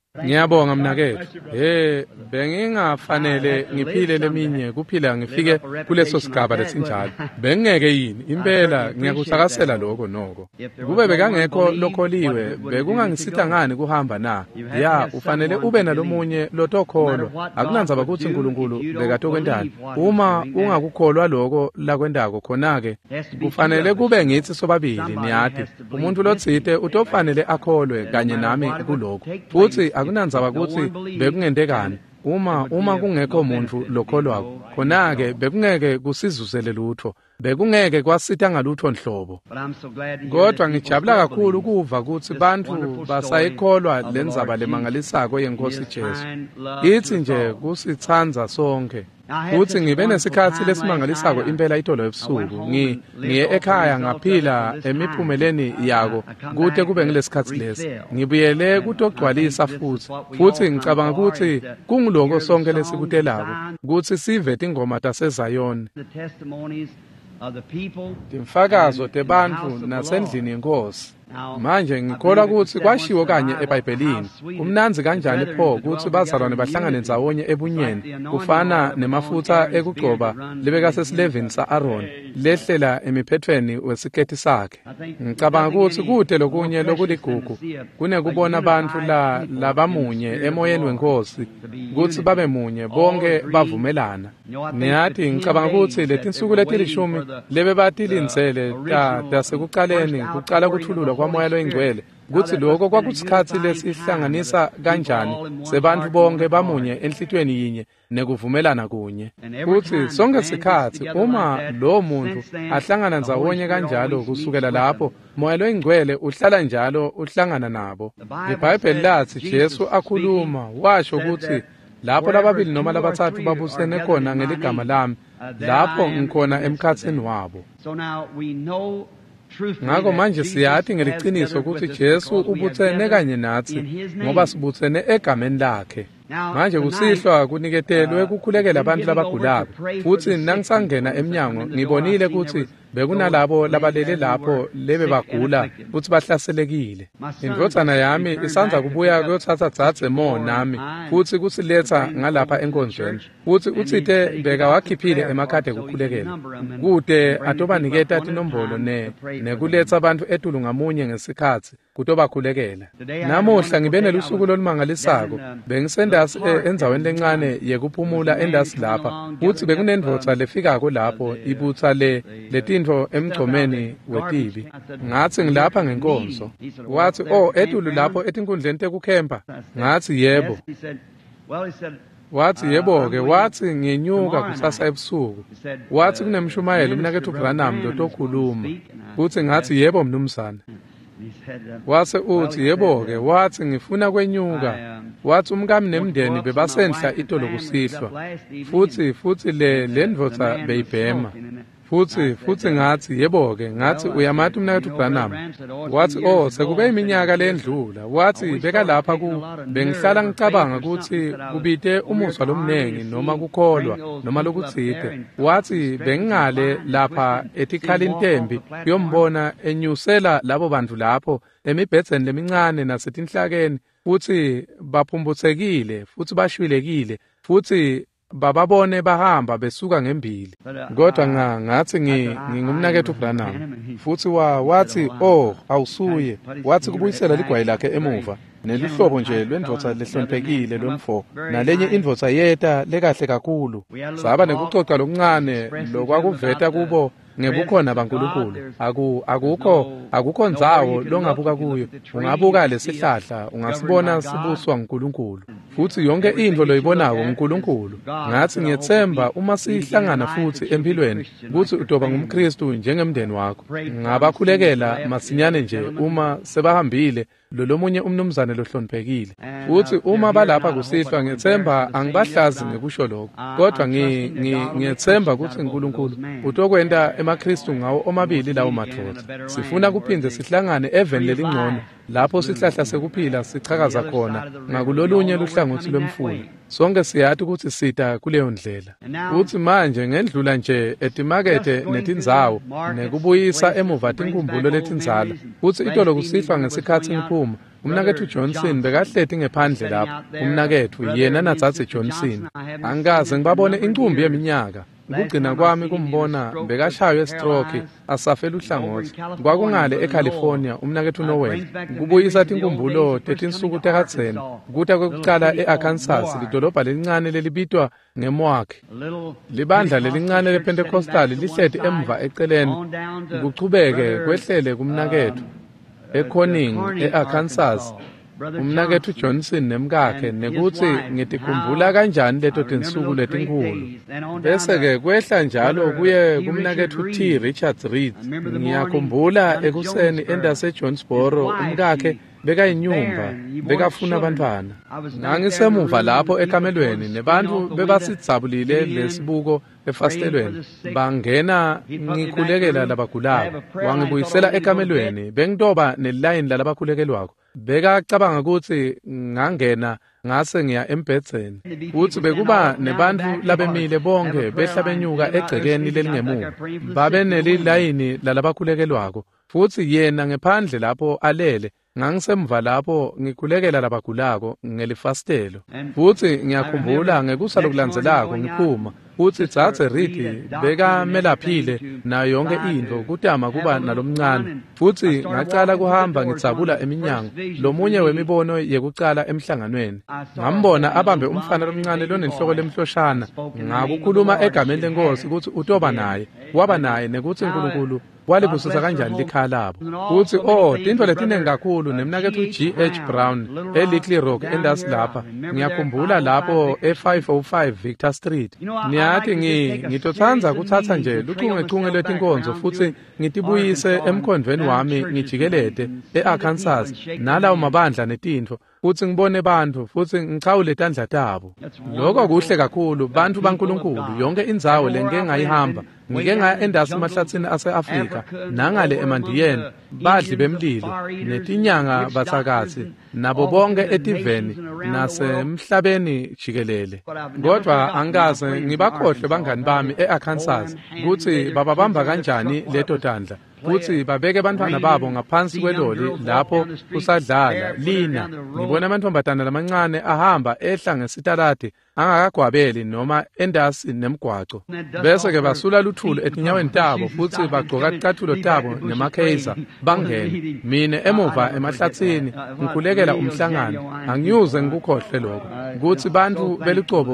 Ngiyabonga mnakethu. Bengingafanele ngiphile leminye kuphila ngifike kuleso sigaba lesinjalo. Bengeke yini impela ngiyakuthakasela lokho noko. Kube bekangekho lokholiwe bekungangisitha ngani kuhamba na. Ya ufanele ube nalomunye lotokholwa. Akunanzaba ukuthi uNkulunkulu bekatokwendani. Uma ungakukholwa lokho la kwendako khona ke kufanele kube ngithi sobabili niyati. Umuntu lotsite utofanele akholwe kanye nami kuloko. Futhi akunanzaba ukuthi bekungendekani uma kungekho umuntu lokholwako khona ke bekungeke kusizuzele lutho bekungeke kwasitha ngalutho nhlobo kodwa ngijabula kakhulu ukuva ukuthi bantu basayikholwa lenzaba lemangalisako yenkosi Jesu ithi nje kusithanza sonke futhi ngibe nesikhathi lesimangalisako impela itolo ebusuku ngiye ekhaya ngaphila emiphumeleni yako kude kube ngilesikhathi lesi ngibuyele kutogcwalisa futhi ngicabanga ukuthi kungiloko sonke lesikutelako ukuthi sive ingoma taseZion imfakazo tebantu nasendlini yenkosi manje ngikholwa ukuthi kwashiwo kanye eBhayibhelini kumnanzi kanjani pho ukuthi bazalwane bahlangane ndzawonye ebunyeni kufana nemafutha ekugcoba libeka sesilevini saAaron lehlela emiphethweni wesiketi sakhe ngicabanga ukuthi kude lokunye lokuligugu kunekubona abantu labamunye emoyeni wenkosi ukuthi babe munye bonke bavumelana niyathi ngicabanga ukuthi letinsuku letilishumi lebe batilinzele tasekuqaleni kuqala kuthululwa kwamoya loingcwele kuthi lokho kwakusikhathi lesihlanganisa kanjani sebantu bonke bamunye enhlitweni yinye nekuvumelana kunye kuthi sonke sikhathi uma lo muntu ahlangana ndzawonye kanjalo kusukela lapho moya loingcwele uhlala njalo uhlangana nabo iBhayibheli lathi Jesu akhuluma washo ukuthi lapho lababili noma labathathu babusene khona ngeligama lami lapho ngikhona emkhatsini wabo ngakho manje siyathi ngeliqiniso ukuthi Jesu ubuthene kanye nathi ngoba sibuthene egameni lakhe manje kusihlwa kuniketelwe ukukhulekela abantu labagulayo futhi nangisangena eminyango ngibonile ukuthi bekunalabo labalele lapho lebe bagula futhi bahlaselekile indvodzana yami isanza kubuya kuyothatha dzadze nami futhi kusiletha ngalapha enkonzweni futhi utsite beka wakhiphile emakhade kukhulekela kude atobaniketa tinombolo nekuletha abantu etulu ngamunye ngesikhathi kutobakhulekela namuhla ngibe nelusuku lolumangalisako bengisendasi endzaweni lencane yekuphumula endasi lapha futhi bekunendvodza lefikako lapho ibutha letintfo emgcomeni wetibi ngathi ngilapha ngenkonzo wathi etulu lapho etinkundleni tekukhempa ngathi yebo wathi yebo-ke wathi ngenyuka kusasa ebusuku wathi kunemshumayelo umnakethu Branham lotokhuluma futhi ngathi yebo mnumzana wase uthi yebo-ke wathi ngifuna kwenyuka wathi umkami nemndeni bebasenhla itolo kusihlwa futhi le ndvodza beyibhema futhi ngathi yebo-ke ngathi uyamathi umnakethu Branham wathi sekube iminyaka lendlula wathi beka lapha bengihlala ngicabanga ukuthi kubite umuzwa lomnengi noma kukholwa noma lokutsite wathi bengingale lapha etikhala intembi yombona enyusela labo bantu lapho emibhedzeni lemincane nasetinhlakeni futhi baphumbutsekile futhi bashwilekile futhi bababone bahamba besuka ngembili kodwa ngathi ngingumnakethu Branham futhi wathi awusuye wathi kubuyisela ligwayi lakhe emuva nelihlobo nje lwendvodza lehloniphekile lomfo nalenye indvodza yeta lekahle kakhulu saba nekucoca lokuncane lokwakuveta kubo ngebukhona baNkulunkulu akukho ndzawo longabuka kuyo ungabuka lesihlahla ungasibona sibuswa nguNkulunkulu futhi yonke into loyibonako nguNkulunkulu ngathi ngiyethemba uma sihlangana futhi empilweni ukuthi utoba ngumKristu njengemndeni wakho ngabakhulekela masinyane nje uma sebahambile lomunye umnumzane lohloniphekile futhi uma balapha kusihlwa ngiyethemba angibahlazi ngekusho lokho kodwa ngiyethemba ukuthi uNkulunkulu utokwenta emaKristu ngawo omabili lawo madvodza sifuna kuphinde sihlangane eveni lelingcono lapho sihlahla sekuphila sichakaza khona ngakulolunye luhlangothi lwemfundo sonke siyathi ukuthi sita kuleyo ndlela. Uthi manje ngendlula nje etimakethe netindzawo nekubuyisa emuva tinkumbulo letindzala. Uthi itolo kusihlwa ngesikhathi ngiphuma. Umnakethu Johnson bekahleti ngephandle lapho. Umnakethu yena natsatsi Johnson. Angikaze ngibabone inkumbi yeminyaka. Ukugcina kwami kumbona bekashaywe stroke asafela uhlangothi. Kwakungale eCalifornia umnakethu Noel. Kubuyisa tinkumbulo tetinsuku tekatseni. Kuta kwekucala eArkansas lidolobha lelincane lelibitwa ngeMwakhe. Libandla lelincane lePentecostal lihleti emva eceleni. Kuchubeke kwehlele kumnakethu eCorning eArkansas. Umnakethu Johnson nemkakhe nekuthi ngitikhumbula kanjani leto tinsuku letinkulu. Bese ke kwehla njalo kuye kumnakethu T Richard Reed. Ngiyakhumbula ekuseni endase Jonesboro umkakhe bekayinyumba bekafuna abantwana. Ngangisemuva lapho ekamelweni nebantu bebasitsabulile lesibuko efastelweni. Bangena ngikhulekela labagulayo. Wangibuyisela ekamelweni bengitoba neline lalabakhulekelwako. Bekacabanga ukuthi ngangena ngase ngiya embhedzeni. Uthi bekuba nebantu labemile bonke behla benyuka egcekeni lelingemuva. Babe nelilayini lalabakhulekelwako. Futhi yena ngephandle lapho alele. Ngangisemva lapho ngikhulekela labagulako ngelifastelo. Futhi ngiyakhumbula ngekusa lokulandzelako ngiphuma. Uthi dzadze Ridi bekamelaphile nayo yonke into kutama kuba nalomncane. Futhi ngacala kuhamba ngitsabula eminyango. Lomunye wemibono yekucala emhlanganweni. Ngambona abambe umfana lomncane lonenhloko lemhloshana. Ngakukhuluma egameni lenkosi ukuthi utoba naye, waba naye nekuthi uNkulunkulu walibusisa kanjani likhaya labo. Uthi tinto letinengi kakhulu nemnakethu G.H. Brown eLittle Rock endasi lapha. Ngiyakhumbula lapho e505 Victor Street. Niyathi ngitothanza kuthatha nje luchungechunge lwetinkonzo futhi ngitibuyise emkhondweni wami ngijikelede eArkansas nalawo mabandla netinto. Futhi ngibone bantu futhi ngichawule tandla tabo. Lokho kuhle kakhulu bantu baNkulunkulu yonke indzawo lengeke ngayihamba. Ngike ngaya endasi emahlathini ase-Afrika nangale eMandiyeni badli bemlilo netinyanga bathakathi nabo bonke etiveni nasemhlabeni jikelele. Kodwa angikaze ngibakhohle bangani bami eArkansas ukuthi bababamba kanjani leto tandla. Futhi babeke abantwana babo ngaphansi kweloli lapho kusadlala lina. Ngibona amantombazana lamancane ahamba ehla ngesitalade angakagwabeli noma endasi nemgwaco. Bese ke basula luthulu etinyaweni tabo futhi bagcoka icathulo tabo nemakheza bangena. Mina emuva emahlathini ngikhulekela umhlangano. Angiyuze ngikukhohle lokho ukuthi bantu belucobo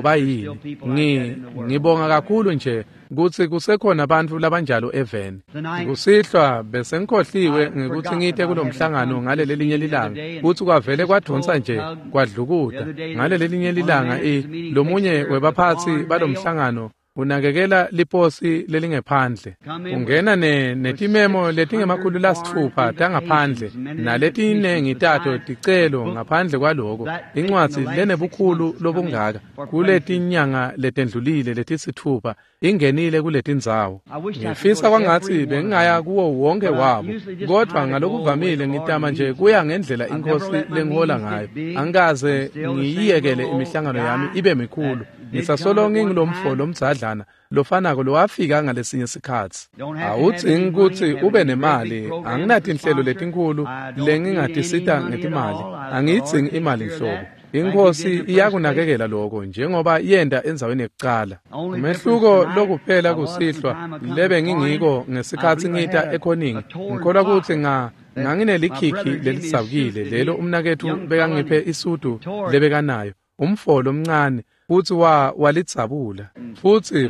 bayini. Ngibonga kakhulu nje kuthi kusekhona abantu labanjalo eveni. Kusihlwa bese ngikhohliwe ngikuthi ngite kulomhlangano ngale lelinye lilanga. Kuthi kwavele kwadonsa nje kwadlukuda. Ngale lelinye lilanga lomunye webaphathi balomhlangano unakekela liposi lelingephandle. Ungena netimemo letingemakhulu lasithupha tangaphandle naletinengi tato ticelo ngaphandle kwaloko. Incwadi lenebukhulu lobungaka kuletinyanga letendlulile letisithupha ingenile kuletindzawo. Ngifisa kwangathi bengingaya kuwo wonke wabo. Kodwa ngalokuvamile ngitama nje kuya ngendlela inkosi lengihola ngayo. Angikaze ngiyiyekele imihlangano yami ibe mikhulu. Ngisasolonga ngilomfolo omdzadlana lofanako lowafika ngalesinye isikhathi. Awudzingi ukuthi ube nemali. Anginathi inhlelo letinkulu lengingatisita ngetimali. Angiyidzingi imali nhlobo. Inkosi iyakunakekela lokho njengoba yenda enzaweni yekucala. Umehluko lokuphela kusihlwa lebe ngingiko ngesikhathi ngita eCorning. Ngikholwa ukuthi nganginelikhikhi lelisawukile lelo umnakethu bekangiphe isudu lebekanayo. Umfolo omncane futhi walitsabula. Futhi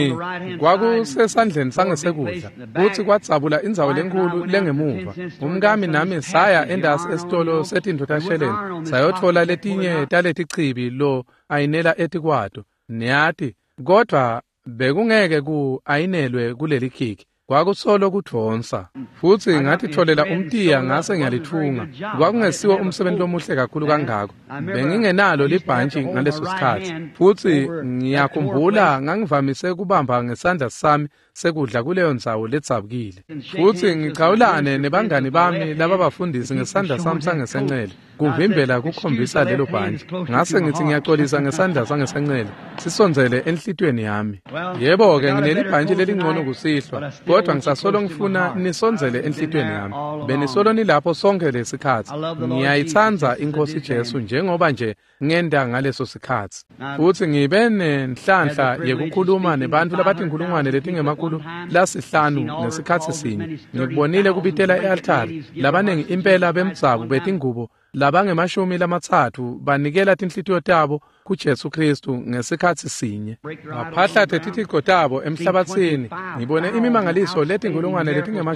kwakusesandleni sangesekudla. Futhi kwatsabula indzawo lenkulu lengemuva. Umkami nami saya endasi esitolo setinto tasheleni. Sayothola letinye taletichibi lo ayinela etikwato. Niyathi kodwa bekungeke ayinelwe kuleli khiki. Kwakusolo kudonsa. Futhi ngathi tholela umtiya ngase ngiyalithunga. Kwakungesiwe umsebenzi omuhle kakhulu kangako. Bengingenalo libhantshi ngaleso sikhathi. Futhi ngiyakhumbula ngangivamise kubamba ngesandla sami sekudla kuleyo ndzawo letsabukile. Futhi ngichawulane nebangani bami laba bafundisi ngesandla sami sangesenxele. kuvimbela kukhombisa lelo bhanje. Ngase ngithi ngiyaxolisa ngesandla sangesenxele sisonzele enhlitweni yami. Yebo-ke nginelibhanje lelingcono kusihlwa, kodwa ngisasolo ngifuna nisonzele enhlitweni yami. Benisolo nilapho sonke lesikhathi. Ngiyayithanda iNkosi Jesu njengoba nje ngenda ngaleso sikhathi. Futhi ngibe nenhlanhla yekukhuluma nebantu labathi inkulungwane letingemakhulu lasihlanu ngesikhathi sinye. Ngikubonile kubitela e-altari labanengi impela bemtsabu betingubo labange-30 banikela tinhlitiyo tabo kuJesu Kristu ngesikhathi sinye. Baphahla tethithixo tabo emhlabathini. Ngibone imimangaliso letinkulungwane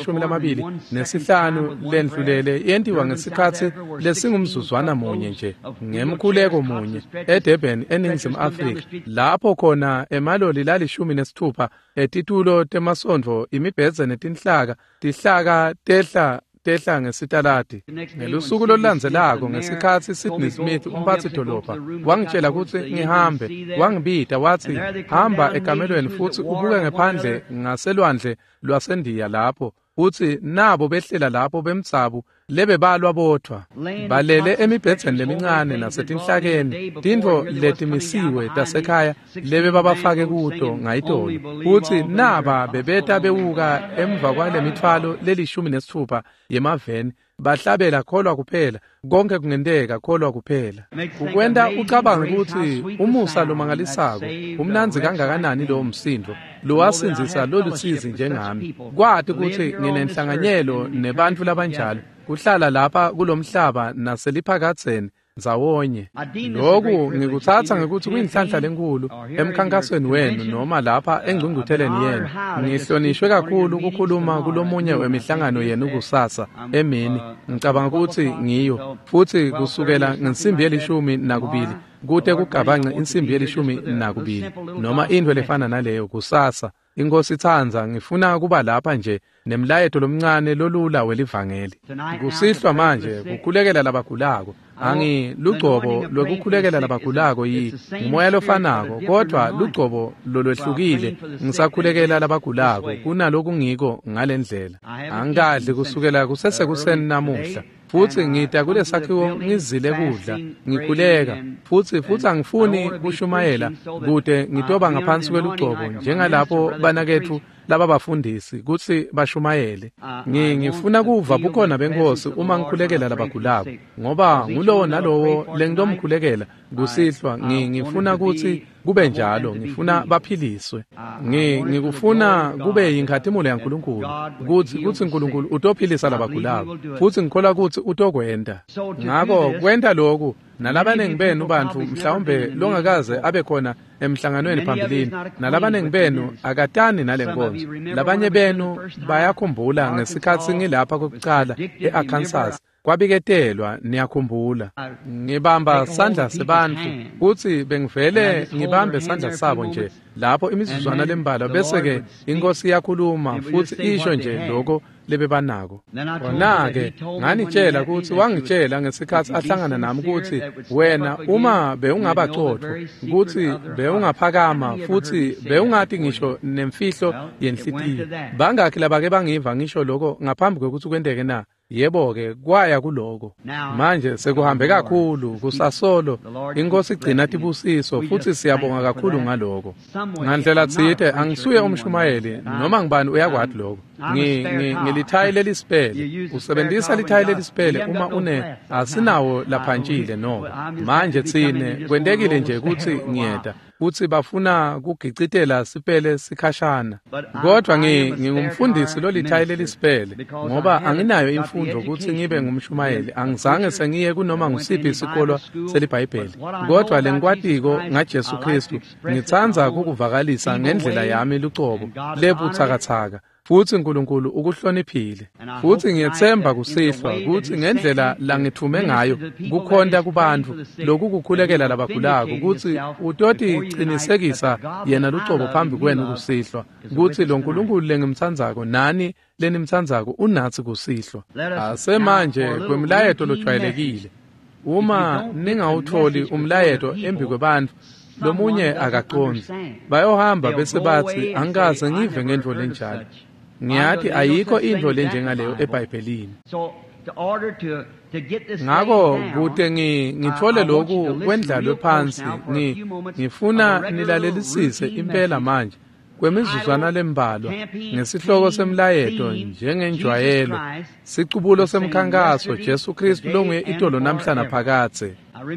letinge-25 lendlulele yentiwa ngesikhathi lesingumzuzwana munye nje ngemkhuleko munye eDurban eNingizimu Afrika, lapho khona emaloli lali-16 etitulo temasondvo imibhedze netinhlaka tihlaka tehla ngesitaladi. Ngelusuku lolulandzelako ngesikhathi Sidney Smith umphathi dolobha wangitshela ukuthi ngihambe, wangibita wathi hamba ekamelweni futhi ubuke ngaphandle ngaselwandle lwaseNdiya lapho uthi nabo behlela lapho bemtsabu lebebalwa bodwa balele emibhedzeni lemincane nasetinhlakeni tintfo letimisiwe tasekhaya lebe babafake kuto ngayitolo uthi naba bebeta bewuka emva kwale mithwalo leli-16 yemaveni bahlabela kholwa kuphela, konke kungenteka kholwa kuphela. Ukwenta ucabanga ukuthi umusa lomangalisako umnanzi kangakanani lo msindo lowasinzisa lolusizi njengami. Kwathi ukuthi nginenhlanganyelo nebantu labanjalo kuhlala lapha kulomhlaba naseliphakatheni nzawonye. Lokhu ngikuthatha ngekuthi kuyinhlanhla lenkulu emkhankasweni wenu noma lapha engqungqutheleni yenu. Ngihlonishwe kakhulu ukukhuluma kulomunye wemihlangano yenu kusasa emini. Ngicabanga ukuthi ngiyo futhi kusukela ngensimbi ye-12 kude kugabanxe insimbi ye-12 noma into lefana naleyo kusasa. Inkosi Thanza, ngifuna kuba lapha nje nemlayeto lomncane lolula welivangeli. Kusihlwa manje kukhulekela labagulako. Lugcobo lwekukhulekela labagulako umoya lofanako, kodwa lugcobo lolwehlukile ngisakhulekela labagulako kunaloku ngiko ngalendlela. Angikadli kusukela kusesekuseni namuhla. Futhi ngita kule sakhiwo ngizile kudla, ngikhuleka, futhi angifuni kushumayela kude ngitoba ngaphansi kwelugcobo njengalapho banakethu laba bafundisi kuthi bashumayele. Ngifuna kuva bukhona benkosi uma ngikhulekela labagulako, ngoba ngulowo nalowo lengitomkhulekela kusihlwa ngifuna ukuthi kube njalo, ngifuna baphiliswe. Ngikufuna kube yinkhathimule yaNkulunkulu kuthi uNkulunkulu utophilisa labagulako, futhi ngikholwa ukuthi utokwenda. Ngakho kwenta lokhu nalabanengi benu bantu mhlawumbe longakaze abe khona emhlanganweni phambilini, nalabanengi benu akatani nale nkonzo. Labanye benu bayakhumbula ngesikhathi ngilapha kokucala e-Arkansas kwabiketelwa, niyakhumbula ngibamba sandla sebantu kuthi bengivele ngibambe sandla sabo nje lapho imizuzwana lembalwa bese-ke inkosi iyakhuluma futhi isho nje lokho lebebanako. Kona-ke nganitshela ukuthi wangitshela ngesikhathi ahlangana nami ukuthi wena uma bewungabachotho ukuthi bewungaphakama futhi bewungati ngisho nemfihlo yenhlitiyo. Bangakhi labake bangiva ngisho lokho ngaphambi kwekuthi kwenteke na? Yebo-ke kwaya kuloko. Manje sekuhambe kakhulu kusasolo. Inkosi igcina tibusiso futhi siyabonga kakhulu ngaloko. Ngandlela tsite angisuye umshumayeli noma ngibani uyakwati lokho. Ngilithayi lelisipele. Usebenzisa lithayi lelisipele uma asinawo laphantshile noma. Manje tsine kwentekile nje ukuthi ngiyeda uthi bafuna kugicitela sipele sikhashana. Kodwa ngingumfundisi lolithayi lelisipele ngoba anginayo imfundo ukuthi ngibe ngumshumayeli. Angizange sengiye kunoma ngusiphi isikolo selibhayibheli. Kodwa lengikwatiko ngaJesu Kristu ngithanza kukuvakalisa ngendlela yami lucobo lebuthakathaka. Futhi uNkulunkulu ukuhloniphile. Futhi ngiyethemba kusihlwa ukuthi ngendlela langithume ngayo kukhonda kubantu lokhu kukhulekela labagulako ukuthi utoti qinisekisa yena lucobo phambi kwenu kusihlwa ukuthi lo Nkulunkulu lengimthandzako nani lenimthandzako unathi kusihlwa. Asemanje kwemlayeto lojwayelekile. Uma ningawutholi umlayeto embi kwabantu lomunye akaqondi, bayohamba bese bathi angikaze ngive ngento lenjalo. Ngiyathi ayikho into lenjengaleyo eBhayibhelini. ngako kude ngithole lokhu kwendlalwe phansi ngifuna nilalelisise impela manje kwemizuzwana lembalwa ngesihloko semlayeto njengenjwayelo sicubulo semkhankaso Jesu Kristu longuye itolo namhla naphakathe.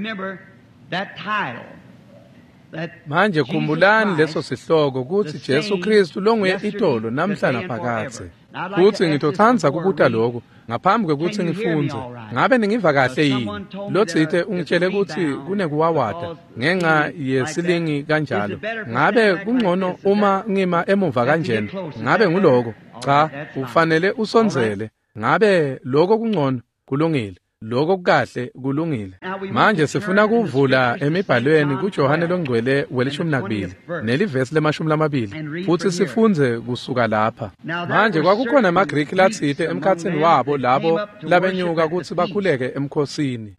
Manje khumbulani leso sihloko ukuthi Jesu Kristu longuye itolo namhla naphakathe. Kuthi ngitothanza kubuta lokho ngaphambi kwekuthi ngifunze ngabe ningiva kahle yini lotsithe ungitshele ukuthi kunekuwawada ngenxa yesilingi kanjalo ngabe kungcono uma ngima emuva kanjena ngabe nguloko cha ufanele usonzele ngabe lokho kungcono kulungile lokho kukahle kulungile. Manje sifuna kuvula emibhalweni kuJohane longcwele we12 nelivesi le20 futhi sifunze kusuka lapha. Manje kwakukhona amaGreek latsite emkhatsini wabo labo labenyuka ukuthi bakhuleke emkhosini.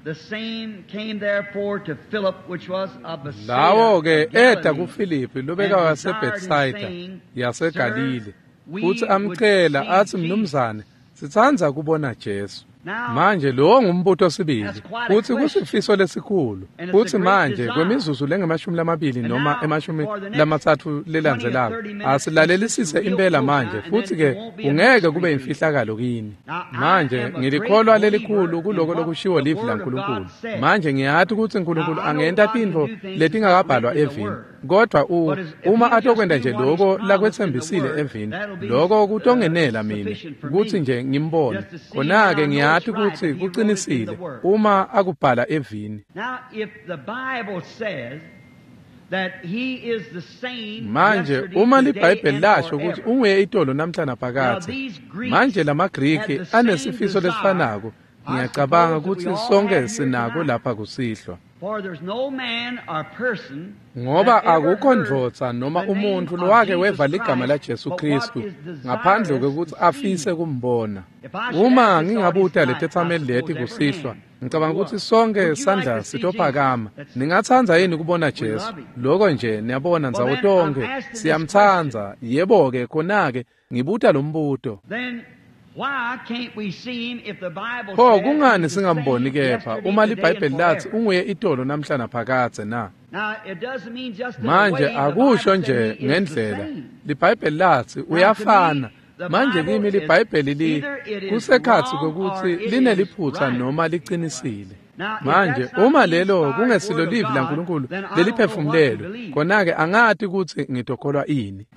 Lawo ke eda kuFilipi lobeka waseBethsaida yaseGalile futhi amcela athi mnumzane sithandza kubona Jesu. Manje lo ngumbutho sibili futhi kusifiso lesikhulu futhi manje kwemizuzu lenge20 noma e30 lelandzelako asilalelisise impela manje futhi ke ungeke kube imfihlakalo kini. Manje ngilikholwa lelikhulu kuloko lokushiwo livi laNkulunkulu. Manje ngiyathi ukuthi uNkulunkulu angenta tintfo letingakabhalwa evini kodwa uma atokwenda nje lokho lakwethembisile evini lokho kutongenela mina ukuthi nje ngimbone khona-ke ngiyathi ukuthi kuqinisile uma akubhala evini. Manje uma liBhayibheli lasho ukuthi unguye itolo namhla naphakathe manje lamaGriki anesifiso lesifanako ngiyacabanga ukuthi sonke sinako lapha kusihlwa. Ngoba akukho ndvodza noma umuntu lowake weva ligama laJesu Kristu ngaphandle kokuthi afise kumbona. Uma ngingabuta leTestament leti kusihlwa ngicabanga ukuthi sonke sandla sitophakama ningathanza yini kubona Jesu. Lokho nje niyabona nzawo tonke siyamthanza yebo ke khona-ke ngibuta lo mbuto. Pho kungani singamboni kepha uma liBhayibheli lathi unguye itolo namhla naphakathe na? Manje akusho nje ngendlela liBhayibheli lathi uyafana. Manje kimi liBhayibheli kusekhathi kokuthi lineliphutha noma liqinisile. Manje uma lelo kungesilo livi laNkulunkulu leliphefumulelo khona-ke angathi ukuthi ngitokholwa ini.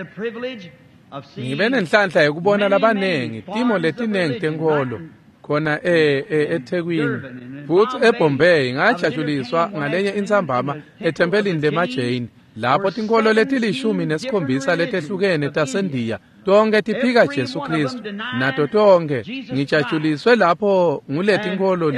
Ngibe nenhlanhla yokubona labanengi timo letinengi tenkolo khona eThekwini futhi eBombay ngajatshuliswa ngalenye intsambama ethempelini leMajayini lapho tinkolo leti17 letehlukene taseNdiya tonke tiphika Jesu Kristu nato tonke ngijatshuliswe lapho nguletinkolo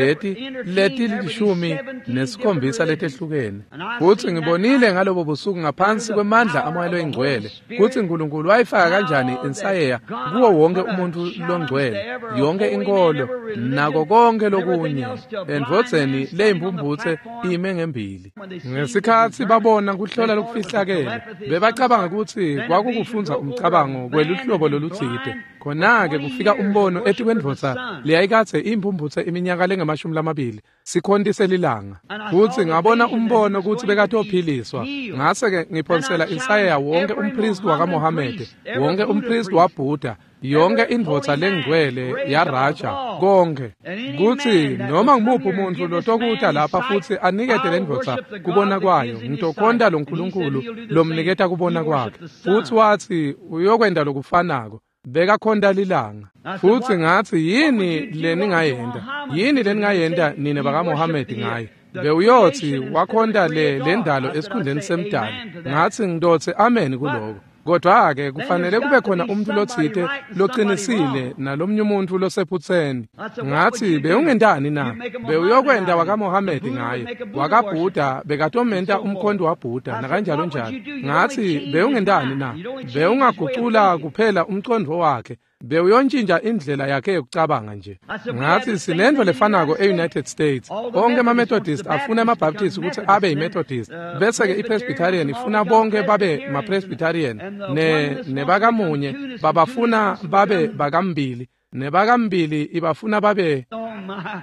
leti17 letehlukene futhi ngibonile ngalobo busuku ngaphansi kwemandla amoyelo ingcwele kuthi uNkulunkulu wayifaka kanjani insayeya kuwo wonke umuntu longcwele yonke inkolo nako konke lokunye endvodzeni leyimbumbuthe ime ngembili. Ngesikhathi babona kuhlola lokufihlakele bebacabanga ukuthi kwakukufunza umcabango uhlobo loluthide khona-ke kufika umbono ethi kwendvodza leyayikathe imbumbuthe iminyaka lenge20 sikhondise lilanga futhi ngabona umbono ukuthi bekatophiliswa ngase-ke ngiphonsela insayeya wonke umpristi wakaMohammed wonke umpristi waBuddha yonke indvodza lengcwele yaRaja konke kuthi noma ngimuphi umuntu lotokuta lapha futhi anikete lendvodza kubona kwayo ngitokhonda lo Nkulunkulu lomniketa kubona kwakhe futhi wathi uyokwenda lokufanako bekakhonda lilanga futhi ngathi yini leningayenda nina bakaMohammed ngayo bewuyothi wakhonda lendalo esikhundleni semdalo ngathi ngidothe amen kuloko. Kodwa-ke kufanele kube khona umuntu lothite loqinisile nalomnye umuntu losephutheni ngathi bewungendani na bewuyokwenda wakaMohammed ngaye wakaBuddha bekatomenta umkhondo waBuddha nakanjalo njalo ngathi bewungendani na bewungagucula kuphela umcondo wakhe bewuyontshintsha indlela yakhe yokucabanga nje. Ngathi sinento lefanako e-United States onke ama-Methodist afuna ama-Baptist ukuthi abe yi-Methodist bese-ke i-Presbyterian ifuna bonke babe ma-Presbyterian nebakamunye babafuna babe bakambili nebakambili ibafuna babe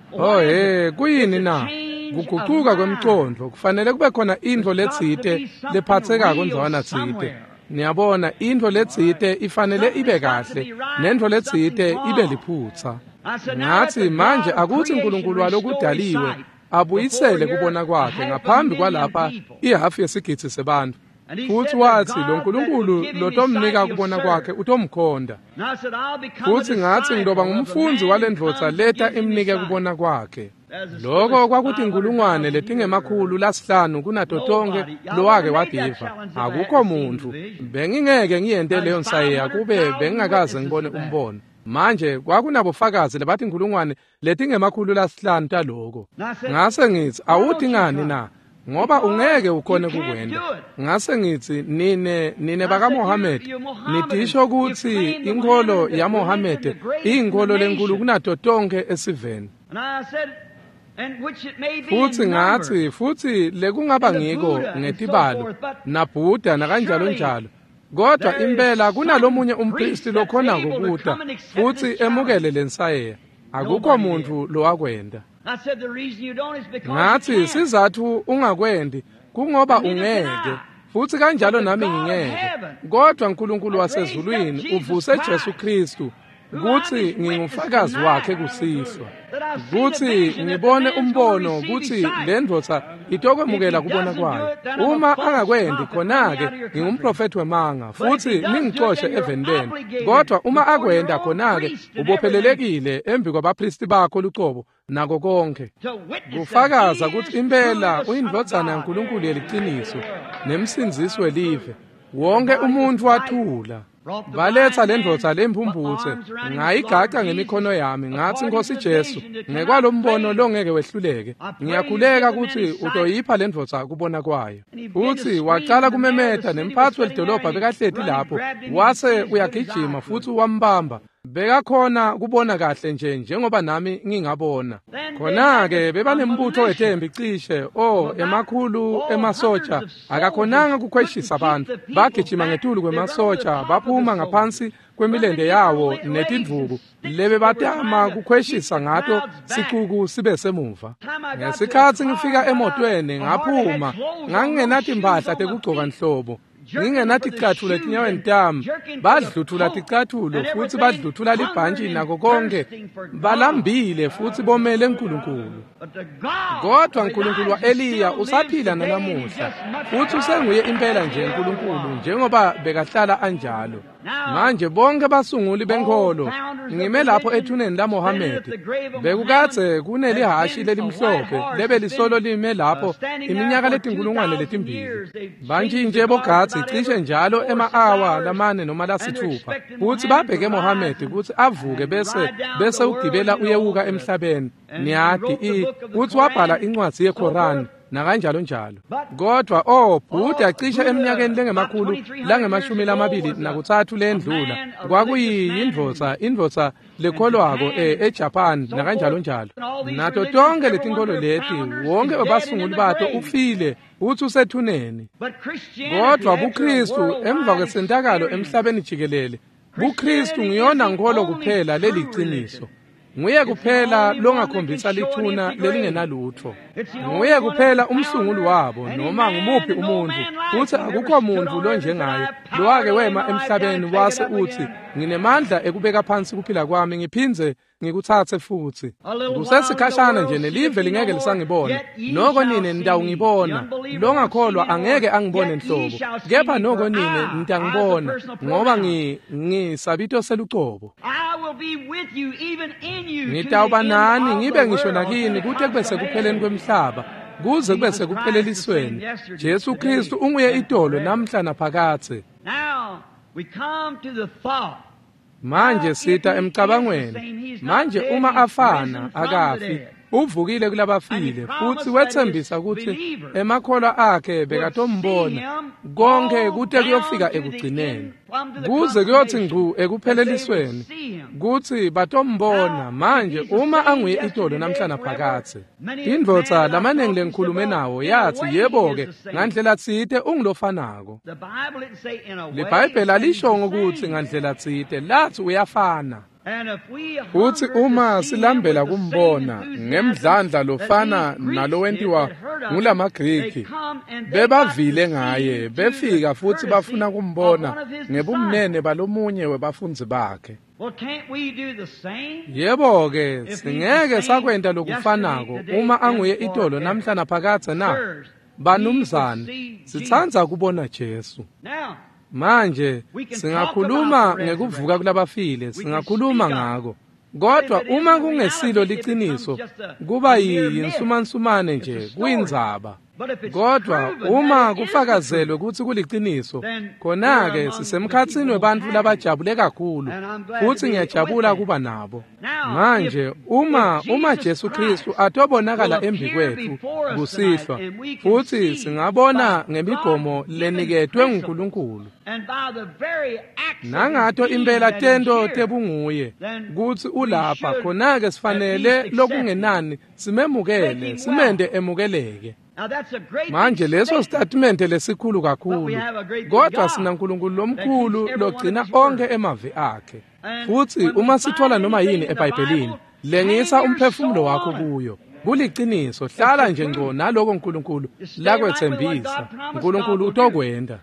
kuyini na? Kuguquka kwemicondlo kufanele kube khona indlo letsite lephatheka konzwana tsite. Niyabona indlo letsite ifanele ibe kahle nendlo letsite ibe liphutsa. Ngathi manje akuthi uNkulunkulu walokudaliwe abuyisele kubona kwakhe ngaphambi kwalapha ihafu yesigidi sebantu. Futhi wathi lo Nkulunkulu lotomnika kubona kwakhe utomkhonda. Futhi ngathi ngidoba ngumfunzi walendvodza leta imnike kubona kwakhe. Lokho kwakuthi inkulungwane letingemakhulu lasihlanu kunato tonke lowake wadiva. Akukho muntu bengingeke ngiyente leyo nsayeya kube bengingakaze ngibone umbono. Manje kwakunabofakazi lebathi inkulungwane letingemakhulu lasihlanu taloko. Ngase ngithi awudingani na? Ngoba ungeke ukhone kukwenda. Ngase ngithi nine baka Mohammed nitisho ukuthi inkolo ya Mohammed inkolo lenkulu kunato tonke esiveni. Futhi lekungaba ngiko ngetibalo naBuddha nakanjalo njalo. Kodwa impela kunalomunye umpristi lokhona ngokuda futhi emukele lensayeya. Akukho muntu lowakwenda. Ngathi sizathu ungakwendi kungoba ungeke futhi kanjalo nami ngingeke. Kodwa uNkulunkulu wasezulwini uvuse Jesu Kristu ukuthi ngingufakazi wakhe kusihlwa. Ukuthi ngibone umbono ukuthi lendvodza itokwemukela kubona kwayo. Uma angakwendi khona-ke ngingumprofeti wemanga futhi ningixoshe eventeni. Kodwa uma akwenda khona-ke ubophelelekile embi kwabapristi bakho luqobo nako konke. Kufakaza ukuthi impela uyindvodzana yaNkulunkulu yeliqiniso nemsinzisi welive. Wonke umuntu wathula. Baletha lendvodza lempumbuthe ngayigaca ngemikhono yami ngathi Nkosi Jesu ngekwalombono longeke wehluleke ngiyakhuleka ukuthi utoyipha lendvodza kubona kwayo. Uthi waqala kumemeta nemphathi welidolobha bekahleti lapho wase uyagijima futhi wambamba. Bekakhona kubona kahle njengoba nami ngingabona. Khona-ke bebanembutho wethembi cishe emakhulu emasotsha akakhonanga kukhweshisa abantu. Bagijima ngetulu kwemasotsha baphuma ngaphansi kwemilende yawo netindvuku lebe batama kukhweshisa ngato siquku sibe semuva. Ngesikhathi ngifika emotweni ngaphuma ngangingenathi impahla tekugcoka nhlobo. Ngingenathi ticathulo etinyaweni tami. Badluthula ticathulo futhi badluthula libhantshi nako konke. Balambile futhi bomele uNkulunkulu. Kodwa uNkulunkulu wa-Eliya usaphila nanamuhla futhi usenguye impela nje uNkulunkulu njengoba bekahlala anjalo. Manje bonke basunguli benkolo ngime lapho ethuneni la Mohammed. Bekukatse kunelihashi lelimhlophe lebe lisolo lime lapho iminyaka letinkulungwane letimbili. Banjinje bogatsi cishe njalo ema-awa lamane noma lasithupha. Futhi babheke Mohammed ukuthi avuke bese ugibela uyewuka emhlabeni. Niyadi uthi wabhala incwadi yeQuran nakanjalo njalo. Kodwa Buddha cishe eminyakeni lengemakhulu langemashumi lamabili nakuthathu lendlula kwakuyindvodza lekholwako eJapan nakanjalo njalo. Nato tonke letinkolo leti wonke abasunguli bato ufile uthi usethuneni. Kodwa buKristu emva kwesentakalo emhlabeni jikelele buKristu ngiyona nkolo kuphela leliciniso. Nguye kuphela longakhombisa lithuna lelingenalutho. Nguye kuphela umsunguli wabo noma ngumuphi umuntu. Uthi akukho muntu lo njengaye lowake wema emhlabeni wase uthi nginemandla ekubeka phansi kuphila kwami ngiphinze ngikuthathe futhi. Kusesikhashana nje nelive lingeke lisangibona. Noko nine nitawungibona. Lo ngakholwa angeke angibone nhlobo. Kepha noko nine nitangibona ngoba ngisabito seluqobo. Ngitawuba nani ngibe ngisho nakini kuthi kube sekupheleni kwemhlaba kuze kube sekuphelelisweni. Jesu Kristu unguye idolo namhla naphakathe. Manje sita emcabangweni. Manje uma afana akafi uvukile kulabafile futhi wethembisa ukuthi emakholwa akhe bekatombona konke kude kuyofika ekugcineni. Kuze kuyothi ngcu ekuphelelisweni kuthi batombona. Manje uma anguye idolo namhla naphakathe. Indvodza lamanengi lengikhulume nawo yathi yebo-ke ngandlela tsite ungilofanako. LiBhayibheli alisho ukuthi ngandlela tsite lathi uyafana. futhi uma silambela kumbona ngemdlandla lofana nalowentiwa ngulamaGriki bebavile ngaye befika futhi bafuna kumbona ngebumnene balomunye webafunzi bakhe. Yebo ke singeke sakwenta lokufanako uma anguye itolo namhla naphakade na. Banumzane sithandza kubona Jesu. Manje singakhuluma ngekuvuka kulabafile, singakhuluma ngako. Kodwa uma kungesilo liqiniso kuba yinsumansumane nje kuyindzaba. Kodwa uma kufakazelwe ukuthi kuliqiniso khona ke sisemkhatsini webantfu labajabule kakhulu futhi ngiyajabula kuba nabo. Manje uma Jesu Kristu atobonakala embi kwethu kusihlwa futhi singabona ngemigomo leniketwe nguNkulunkulu nangato impela tento tebunguye kuthi ulapha khona ke sifanele lokungenani simemukele simende emukeleke. Manje leso statement lesikhulu kakhulu kodwa sina uNkulunkulu lomkhulu logcina onke emavi akhe futhi uma sithola noma yini eBhayibhelini lengisa umphefumulo wakho kuyo kuliqiniso hlala nje ngco naloko uNkulunkulu lakwethembisa uNkulunkulu utokwenda.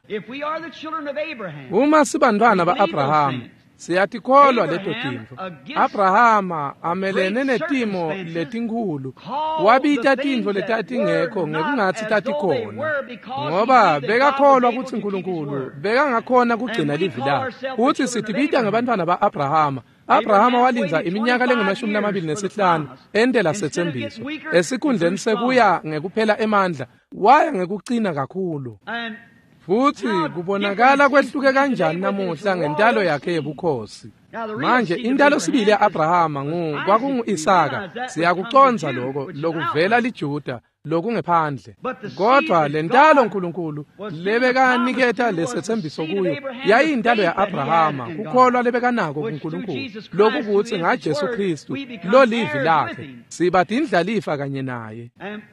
Uma sibantwana baAbraham siyatikholwa leto tintfo. Abrahama amelene netimo letinkulu wabita tintfo letatingekho ngekungatsi tatikhona ngoba bekakholwa kutsi uNkulunkulu bekangakhona kugcina livi lakhe. Futhi sitibita ngebantfwana baAbrahama. Abrahama walinza iminyaka lengu-25 entela sethembiso esikhundleni sekuya ngekuphela emandla waya ngekucina kakhulu. Futhi kubonakala kwehluke kanjani namuhla ngentalo yakhe yebukhosi. Manje intalo sibili yaAbrahama kwakungu-Isaka siyakuconza lokuvela liJuda lokungephandle. Kodwa lentalo uNkulunkulu lebekaniketa lesethembiso kuyo yayintalo yaAbrahama kukholwa lebekanako kuNkulunkulu lokukuthi ngaJesu Kristu lo livi lakhe sibadindlalifa kanye naye.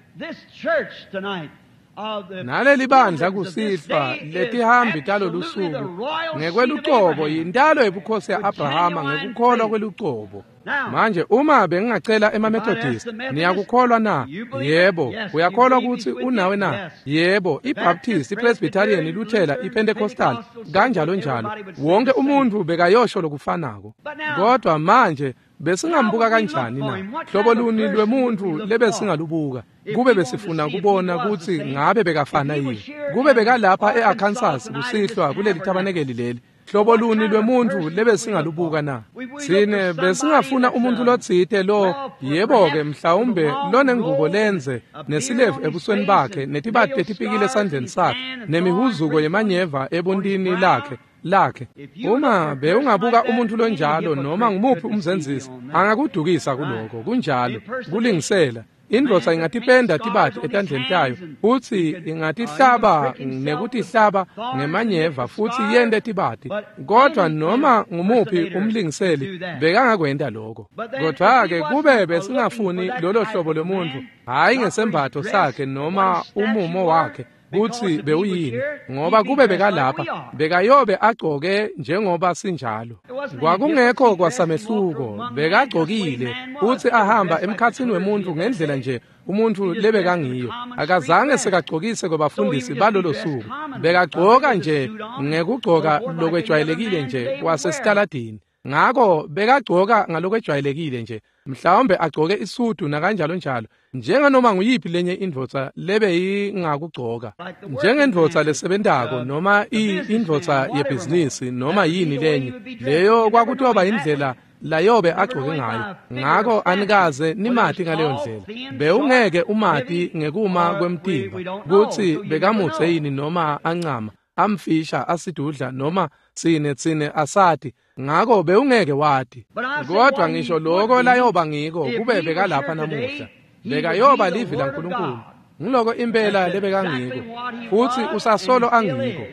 Naleli bandla kusihlwa letihambi talo lusuku ngekwelucobo yintalo yebukhosi yaAbrahama ngekukholwa kwelucobo. Manje uma bengingacela emaMethodist niyakukholwa na? Yebo. Uyakholwa ukuthi unawe na? Yebo. iBaptist, iPresbyterian, iLuthela, iPentecostal kanjalo njalo wonke umuntu bekayosho lokufanako. Kodwa manje besingambuka kanjani na? Hlobo luni lwemuntu lebesingalubuka kube besifuna kubona ukuthi ngabe bekafana yini. Kube bekalapha eArkansas kusihlwa kuleli tabanekeli leli. Hlobo luni lwemuntu lebesingalubuka na? Sine besingafuna umuntu lotsite lo yebo ke mhlawumbe lonengubo lenze nesilevu ebusweni bakhe netibati letipikile esandleni sakhe nemihuzuko yemanyeva ebondini lakhe. Uma beungabuka umuntu lonjalo noma ngumuphi umzenzisi angakudukisa kuloko kunjalo kulingisela. Indvodza ingatipenda tibati etandleni tayo futhi ingatihlaba nekutihlaba ngemanyeva futhi yende tibati. Kodwa noma ngumuphi umlingiseli bekangakwenda lokho. Kodwa-ke kube besingafuni lolo hlobo lomuntu hayi ngesembatho sakhe noma umumo wakhe kuthi bewuyini ngoba kube bekalapha bekayobe agcoke njengoba sinjalo. Kwakungekho kwasamehluko bekagcokile uthi ahamba emkhatsini wemuntu ngendlela nje umuntu lebekangiyo akazange sekagcokise kwabafundisi balolo suku bekagcoka nje ngekugcoka lokwejwayelekile nje kwasesitaladini. Ngakho bekagcoka ngalokwejwayelekile nje mhlawumbe agcoke isudu nakanjalo njalo njenganoma nguyiphi lenye indvodza lebeyingakugcoka njengendvodza lesebentako noma indvodza yebhizinisi noma yini lenye leyo kwakutoba indlela layobe agcoke ngayo. Ngakho anikaze nimati ngaleyo ndlela bewungeke umati ngekuma kwemtimba kuthi bekamutse yini noma ancama amfisha asidudla noma tsine asati. Ngakho bewungeke wati. Kodwa ngisho lokho layoba ngiko kube bekalapha namuhla bekayoba livi laNkulunkulu ngiloko impela lebekangiko futhi usasolo angiko.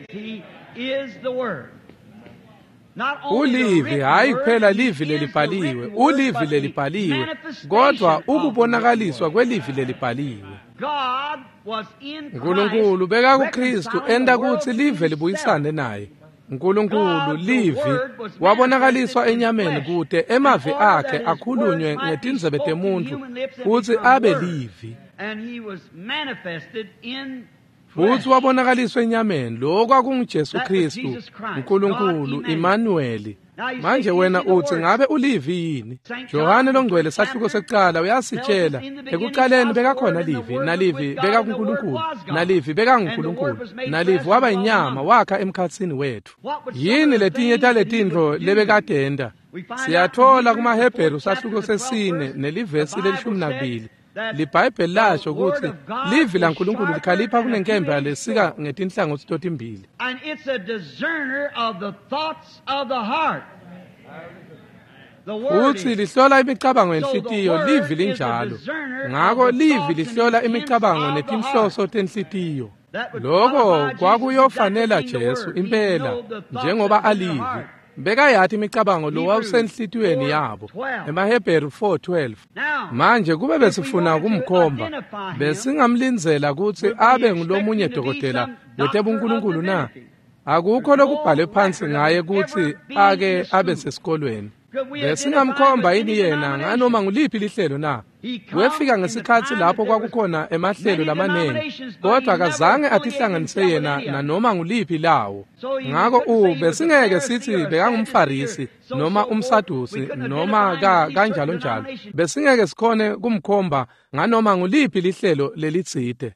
Ulivi hayi kuphela livi lelibhaliwe, ulivi lelibhaliwe kodwa ukubonakaliswa kwelivi lelibhaliwe. uNkulunkulu beka kuKristu enda kuthi live libuyisane naye uNkulunkulu livi wabonakaliswa enyameni kude emavi akhe akhulunywe ngetinzebe temuntu futhi abe livi. Futhi wabonakaliswa enyameni lo kwakunguJesu Kristu uNkulunkulu Immanuel. Manje wena uthi ngabe ulivi yini? Johane longcwele sahluko sekuqala uyasitshela ekuqaleni bekakhona livi, nalivi beka kuNkulunkulu, nalivi beka nguNkulunkulu, nalivi waba inyama wakha emkhatsini wethu. Yini letinye taletindlo lebekadenda? Siyathola kumaHebheru sahluko sesine nelivesi le12 liBhayibheli lasho ukuthi livi laNkulunkulu likhalipha kunenkemba lesika ngetinhlangothi totimbili. And it's a discerner of the thoughts of the heart. Futhi lihlola imicabango yenhlitiyo, livi linjalo. Ngakho livi lihlola imicabango netinhloso tenhlitiyo. Lokho kwakuyofanela Jesu impela njengoba alivi. Bekayathi imicabango lo wawusenhlitiyweni yabo emaHebheru 4:12. Manje kube besifuna ukumkhomba, besingamlinzela ukuthi abe ngulomunye dokotela wetebuNkulunkulu na? Akukho lokubhalwe phansi ngaye ukuthi ake abe sesikolweni. Besingamkhomba yini yena nganoma nguliphi lihlelo na? Wefika ngesikhathi lapho kwakukhona emahlelo lamanengi, kodwa akazange atihlanganise yena nanoma nguliphi lawo. Ngakho besingeke sithi bekangumfarisi noma umsadusi noma kanjalo njalo. Besingeke sikhone kumkhomba nganoma nguliphi lihlelo lelitsite.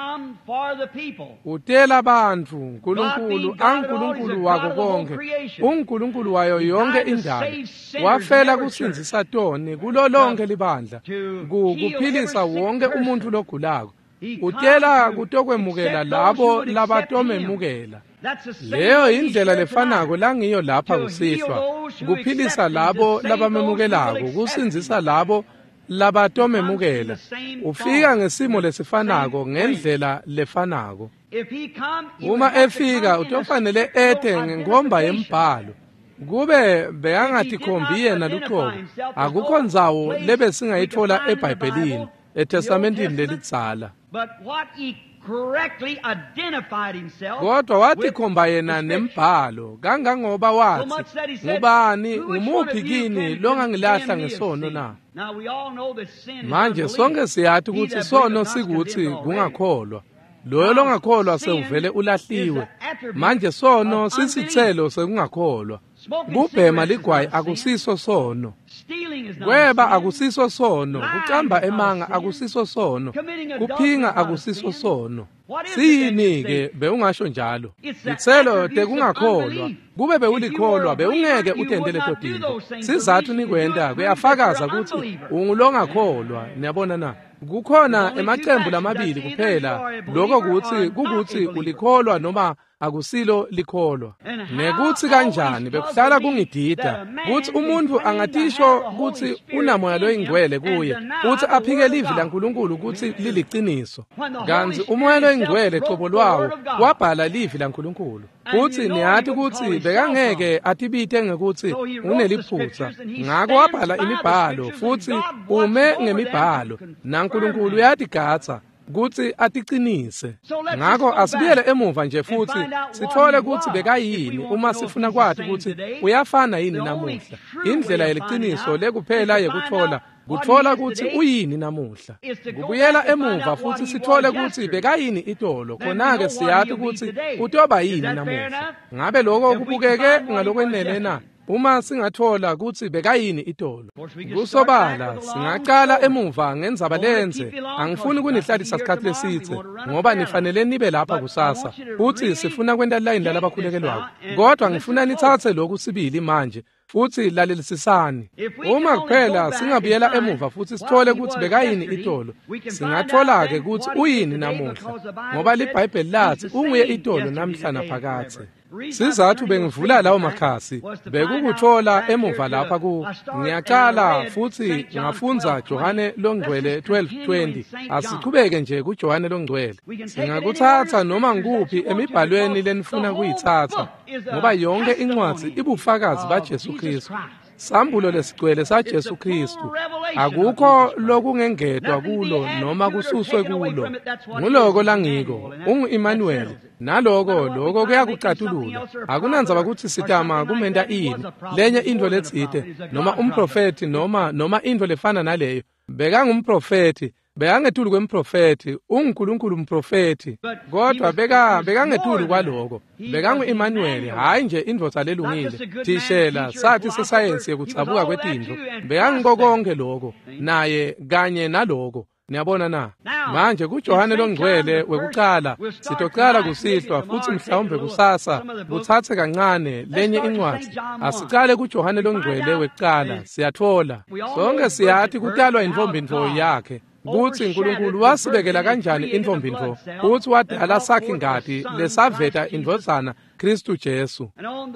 Utela abantu uNkulunkulu aNkulunkulu wako konke, uNkulunkulu wayo yonke indalo. Wafela kusinzisa toni kulo lonke libandla, kuphilisa wonke umuntu logulako. Utela kutokwemukela labo labatomemukela. Leyo indlela lefanako langiyo lapha kusihlwa, kuphilisa labo labamemukelako, kusinzisa labo labatomemukela. Ufika ngesimo lesifanako ngendlela lefanako. Uma efika utofanele ethe ngengomba yembhalo. Kube beyangathi yena luqobo, akukho ndzawo lebesingayithola eBhayibhelini, eTestamentini lelidzala. Kodwa wathi khomba yena nembhalo, kangangoba wathi, ngubani ngumuphi kini longangilahla ngesono na? Manje sonke siyathi ukuthi sono sikuthi kungakholwa. Loyo longakholwa sewuvele ulahliwe. Manje sono sisithelo sekungakholwa. Kubhema ligwayi akusiso sono. Kweba akusiso sono, kucamba emanga akusiso sono, kuphinga akusiso sono. Siyini-ke bewungasho njalo? Ithelo tekungakholwa, kube bewulikholwa bewungeke utendele todinto. Sizathu nikwenda kuyafakaza ukuthi ungulongakholwa, niyabona na? Kukhona emaqembu lamabili kuphela, lokho kukuthi ulikholwa noma akusilo likholwa. Nekuthi kanjani bekuhlala kungidida ukuthi umuntu angatisho ukuthi unamoya loyingcwele kuye, uthi aphike livi laNkulunkulu ukuthi liliqiniso. Kanti umoya loyingcwele qobo lwawo wabhala livi laNkulunkulu. Uthi niyathi ukuthi bekangeke atibite ngekuthi uneliphutsa. Ngakho wabhala imibhalo futhi ume ngemibhalo. naNkulunkulu uyadigatsa ukuthi atiqinise. Ngakho asibuyele emuva nje futhi sithole ukuthi bekayini uma sifuna kwathi ukuthi uyafana yini namuhla. Indlela yeliqiniso lekuphela yekuthola ukuthi uyini namuhla. Kubuyela emuva futhi sithole ukuthi bekayini itolo, khona-ke siyathi ukuthi utoba yini namuhla. Ngabe lokho kubukeke ngalokwenele na? Uma singathola ukuthi bekayini itolo. Kusobala singaqala emuva ngendzaba lenze. Angifuni kunihlalisa isikhathi lesithe ngoba nifanele nibe lapha kusasa. Futhi sifuna kwenda line labakhulekelwayo. Kodwa ngifuna nithathe lokhu sibili manje futhi lalelisisani. Uma kuphela singabuyela emuva futhi sithole ukuthi bekayini itolo, singathola-ke ukuthi uyini namuhla, ngoba liBhayibheli lathi unguye itolo namhla naphakade. Sizathu bengivula lawo makhasi bekukuthola emuva lapha ngiyaqala futhi ngafunza Johane longcwele 12:20. Asiqhubeke nje kuJohane longcwele. Singakuthatha noma ngikuphi emibhalweni lenifuna kuyithatha, ngoba yonke incwadi ibufakazi baJesu Kristu. sambulo lesigcwele saJesu Kristu. Akukho lokungengedwa kulo noma kususwe kulo. Nguloko langiko, ungu-Emmanuel. Naloko kuyakucatulula. Akunandzaba ukuthi sitama kumenta ini, lenye into letsite, noma umprofeti noma into lefana naleyo. Bekangumprofeti, bekangetulu kwemprofeti, unguNkulunkulu umprofeti. Kodwa bekangetulu kwaloko. Bekangu-Emmanuel, hayi nje indvodza lelungile. Thishela sathi sesayensi yekutsabuka kwetintfo. Bekangiko konke lokho, naye kanye naloko. Niyabona na? Manje kuJohane longcwele wekucala sitocala kusihlwa futhi mhlawumbe kusasa kuthathe kancane lenye incwadi. Asicale kuJohane longcwele wekucala siyathola. Sonke siyathi kutalwa intfombintfo yakhe. Kuthi uNkulunkulu wasibekela kanjani intfombintfo, futhi wadala sakhe ingadi lesaveta indvodzana Kristu Jesu.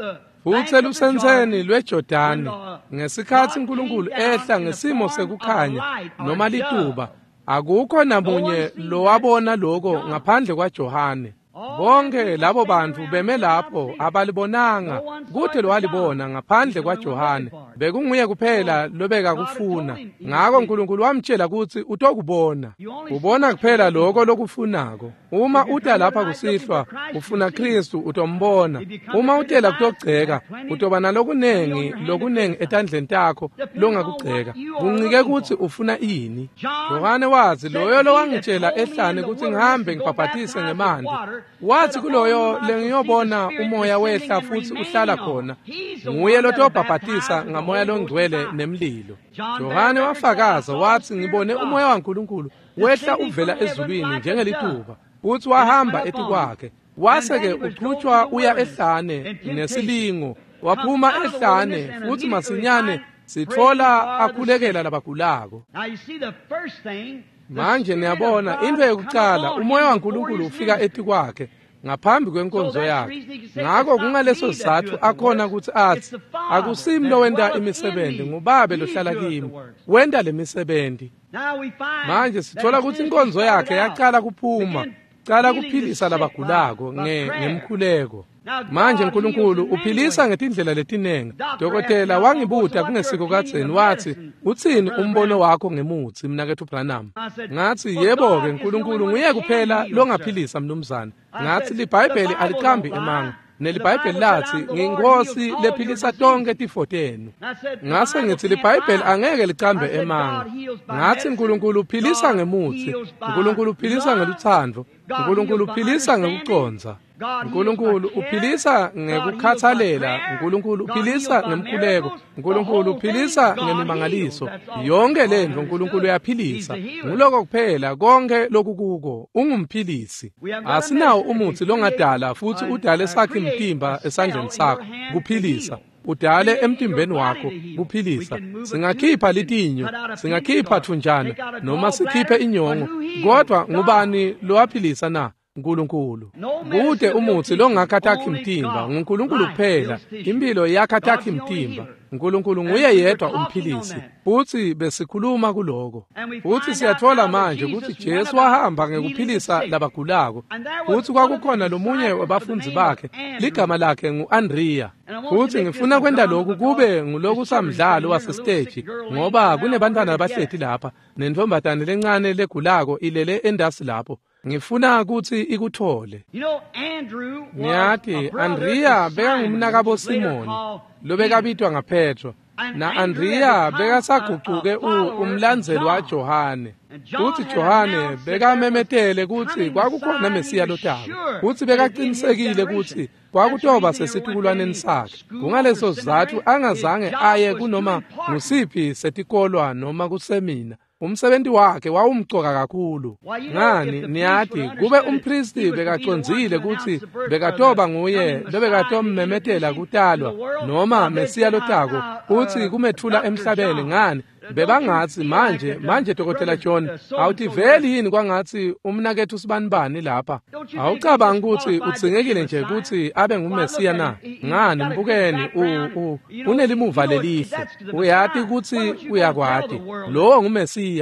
Futhi elusenseni lweJordani ngesikhathi uNkulunkulu ehla ngesimo sekukhanya noma lituba, akukho namunye lowabona lokho ngaphandle kwaJohane. Bonke labo bantu beme lapho abalibonanga kuthe lowalibona ngaphandle kwaJohane. Bekunguye kuphela lobeka kufuna. Ngakho uNkulunkulu wamtshela ukuthi utokubona. Ubona kuphela lokho lokufunako. Uma uta lapha kusihlwa ufuna Kristu utombona. Uma utela kutogceka utoba nalokunengi etandleni takho longakugceka. Kuncike ukuthi ufuna ini. Yohane wazi loyo lowangitshela ehlane ukuthi ngihambe ngibhabhatise ngemanti. Wathi kuloyo lengiyobona umoya wehla futhi uhlala khona, nguye lotobhabhatisa ngamoya longcwele nemlilo. Yohane wafakaza wathi ngibone umoya waNkulunkulu wehla uvela ezulwini njengelituba, futhi wahamba etikwakhe. Wase-ke uqhutshwa uya ehlane nesilingo, waphuma ehlane futhi masinyane sithola akhulekela labagulako. Manje niyabona into yokucala umoya waNkulunkulu ufika etikwakhe ngaphambi kwenkonzo yakhe. Ngakho kungaleso sizathu akhona ukuthi athi akusimi lo wenda imisebenzi, nguBaba lohlala kimi wenda le misebenzi. Manje sithola ukuthi inkonzo yakhe yaqala kuphuma, qala kuphilisa labagulako ngemkhuleko. Manje uNkulunkulu uphilisa ngetindlela letinengi. Dokotela wangibuta kungesiko kadzeni wathi, "Utsini umbono wakho ngemuthi mnakethu Branham?" Ngathi, "Yebo-ke uNkulunkulu nguye kuphela longaphilisa mnumzane." Ngathi, "LiBhayibheli aliqambi emanga. NeliBhayibheli lathi nginkosi lephilisa tonke tifo tenu." Ngase ngithi liBhayibheli angeke liqambe emanga. Ngathi uNkulunkulu uphilisa ngemuthi, uNkulunkulu uphilisa ngeluthando, uNkulunkulu uphilisa ngekuconza, uNkulunkulu uphilisa ngekukhathalela, uNkulunkulu uphilisa ngemkhuleko, uNkulunkulu uphilisa ngemimangaliso. Yonke lento uNkulunkulu uyaphilisa. Nguloko kuphela konke lokukuko ungumphilisi. Asinawo umuthi longadala futhi udale sakhe imtimba esandleni sakho kuphilisa. Udale emtimbeni wakho kuphilisa. Singakhipha litinyo, singakhipha thunjana noma sikhiphe inyongo, kodwa ngubani lowaphilisa na? uNkulunkulu. Kude umuthi longakhathakhi imtimba, nguNkulunkulu kuphela. Impilo yakhathakhi imtimba. uNkulunkulu nguye yedwa umphilisi. Futhi besikhuluma kuloko. Futhi siyathola manje ukuthi Jesu wahamba ngekuphilisa labagulako. Futhi kwakukhona lomunye wabafunzi bakhe, ligama lakhe nguAndriya. Futhi ngifuna kwenda lokhu kube nguloku samdlalo wasestage, ngoba kunebantwana abahleti lapha nentombatane lencane legulako ilele endasi lapho. Ngifuna ukuthi ikuthole. Ngiyathi Andriya bekangumnakabo Simoni lobekabitwa ngaPetro. Na Andriya bekasaguquke umlandzeli waJohane. Uthi Johane bekamemetele ukuthi kwakukhona Mesiya lotako. Uthi bekaqinisekile ukuthi kwakutoba sesitukulwaneni sakhe. Kungaleso sizathu angazange aye kunoma ngusiphi setikolwa noma kusemina. Umsebenzi wakhe wawumcoka kakhulu. Ngani niyathi kube umpristi bekaconzile ukuthi bekatoba nguye lobekatomemetela kutalwa noma Mesiya lotako uthi kumethula emhlabeni. Ngani bebangathi manje Dokotela John awuthi veli yini kwangathi umnakethu sibanibani lapha? Awucabanga ukuthi udzingekile nje ukuthi abe nguMesiya na? Ngani mbukeni unelimuva lelihle. Uyathi ukuthi uyakwati lowo nguMesiya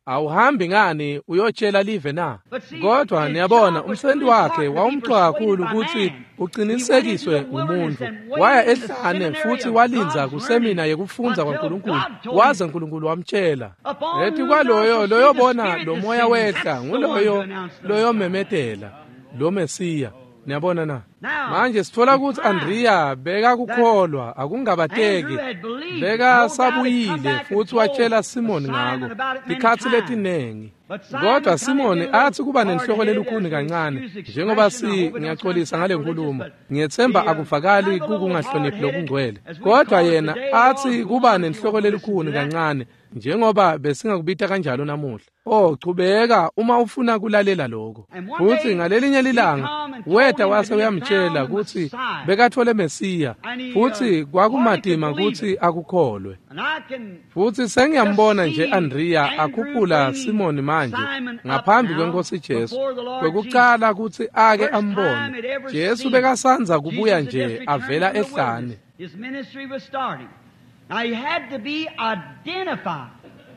awuhambi ngani uyotshela live na? Kodwa niyabona umsebenzi wakhe wawumxoka kakhulu ukuthi uqinisekiswe umuntu. Waya ehlane futhi walinza kusemina yekufunza kwaNkulunkulu, waze uNkulunkulu wamtshela. Ethi kwaloyo bona lo moya wehla nguloyo memedela lo Mesiya. Niyabona na? Manje sithola ukuthi Andrea beka kukholwa akungabateki, beka sabuyile futhi watshela Simon ngako ikhathi letinengi. Kodwa Simon athi kuba nenhloko lelukhuni kancane, njengoba ngiyaxolisa ngale nkulumo, ngiyethemba akuvakali kukungahloniphi lokungcwele. Kodwa yena athi kuba nenhloko lelukhuni kancane, njengoba besingakubita kanjalo namuhla. Chubeka uma ufuna kulalela lokho. Futhi ngalelinye ilanga weta wase uyamtshela ukuthi bekathole Mesiya, futhi kwakumadima ukuthi akukholwe. Futhi sengiyambona nje Andrea akhuphula Simon manje ngaphambi kweNkosi Jesu, kwekucala ukuthi ake ambone. Jesu bekasanza kubuya nje avela ehlane. His ministry was starting. Now he had to be identified.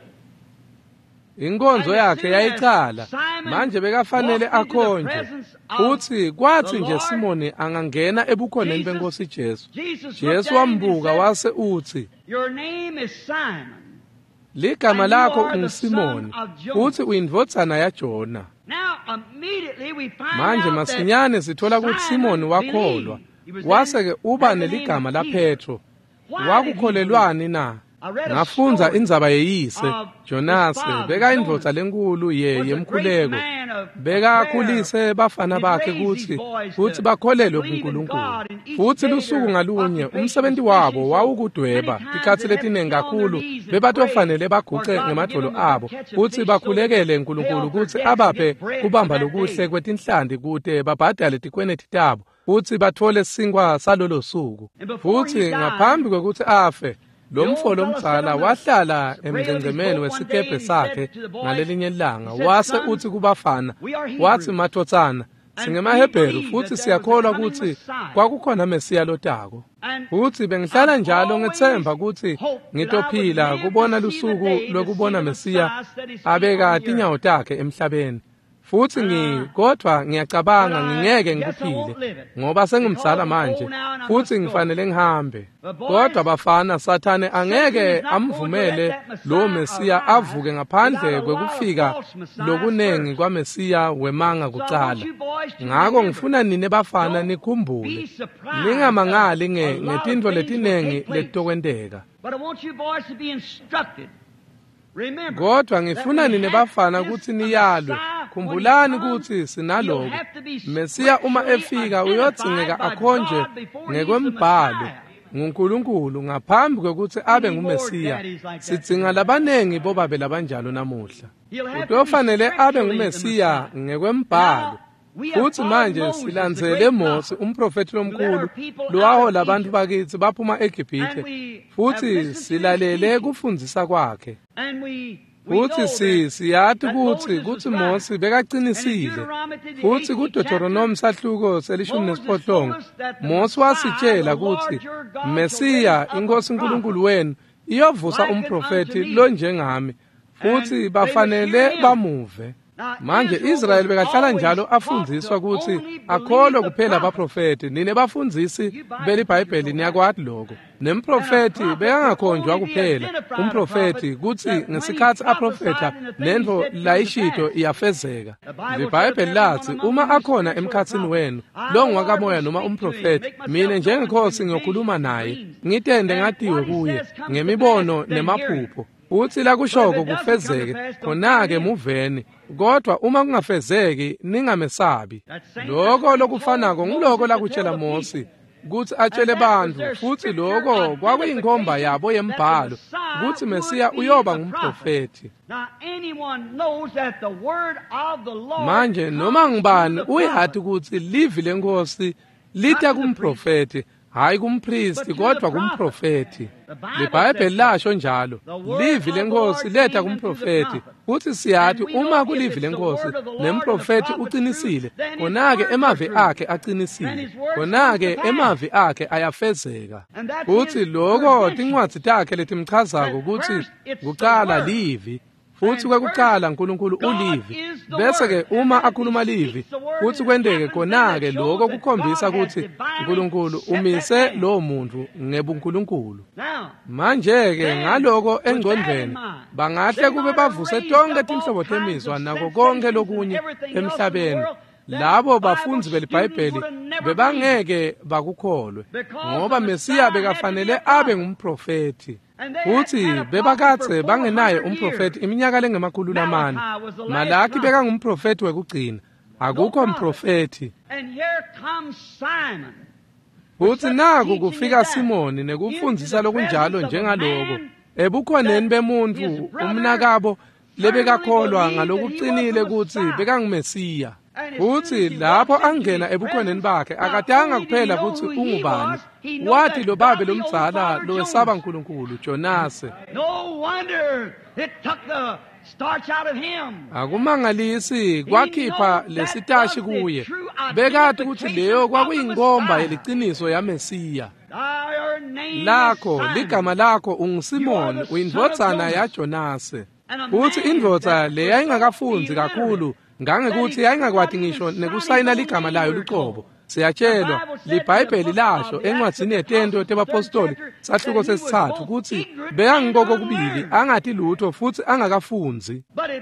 Inkonzo yakhe yayiqala, manje bekafanele akhonjwe. Futhi kwathi nje Simoni angangena ebukhoneni beNkosi Jesu. Jesu wambuka wase uthi, Your name is Simon. Ligama lakho unguSimoni, futhi uyindvodzana yaJona. Now immediately we find manje out masinyane sithola ukuthi Simoni wakholwa. Wase-ke uba neligama la Petro. Wakukholelwani na? Ngafunza indzaba yeyise Jonasi, beka indvodza lenkulu yemkhuleko, beka khulise bafana bakhe kuthi bakholelwe kuNkulunkulu. Futhi lusuku ngalunye umsebenzi wabo wawukudweba ikhathi letinengi kakhulu, bebatofanele baguce ngemadolo abo futhi bakhulekele uNkulunkulu ukuthi abaphe kubamba lokuhle kwetinhlandi kude babhadale tikweneti tabo futhi bathole sinkwa salolo suku. Futhi ngaphambi kokuthi afe, lo mfo lomdzala wahlala emngcengcemeni wesikebhe sakhe ngalelinye ilanga, wase uthi kubafana, wathi mathotsana, singemaHebheru futhi siyakholwa ukuthi kwakukhona Mesiya lotako. Futhi bengihlala njalo ngethemba ukuthi ngitophila kubona lusuku lokubona Mesiya abeka tinyawo takhe emhlabeni. Futhi kodwa ngiyacabanga ngingeke ngikuphile ngoba sengimdzala manje futhi ngifanele ngihambe. Kodwa bafana, Sathane angeke amvumele lo Mesiya avuke ngaphandle kwekufika lokunengi kwa Mesiya wemanga kucala. Ngakho ngifuna nini bafana nikhumbule, ningamangali ngetintfo letinengi letitokwenteka. Kodwa ngifuna nini bafana ukuthi niyalwe. Khumbulani ukuthi sinaloko Mesiya uma efika uyodzingeka akhonje ngekwembhalo nguNkulunkulu ngaphambi kokuthi abe nguMesiya. Sidzinga labanengi bobabe labanjalo namuhla. Utofanele abe nguMesiya ngekwembhalo. Futhi manje silandzele Mose umprofeti lomkhulu lowahola abantu bakithi baphuma eGibhithe, futhi silalele kufundzisa kwakhe. Futhi siyathi ukuthi Mose bekaqinisile. Futhi kuDeuteronomy sahluko selishumi nesiphohlongo Mose wasitshela ukuthi Mesiya inkosi uNkulunkulu wenu iyovusa umprofeti lo njengami, futhi bafanele bamuve. Manje Israyeli bekahlala njalo afundziswa ukuthi akholwe kuphela abaprofeti. Nine bafundisi belibhayibheli niyakwati lokho. Nemprofeti bekangakhonjwa kuphela umprofeti kuthi ngesikhathi aprofeta lento layishito iyafezeka. Libhayibheli lathi uma akhona emkhatsini wenu lo ngwakamoya noma umprofeti, mina njengenkosi ngiyokhuluma naye ngitende ngatiwe kuye ngemibono nemaphupho. Uthi la kushoko kufezeke, khona-ke muveni. Kodwa uma kungafezeki ningamesabi. Lokho lokufanako nguloko lakutshela Mose ukuthi atshele bantu, futhi lokho kwakuyinkomba yabo yembhalo ukuthi Mesiya uyoba ngumprofeti. Manje noma ngibani uyathi ukuthi livi lenkosi litya kumprofeti, hayi kumpristi kodwa kumprofeti. Libhayibheli lasho njalo, livi lenkosi letha kumprofeti. Futhi siyathi uma kulivi lenkosi nemprofeti uqinisile, khona-ke emavi akhe aqinisile, khona-ke emavi akhe ayafezeka. Futhi lokho tincwadzi takhe letimchazako ukuthi kucala livi, futhi kwekuqala uNkulunkulu uLevi, bese ke uma akhuluma Levi futhi kwendeke khona-ke lokho kukhombisa ukuthi uNkulunkulu umise lo muntu ngebuNkulunkulu. Manje-ke ngaloko engcondvweni bangahle kube bavuse tonke tinhlobo temizwa nako konke lokunye emhlabeni. Labo bafunzi belibhayibheli bebangeke bakukholwe ngoba Mesiya bekafanele abe ngumprofeti. Futhi bebakatse bangenaye umprofeti iminyaka lengemakhulu lamane. Malaki beka ngumprofeti wekugcina, akukho umprofeti. Futhi naku kufika Simoni nekufundzisa lokunjalo njengaloko ebukhoneni bemuntu umnakabo lebekakholwa ngalokucinile ukuthi bekangumesiya. Futhi lapho angena ebukhoneni bakhe akadanga kuphela ukuthi ungubani, wathi lo babe lomdzala lowesaba uNkulunkulu Jonase. Akumangalisi kwakhipha lesitashi kuye, bekathi ukuthi leyo kwakuyinkomba yeliciniso yaMesiya. Lakho ligama lakho unguSimoni, uyindvodzana yaJonase. Futhi indvodza le yayingakafunzi kakhulu ngangekuthi yayingakwati ngisho nekusayina ligama layo liqobo. Siyatshelwa libhayibheli lasho encwadzini yetento tebapostoli sahluko sesithathu ukuthi bekangikoko kubili angathi lutho futhi angakafunzi.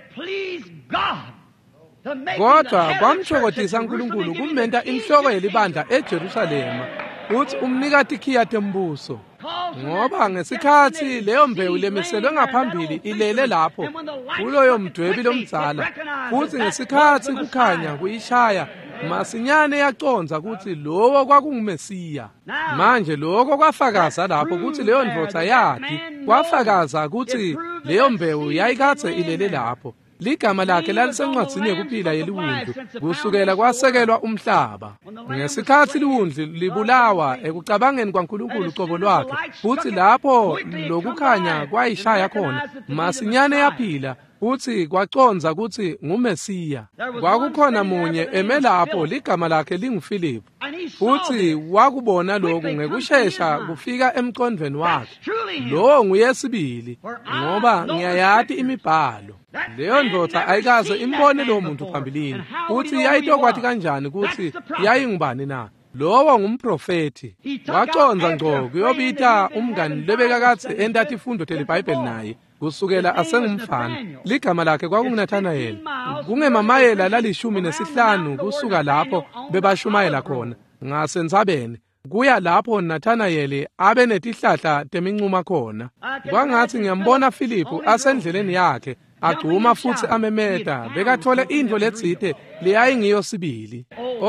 Kodwa kwamthokozisa uNkulunkulu kumenta inhloko yelibandla eJerusalema futhi umnika tikhiya tembuso. Ngoba ngesikhathi leyo mbewu lemiselwe ngaphambili ilele lapho kuloyo mdwebi lomdzala, futhi ngesikhathi kukhanya kuyishaya masinyane yaconza ukuthi lowo kwakungumesiya. Manje lokho kwafakaza lapho ukuthi leyo ndvodza yathi, kwafakaza ukuthi leyo mbewu yayikatse ilele lapho. Ligama lakhe lalisencwadzini yekuphila yeliwundlu kusukela kwasekelwa umhlaba. Ngesikhathi liwundlu libulawa ekucabangeni kwaNkulunkulu qobo lwakhe, futhi lapho lokukhanya kwayishaya khona masinyane yaphila futhi kwaconza ukuthi ngumesiya. Kwakukhona munye eme lapho ligama lakhe linguFilipu, futhi wakubona lokhu ngekushesha kufika emcondweni wakhe. Lo nguyesibili ngoba ngiyayati imibhalo. Leyo ndvodza ayikaze imbone lo muntu phambilini, futhi yayitokwathi kanjani ukuthi yayingubani na. Lowo ngumprofeti. Waconza ngqo kuyobita umngani lebekakatse entathi ifundo telibhayibheli naye kusukela asengumfana. Ligama lakhe kwakunguNathanaeli. Kungemamayela lalishumi kusuka lapho bebashumayela khona ngasendzabeni kuya lapho Nathanaeli abe netihlahla temincuma khona. Kwangathi ngiyambona Filipu asendleleni yakhe agcuma futhi amemeta, bekathole indlo ledzite leyayingiyo sibili.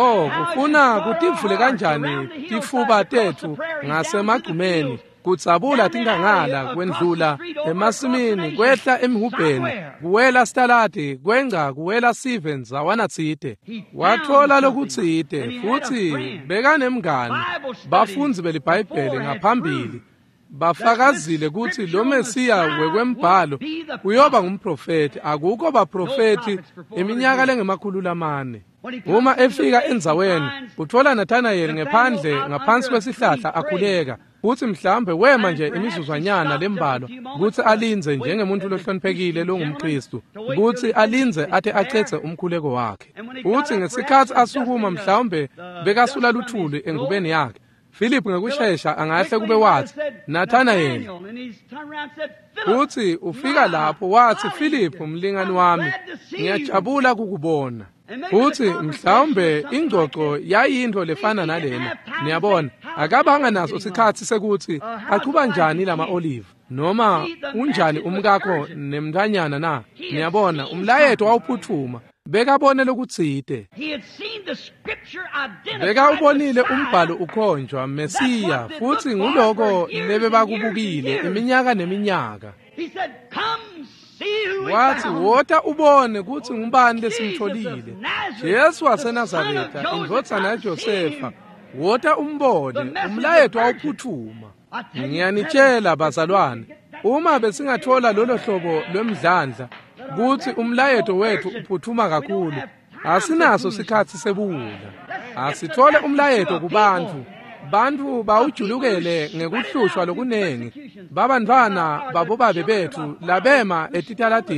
Kufuna kutivule kanjani tifuba tethu ngasemagcumeni, kutsabula tinkangala kwendlula emasimini, kwehla emhubheni, kuwela sitalati, kwenca kuwela sive nzawana tsite. Wathola lokutsite futhi bekanemngani bafunzi belibhayibheli ngaphambili bafakazile ukuthi lo Mesiya wekwembhalo uyoba ngumprofeti. Akukho baprofeti iminyaka lengemakhulu lamane. Uma efika endzaweni uthola Nathanaeli ngaphansi kwesihlahla akhuleka, futhi mhlambe wema nje imizuzwanyana lembalo ukuthi alinze njengemuntu lohloniphekile longumKristu, ukuthi alinze athe acetse umkhuleko wakhe. Futhi ngesikhathi asukuma mhlambe bekasula luthuli engubeni yakhe, Filipu ngekushesha angahle kube wathi Nathanaeli. Futhi ufika lapho wathi, Filipu mlingani wami, ngiyajabula kukubona. Futhi mhlawumbe ingxoxo yayinto lefana nalena. Niyabona, akabanga naso isikhathi sekuthi aqhuba njani lama-olive noma unjani umkakho nemntanyana na. Niyabona, umlayeto wawuphuthuma. Bekabone lokutsite. Bekawubonile umbhalo ukhonjwa Mesiya, futhi nguloko lebe bakubukile iminyaka neminyaka. Wathi wota ubone ukuthi ngubani lesimtholile, Jesu waseNazaretha, indvodzana yaJosefa. Wota umbone, umlayeto wawuphuthuma. Ngiyanitshela bazalwane, uma besingathola lolo hlobo lwemdlandla kuthi umlayeto wethu uphuthuma kakhulu, asinaso sikhathi sebuwula. Asithole umlayeto kubantu. Bantu bawujulukele ngekuhlushwa lokunengi. Babantwana babobabe bethu labema etitaladini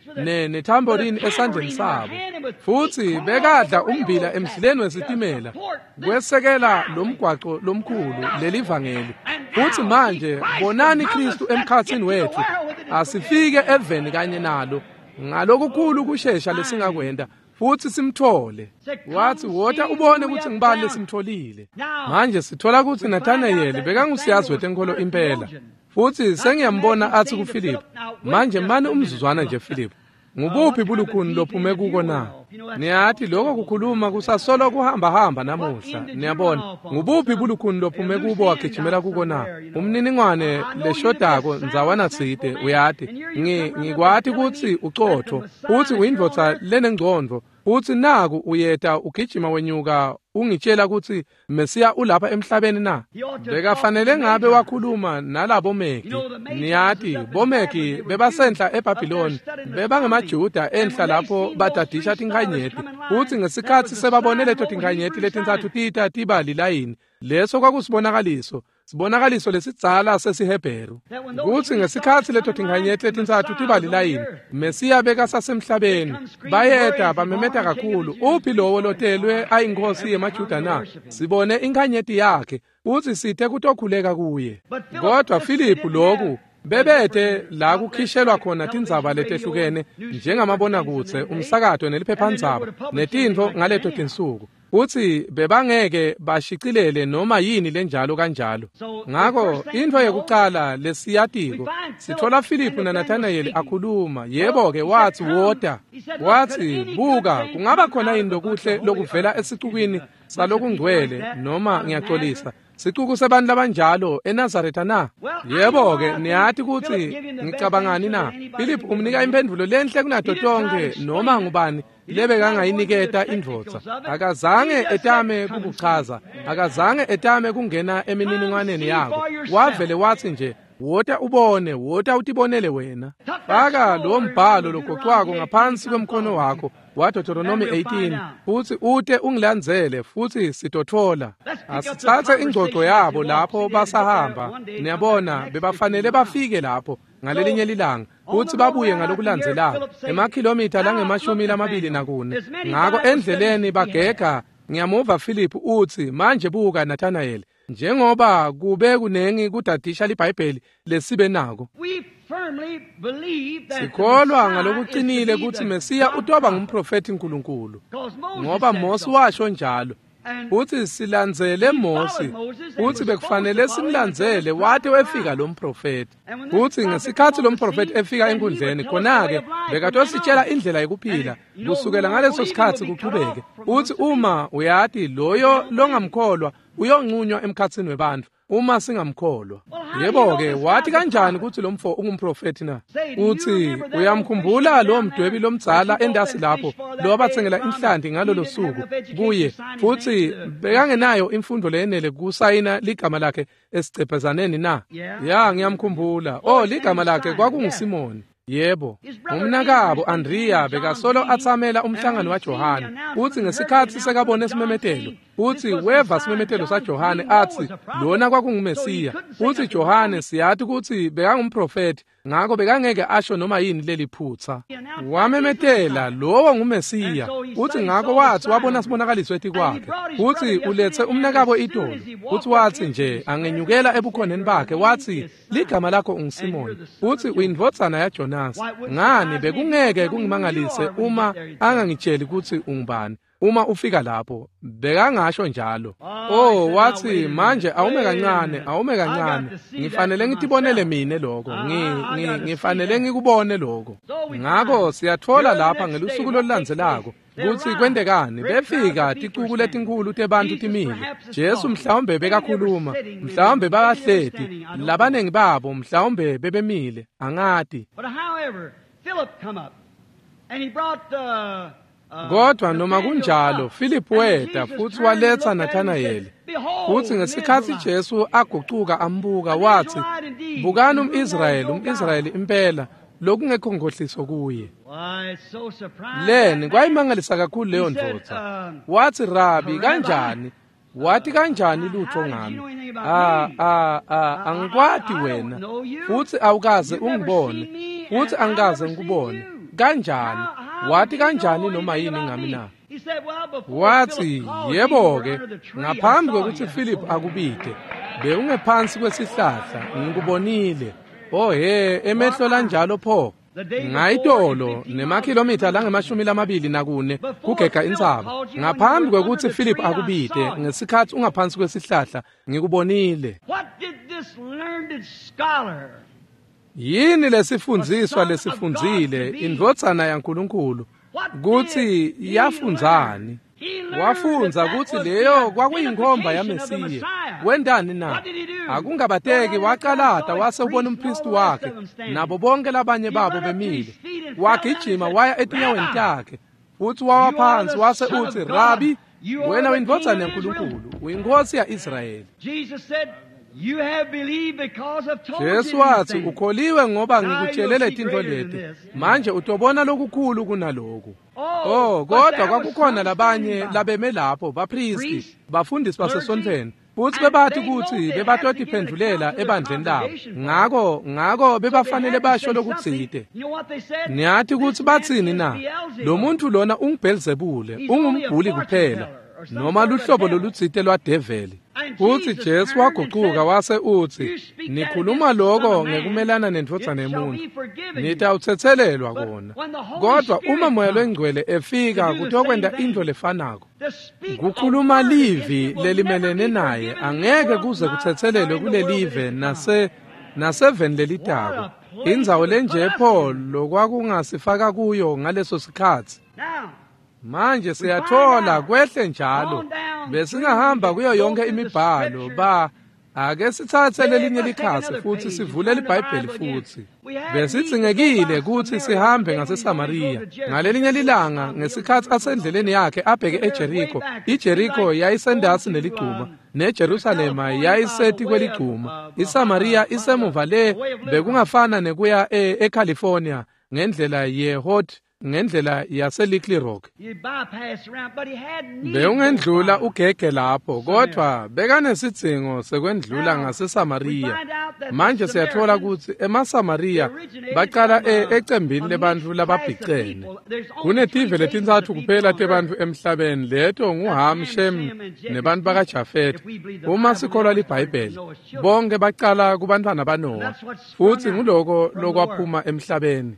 nethamborini esandleni sabo, futhi bekadla ummbila emdleni wesitimela kwesekela lomgwaqo lomkhulu lelivangeli. Futhi manje bonani Kristu emkhathini wethu, asifike eveni kanye nalo ngalokukhulu kushesha lesingakwenda futhi simthole. Wathi wota ubone ukuthi ngibani lesimtholile. Manje sithola ukuthi Nathanaeli bekangusiyazi wetenkolo impela, futhi sengiyambona athi kuFilipu, manje mani umzuzwana nje Filipu, ngubuphi bulukhuni lophume kuko na? Niyathi lokho kukhuluma kusasolo kuhamba namuhla. Niyabona ngubuphi bulukhuni lophume kubo wagijimela kuko na? Umniningwane leshodako nzawana tsite uyathi ngikwathi ukuthi ucotho, futhi uyindvodza lenengcondvo, futhi naku uyeta ugijima wenyuka ungitshela ukuthi Mesiya ulapha emhlabeni na? Bekafanele ngabe wakhuluma nalabo Meki. Niyathi bomeki bebasenhla eBhabhiloni, bebangemaJuda enhla lapho badadisha tinkhanyeti, futhi ngesikhathi sebabone leto tinkhanyeti letintsathu tita tiba lilayini, leso kwakusibonakaliso lesidzala sesiHebheru, kuthi ngesikhathi leto tinkhanyeti letintsathu tiba lilayini, Mesiya bekasasemhlabeni. Bayeta bamemeta kakhulu, uphi lowo lotelwe ayinkosi yemaJuda na? Sibone inkhanyeti yakhe, futhi sithe kutokhuleka kuye. Kodwa Filipu lokhu bebethe la kukhishelwa khona tindzaba letehlukene njengamabonakudze, umsakato neliphephandzaba netintfo ngaleto tinsuku, futhi bebangeke bashicilele noma yini lenjalo kanjalo. Ngakho intfo yokuqala lesiyatiko sithola Filipu naNathanaeli akhuluma. Yebo-ke wathi wota, wathi buka, kungaba khona yini lokuhle lokuvela esicukwini salokungcwele, noma ngiyaxolisa sicuku sebantu labanjalo eNazaretha na? Yebo-ke niyathi ukuthi ngicabangani na? Filipu umnika imphendvulo lenhle kunato tonke noma ngubani lebekangayiniketa indvodza. Akazange etame kukuchaza, akazange etame kungena emininingwaneni yako. Wavele wathi nje, wota ubone, wota utibonele wena. Faka lo mbhalo logoqwako ngaphansi kwemkhono wakho waDuteronomy 18, futhi ute ungilandzele, futhi sitothola. Asithathe ingxoxo yabo lapho basahamba. Niyabona bebafanele bafike lapho ngalelinye ilanga, futhi babuye ngalokulandzelako emakhilomitha lange-24. Ngakho endleleni bagega. Ngiyamuva Filipu uthi, manje buka Nathanaeli, njengoba kube kunengi kudadisha liBhayibheli lesibe nako, sikholwa ngalokuqinile ukuthi Mesiya utoba ngumprofeti Nkulunkulu, ngoba Mose washo njalo. Futhi silandzele Mose, futhi bekufanele simlandzele wate wefika lo mprofeti. Futhi ngesikhathi lo mprofeti efika enkundleni, khona-ke bekatositshela indlela yokuphila kusukela ngaleso sikhathi kuqhubeke. Futhi uma uyathi loyo longamkholwa uyonqunywa emkhathini webantu uma singamkholwa. Yebo-ke wathi kanjani ukuthi lo mfo ungumprofeti na? Uthi uyamkhumbula lo mdwebi lomdzala endasi lapho lo abathengela inhlanti ngalolo suku kuye, futhi bekangenayo imfundo leyenele kusayina ligama lakhe esicephezaneni na? Ya, ngiyamkhumbula. Ligama lakhe kwakunguSimoni. Yebo, umnakabo Andriya bekasolo atsamela umhlangano waJohane, futhi ngesikhathi sekabone simemetelo, futhi weva simemetelo saJohane athi lona kwakunguMesiya. Futhi Johane siyathi ukuthi bekangumprofeti, ngakho bekangeke asho noma yini leliphutha. Wamemetela lowo nguMesiya, futhi ngakho wathi wabona sibonakaliso ethi kwakhe, futhi ulethe umnakabo itoli, futhi wathi nje angenyukela ebukhoneni bakhe, wathi ligama lakho unguSimoni, futhi uyindvodzana yaJonasi. Ngani bekungeke kungimangalise uma angangitsheli ukuthi ungubani. Uma ufika lapho bekangasho njalo. Wathi manje awume kancane, ngifanele ngitibonele mina lokho, ngifanele ngikubone lokho. Ngakho siyathola lapha ngelusuku lolulandzelako kuthi kwendekani, befika ticuku letinkulu tebantu timile. Jesu mhlawumbe bekakhuluma, mhlawumbe bahleti, labanengi babo mhlawumbe bebemile, angati. Kodwa noma kunjalo Filipu weta futhi waletha Nathanaeli. Futhi ngesikhathi Jesu aguquka ambuka wathi, bukani umIsrayeli impela, lokungekho ngohliso kuye. Leni kwayimangalisa kakhulu leyo ndvodza. Wathi, Rabi, kanjani? Wathi kanjani lutho ngami? Angikwati wena, futhi awukaze ungibone, futhi angikaze ngikubone. kanjani wathi kanjani noma yini ngami na wathi yebo-ke ngaphambi kokuthi Philip akubide bewungephansi kwesihlahla ngikubonile emehlo lanjalo pho ngayitolo nemakhilomitha lange-24 kugega insaba ngaphambi kokuthi Philip akubide ngesikhathi ungaphansi kwesihlahla ngikubonile. Yini lesifundiswa lesifundzile indvodzana yaNkulunkulu kuthi yafundzani? Wafunza ukuthi leyo kwakuyinkhomba yaMesiya. Wendani na? Akungabateki waqalata wase ubona umpristi wakhe nabo bonke labanye babo bemile. Wagijima waya etinyaweni takhe futhi wawa phansi wase uthi, Rabi, wena uyindvodzana yaNkulunkulu, uyinkosi ya-Israyeli. Jesu wathi ukholiwe ngoba ngikutshelele tintfo leti, manje utobona lokukhulu kunaloku. Kodwa kwakukhona labanye labeme lapho bapristi bafundisi basesontheni futhi bebathi ukuthi bebatotiphendulela ebandleni labo ngako bebafanele basho lokutsite. Niyathi ukuthi bathini na? Lo muntu lona unguBhelizebule, ungumbhuli kuphela noma luhlobo lolutsite lwadeveli. Uthi Jesu waguquka wase uthi, nikhuluma lokho ngekumelana nendvodzana yomuntu, nitawuthethelelwa kona. Kodwa uma Moya Lwengcwele efika kutokwenda into lefanako, kukhuluma livi lelimelene naye, angeke kuze kuthethelelwe kulelive naseveni lelitako. Indzawo lenje pho lokwakungasifaka kuyo ngaleso sikhathi. Manje siyathola kwehle njalo besingahamba kuyo yonke imibhalo ake sithathe lelinye likhasi futhi sivule iBhayibheli futhi besitsingekile ukuthi sihambe ngaseSamariya ngalelinye lilanga ngesikhathi asendleleni yakhe abheke eJeriko. iJeriko yayisendasi neligquma neJerusalema yayiseti kweligquma. iSamariya isemuva le bekungafana nekuya eCalifornia ngendlela yeHot ngendlela yaseLittle Rock. Beungendlula ugege lapho kodwa bekanesidzingo sekwendlula ngaseSamariya. Manje siyathola ukuthi emaSamariya baqala ecembini lebantfu lababhicene. Kunetive letintsatfu kuphela tebantfu emhlabeni, leto nguHam, Shem nebantfu bakaJafet. Uma sikholwa liBhayibheli bonke baqala kubantfwana baNowa futhi nguloko lokwaphuma emhlabeni.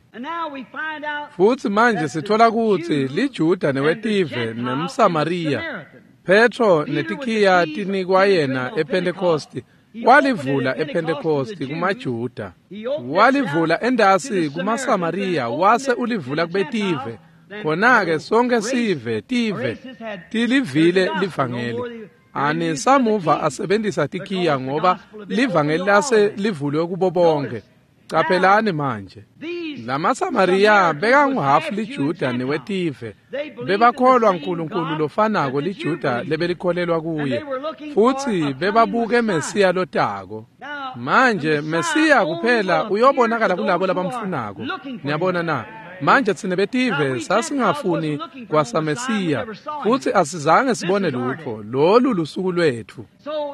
Futhi manje sithola ukuthi liJuda newetive nemSamariya. Petro neTikhiya tinikwa yena ePentecost. Walivula ePentecost kumaJuda, walivula endasi kumaSamariya, wase ulivula kubetive. Khona-ke sonke sive tive tilivile livangeli. Ani samuva asebenzisa Tikhiya ngoba livangeli lase livulwe kubo bonke. Capelani manje lamaSamariya bekanguhafu liJuda newetive, bebakholwa uNkulunkulu lofanako liJuda lebelikholelwa kuye futhi bebabuke Mesiya lotako. Manje Mesiya kuphela uyobonakala kulabo labamfunako. Niyabona na? Manje thina betive sasingafuni kwasaMesiya futhi asizange sibone lutho lolu lusuku lwethu.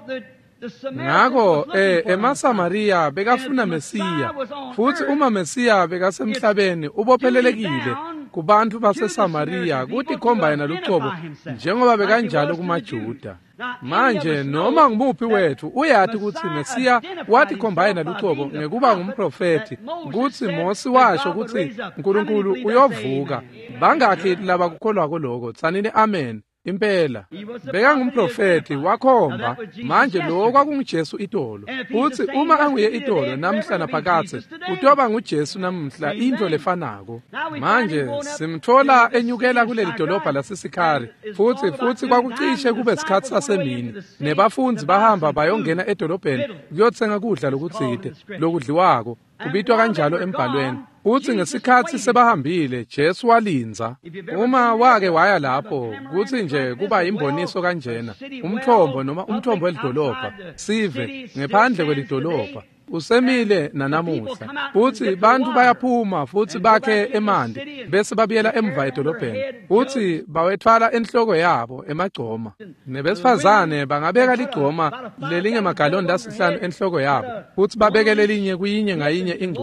Ngako emaSamariya bekafuna Mesiya futhi uma Mesiya bekasemhlabeni ubophelelekile kubantu baseSamariya kuthi khomba yena lucobo njengoba bekanjalo kumaJuda. Manje noma ngumuphi wethu uyathi ukuthi Mesiya wathi khomba yena lucobo ngekuba ngumprofeti, kuthi Mose washo ukuthi uNkulunkulu uyovuka. Bangakhi laba kukholwa koloko? Tsanini amen. Impela bekangumprofeti wakhomba. Manje lo kwakunguJesu itolo. Uthi uma anguye itolo namhla naphakathe utoba nguJesu namhla into lefanako. Manje simthola enyukela kuleli dolobha laseSikhari futhi kwakucishe kube isikhathi sasemini nebafundzi bahamba bayongena edolobheni kuyothenga kudla lokutsite lokudliwako kubitwa kanjalo embhalweni. Uthi ngesikhathi sebahambile Jesu walinza. Uma wake waya lapho kuthi nje kuba imboniso kanjena umthombo noma umthombo welidolobha sive ngephandle kwelidolobha usemile nanamuhla. Uthi bantu bayaphuma futhi bakhe eMandi bese babiyela emva edolobheni. Uthi bawethwala enhloko yabo emagcoma, nebesifazane bangabeka ligcoma lelinye magaloni lasihlanu enhloko yabo futhi babeke lelinye kuyinye ngayinye inguli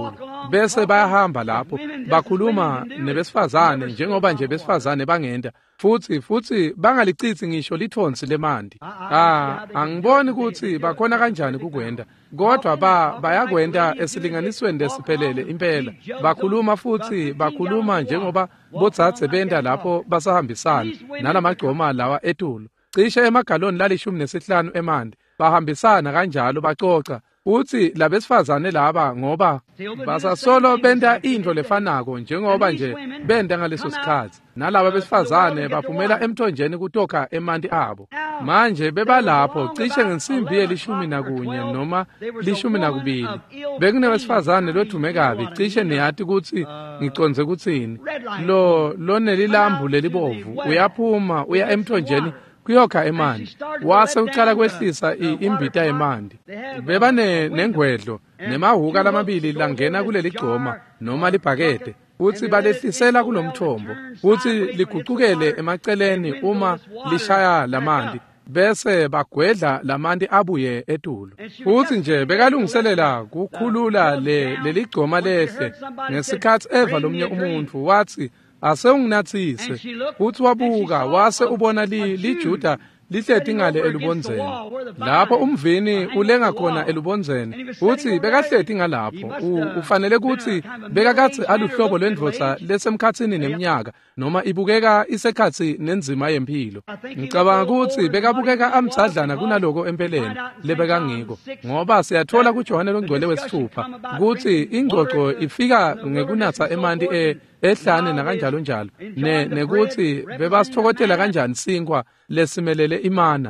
bese bayahamba lapho bakhuluma nebesifazane njengoba nje besifazane bangenda futhi bangalichithi ngisho lithonsi lemanti. Angiboni ukuthi bakhona kanjani kukwenda, kodwa bayakwenda esilinganisweni lesiphelele impela. Bakhuluma futhi bakhuluma njengoba botsatse benda lapho basahambisana nalamagcoma lawa etulo cishe emagaloni la15 emanti. Bahambisana kanjalo baxoxa uthi labesifazane laba ngoba basasolo benda into lefanako njengoba nje benda ngaleso sikhathi. Nalaba besifazane baphumela emthonjeni kutoka emanti abo. Manje bebalapho cishe ngensimbi ye11 noma 12. Bekunebesifazane lodume kabi cishe niyati ukuthi ngiconze kuthini. Lo nelilambu lelibovu uyaphuma uya emthonjeni kuyokha emanti. Wase uqala kwehlisa imbita yemanti. Beba nengwedlo nemahuka lamabili langena kuleli gcoma noma libhakede. Uthi balehlisela kulomthombo. Uthi liguqukele emaceleni uma lishaya lamanti. Bese bagwedla lamanti abuye etulo. Uthi nje bekalungiselela kukhulula leli gcoma lehle ngesikhathi eva lomnye umuntu wathi ase unginathise. Uthi wabuka wase ubona liJuda lihleti ngale elubonzeni lapho umvini ulenga khona elubonzeni. Uthi bekahleti ngalapho ufanele ukuthi bekakathi aluhlobo lwendvodza lesemkhatsini neminyaka noma ibukeka isekhathi nenzima yempilo. Ngicabanga ukuthi bekabukeka amthadlana kunaloko empeleni lebekangiko, ngoba siyathola kuJohane longcwele wesithupha ukuthi ingxoxo ifika ngekunatha emanti ehlane nakanjalo njalo nekuthi bebasithokotela kanjani sinkwa lesimelele imana.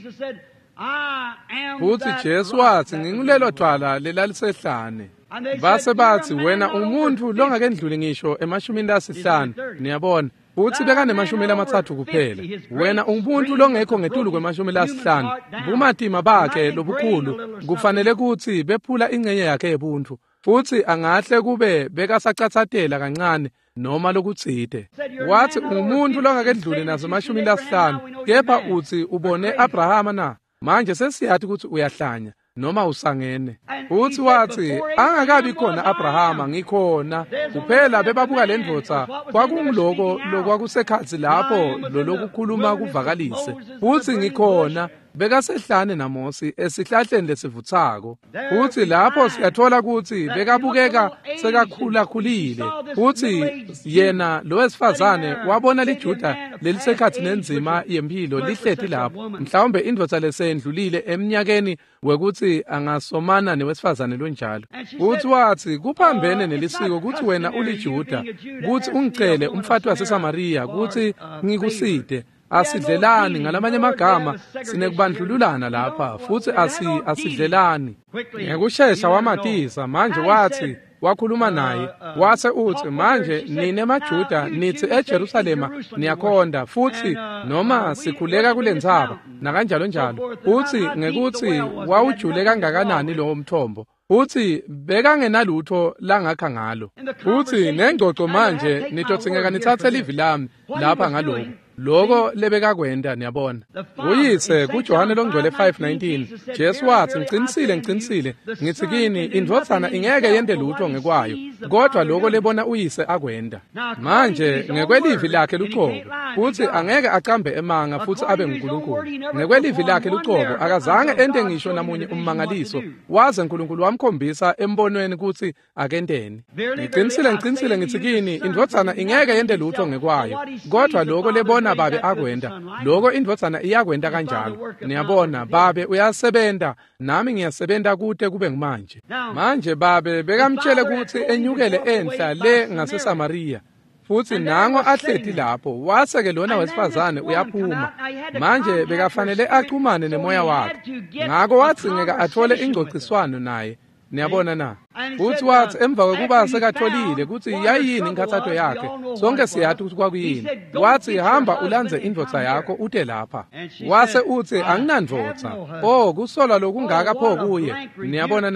Uthi Jesu wathi ngingulelo dwala lelalisehlane. Base bathi wena umuntu longakendluli ngisho ema-50. Niyabona uthi bekanemashumi-3 kuphela. Wena umuntu longekho ngetulu kwema-50. Bumatima bakhe lobukhulu kufanele ukuthi bephula ingcenye yakhe yebuntu. Futhi angahle kube bekasacathatela kancane noma lokutsite. Wathi umuntu longakendluli nasemashumi-5, kepha uthi ubone Abrahama na. Manje sesiyathi ukuthi uyahlanya noma usangene. Uthi wathi angakabi khona Abrahama ngikhona. Kuphela bebabuka lendvodza kwakungiloko lokwakusekhathi lapho lokukhuluma kuvakalise. Uthi ngikhona bekasehlane naMosi esihlahleni lesivuthako. Uthi lapho siyathola ukuthi bekabukeka sekakhulakhulile. Uthi yena lo wesifazane wabona liJuda lelisekhathi nenzima yempilo lihleti lapho. Mhlawumbe indvodza lesendlulile eminyakeni wekuthi angasomana newesifazane lonjalo. Uthi wathi kuphambene nelisiko ukuthi wena uliJuda kuthi ungicele umfati waseSamariya ukuthi ngikuside. Asidlelani ngalamanye amagama sinekubandlululana lapha futhi asidlelani. Ngekushesha wamatisa manje wathi wakhuluma naye wase uthi manje nine maJuda nithi eJerusalema niyakhonda futhi noma sikhuleka kulendzaba nakanjalo njalo. Uthi ngekuthi wawujule kangakanani lo mthombo. Uthi bekangenalutho langakha ngalo. Uthi nengcoco manje nitotsingeka nithathe livi lami lapha ngaloko. Loko lebekakwenda niyabona. Uyise kuJohane longcwele 5:19 Jesu wathi ngicinisile ngithi kini indvodzana ingeke yende lutho ngekwayo, kodwa loko lebona uyise akwenda. Manje ngekwelivi lakhe luqobo futhi angeke acambe emanga futhi abe nguNkulunkulu. Ngekwelivi lakhe luqobo akazange ende ngisho namunye ummangaliso waze uNkulunkulu wamkhombisa embonweni ukuthi akenteni. Ngicinisile ngithi kini indvodzana ingeke yende lutho ngekwayo, kodwa loko lebona babe akwenda. Loko indvodzana iyakwenda kanjalo. Niyabona babe uyasebenza nami ngiyasebenta kude kube ngimanje. Manje babe bekamtshele ukuthi enyukele enhla le ngaseSamariya. Futhi nango ahleti lapho waseke lona wesifazane uyaphuma. Manje bekafanele axhumane nemoya wakhe. Ngako wathi ngeke athole ingcociswano naye. Niyabona na? Uthi wathi emva kokuba sekatholile ukuthi yayini inkathatho yakhe sonke siyathi ukuthi kwakuyini. Wathi hamba ulanze indvodza yakho ute lapha. Wase uthi anginandvodza. Kusola lokungaka pho kuye. Niyabona na?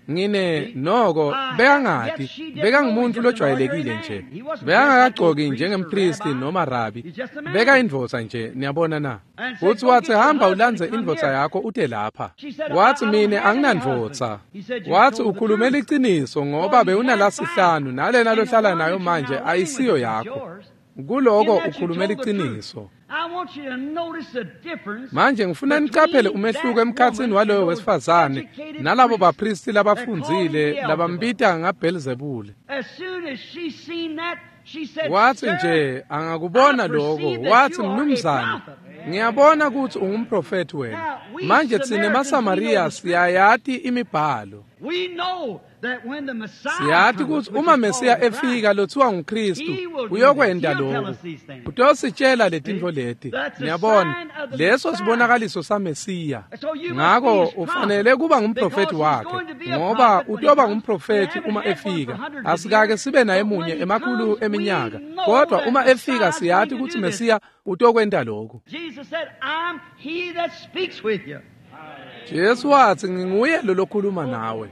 ngine noko bekangadi bekangumuntu lojwayelekile nje bekangagcoki njengempristi noma rabi bekayindvodza nje niyabona na uthi wathi hamba ulandze indvodza yakho ute lapha wathi mina anginandvodza wathi ukhulumela iqiniso ngoba bewunalasihlanu nalena lohlala nayo manje ayisiyo yakho kuloko ukhulumela iqiniso manje ngifuna nicaphele umehluko emkhatsini waloyo wesifazane nalabo bapristi labafundzile labambita ngaBelzebule wathi nje angakubona lokho wathi mnumzane ngiyabona ukuthi ungumprofeti wena manje thina emaSamariya siyayati imibhalo siyathi ukuthi uma Mesiya efika lothiwa nguKristu uyokwenda lokho utositshela letintfo leti niyabona leso sibonakaliso saMesiya ngakho ufanele kuba ngumprofeti wakhe ngoba utoba ngumprofeti uma efika asikake sibe naye munye emakhulu eminyaka kodwa uma efika siyathi ukuthi Mesiya utokwenda lokho Jesu wathi nginguye lo lokhuluma nawe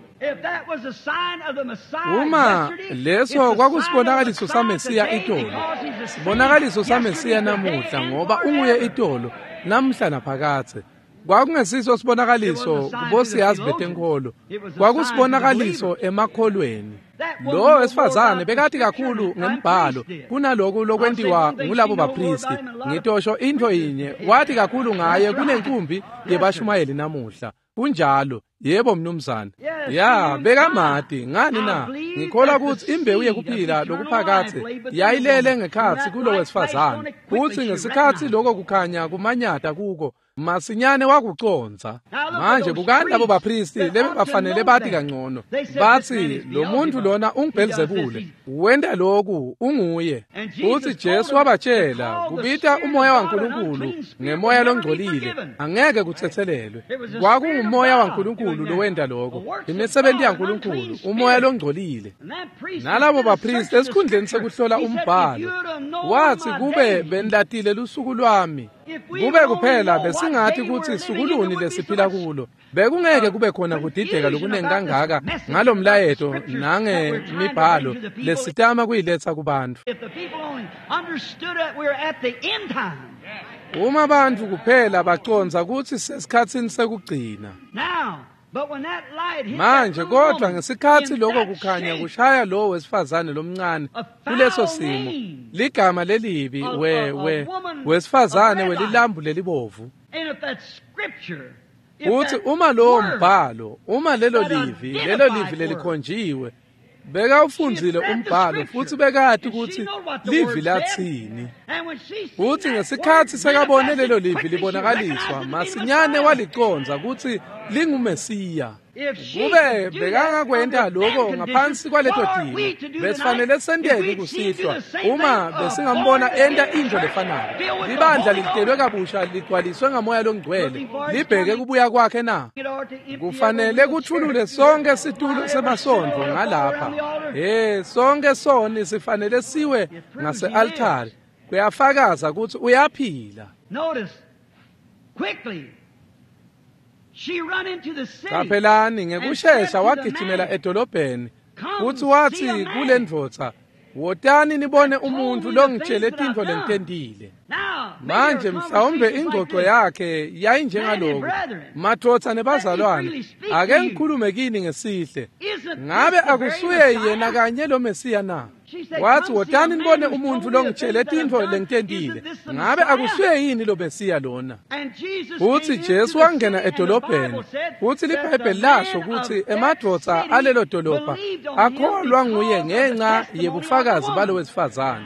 uma leso kwakusibonakaliso saMesiya itolo sibonakaliso saMesiya namuhla ngoba unguye itolo namhla naphakathe kwakungesiso sibonakaliso kubosiyazi betenkolo kwakusibonakaliso emakholweni lo wesifazane bekathi kakhulu ngembhalo kunaloko lokwentiwa ngulabo bapristi ngitosho into yinye wathi kakhulu ngaye kunenkumbi yebashumayeli namuhla kunjalo yebo mnumzane ya bekamadi ngani na ngikholwa ukuthi imbewu yekuphila lokuphakathe yayilele ngekhathi kulo wesifazane futhi ngesikhathi lokho kukhanya kumanyata kuko masinyane wakuconza manje bukani labo bapristi lebe bafanele bathi kangcono bathi lo muntu lona unguBelzebule wenda lokhu unguye uthi Jesu wabatshela kubita umoya waNkulunkulu ngemoya longcolile angeke kuthethelelwe kwakungumoya waNkulunkulu lowenda lokho imisebenzi yaNkulunkulu umoya longcolile nalabo bapristi esikhundleni sekuhlola umbhalo wathi kube benlatile lusuku lwami kube kuphela besingathi ukuthi sukuluni lesiphila kulo bekungeke kube khona kudideka lokunengi kangaka ngalomlayeto nangemibhalo lesitama kuyiletha kubantu uma abantu kuphela baconza ukuthi sesikhatsini sekugcina manje kodwa ngesikhathi lokho kukhanya kushaya lo wesifazane lomncane kuleso simo ligama lelibi wesifazane welilambu lelibovu uthi uma lo mbhalo uma lelo livi lelikhonjiwe beka ufundzile umbhalo futhi bekati ukuthi livi lathini uthi ngesikhathi sekabone lelo livi libonakaliswa masinyane waliconza ukuthi lingumesiya kube bekangakwenda lokho ngaphansi kwaleto dili besifanele sendeke kusihlwa uma besingambona enda into lefanayo libandla litelwe kabusha ligcwaliswe ngamoya longcwele libheke kubuya kwakhe na kufanele kuthulule sonke situlo semasondlo ngalapha sonke soni sifanele siwe ngase-altari kuyafakaza ukuthi uyaphila notice quickly Kapelani ngekushesha wagijimela edolobheni futhi wathi kule ndvodza wotani nibone umuntu longitshele tintfo lengitendile manje mhlawumbe ingcoco yakhe yayinjengalokho madvodza nebazalwane ake ngikhulume kini ngesihle ngabe akusuye yena kanye lo Mesiya na wathi wotani nibone umuntu longitshele tintfo lengitendile ngabe akusuye yini lo Mesiya lona futhi Jesu wangena edolobheni futhi liBhayibheli lasho ukuthi emadvodza alelo dolobha akholwa nguye ngenxa yebufakazi balo wesifazane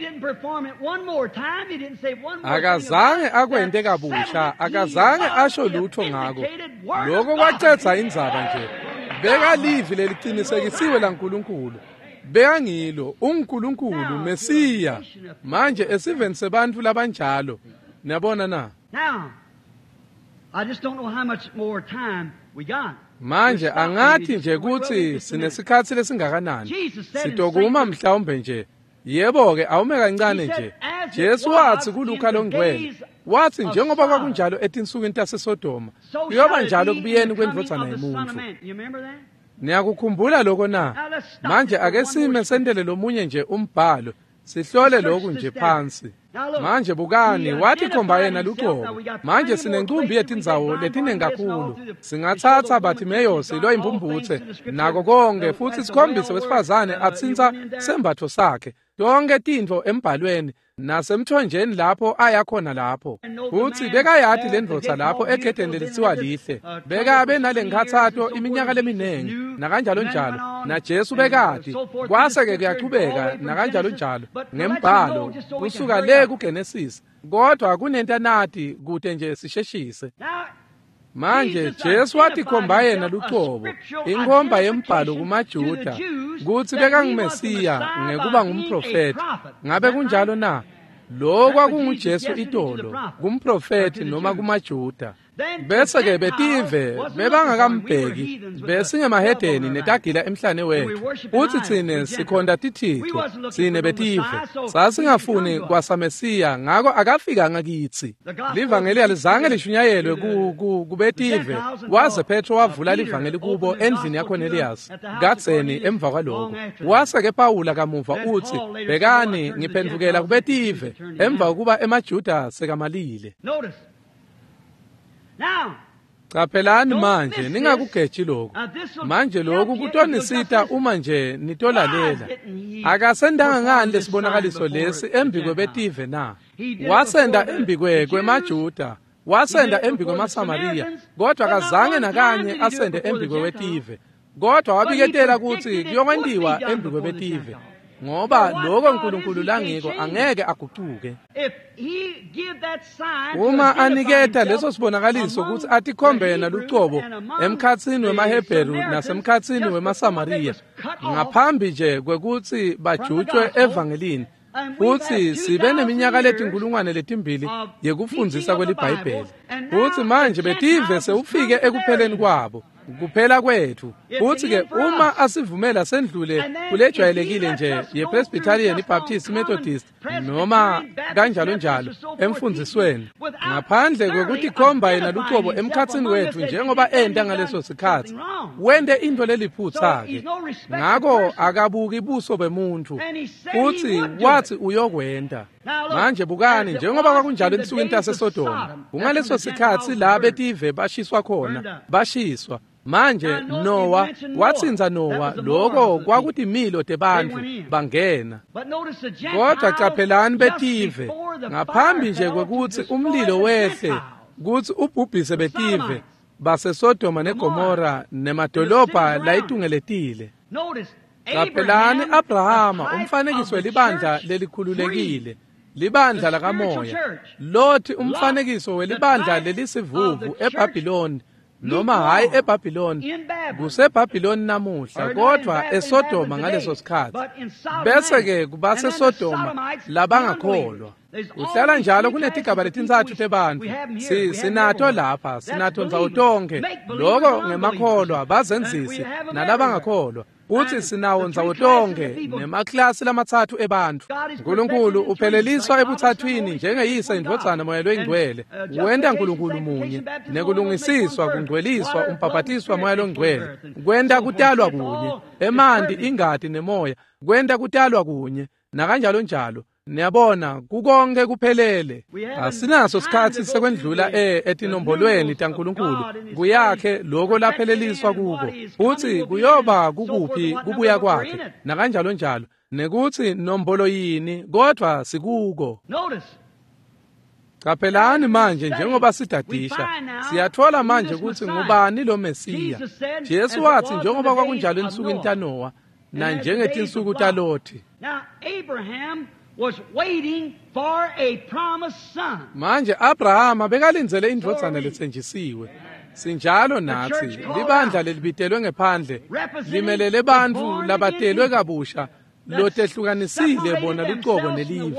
akazange akwente kabusha akazange asho lutho ngako lokho kwacedza indzaba nje beka livi leliqinisekisiwe laNkulunkulu beka ngilo uNkulunkulu Mesiya manje esiveni sebantu labanjalo niyabona na I just don't know how much more time we got. Manje angathi nje ukuthi sinesikhathi lesingakanani sitokuma mhlawumbe nje yebo ke awume kancane nje Jesu wathi kuLuka longcwele wathi njengoba kwakunjalo etinsukwini taseSodoma kuyoba njalo kubiyeni kwendvodzana yomuntu Niyakukhumbula lokho na? Manje ake sime sendele lomunye nje umbhalo. Sihlole lokhu nje phansi. Manje bukani wathi khomba yena luqobo. Manje sinencumbi yetindzawo letiningi kakhulu. Singathatha Bartimaeus lo imbumbuthe nako konke futhi sikhombise wesifazane atsinza sembatho sakhe. Tonke tintfo embhalweni nasemthonjeni lapho aya khona lapho. Futhi bekayathi lendvodza lapho egedeni lelisiwa lihle. Bekabe nalenkhathato iminyaka leminengi nakanjalo njalo. NaJesu bekade kwase-ke kuyachubeka nakanjalo njalo ngembhalo kusuka le kuGenesis. Kodwa kunento nathi kude nje sisheshise. Manje Jesu wathi khomba yena luqobo inkomba yembhalo kumaJuda kuthi bekangumesiya ngekuba ngumprofeti. Ngabe kunjalo na? Lo kwakunguJesu itolo kumprofeti noma kumaJuda. Bese-ke betive bebangakambheki besingemahedeni netagila emhlane wethu. Uthi thine sikhonda tithixo sine betive sasingafuni kwasamesiya ngako akafikanga kithi. Livangeli alizange lishunyayelwe kubetive waze Petro wavula livangeli kubo endlini yaCornelius kadzeni emva kwalokho. Wase-ke Pawula kamuva uthi bekani ngiphendukela kubetive emva kokuba emaJuda sekamalile. Qaphelani manje ningakugeji lokho. Manje lokhu kutonisita uma nje nitolalela. Akasendanga ngani lesibonakaliso lesi embi kwebetive na. Wasenda embi kwemaJuda, wasenda embi kwemaSamariya, kodwa akazange nakanye asende embi kwebetive. Kodwa wabiketela ukuthi kuyokwendiwa embi kwebetive. Ngoba lokho uNkulunkulu langiko angeke aguquke. Uma aniketa leso sibonakaliso ukuthi atikhombe yena luqobo emkhatsini wemaHebheru nasemkhatsini wemaSamariya ngaphambi nje kwekuthi bajutshwe evangelini, futhi sibe neminyaka letinkulungwane letimbili yekufundzisa kweliBhayibheli. Futhi manje betive sewufike ekupheleni kwabo, kuphela kwethu. Futhi-ke uma asivumela sendlule kulejwayelekile nje yePresbyterian, iBaptist, Methodist noma kanjalo njalo emfundzisweni, ngaphandle kwekuthi khomba yena luqobo emkhatsini wethu njengoba enda ngaleso sikhathi, wende into leliphutsa-ke. Ngako akabuki buso bemuntu, futhi wathi uyokwenda. Manje bukani njengoba kwakunjalo ensukwini taseSodoma, kungaleso sikhathi la betive bashiswa khona, bashiswa. Manje Noah watsinza Noah lokho kwakuthi imilo tebantu bangena. Kodwa qaphelani betive ngaphambi nje kwekuthi umlilo wehle kuthi ubhubhise betive baseSodoma neGomora nemadolobha layitungeletile. Qaphelani Abrahama umfanekiso welibandla lelikhululekile, libandla lakamoya. Lothi umfanekiso welibandla lelisivuvu eBhabhiloni, noma hayi eBhabhiloni, kuseBhabhiloni namuhla, kodwa eSodoma ngaleso sikhathi. Bese-ke kubase Sodoma labangakholwa. Uhlala njalo kunetigaba letintsathu tebantu. Sinato lapha, sinato nzawo tonke. Lokho ngemakholwa bazenzisi nalabangakholwa. Uthi sinawo nzawo tonke nemaklasi lamatsathu ebantu. uNkulunkulu upheleliswa ebuthathwini njengeyise indvodzana moya loyingcwele. Wenda uNkulunkulu munye, nekulungisiswa kungcweliswa umpaphatiswa moya longcwele. Kwenda kutalwa kunye, emanti, ingadi nemoya, kwenda kutalwa kunye, nakanjalo njalo. Niyabona kukonke kuphelele. Asinaso sikhathi sekwendlula etinombolweni taNkulunkulu kuyakhe lokho lapheleliswa kuko. Uthi kuyoba kukuphi kubuya kwakhe nakanjalo njalo, nekuthi nombolo yini kodwa sikuko. Qaphelani manje njengoba sidadisha, siyathola manje ukuthi ngubani lo Mesiya. Jesu wathi njengoba kwakunjalo ensukwini taNoah na njengetinsuku taLothi. Was waiting for a promised son. Manje Abrahama bekalindzele indvodzana lethenjisiwe. Sinjalo nathi libandla lelibitelwe ngephandle limelele bantfu labatelwe kabusha lotehlukanisile bona luqobo nelive.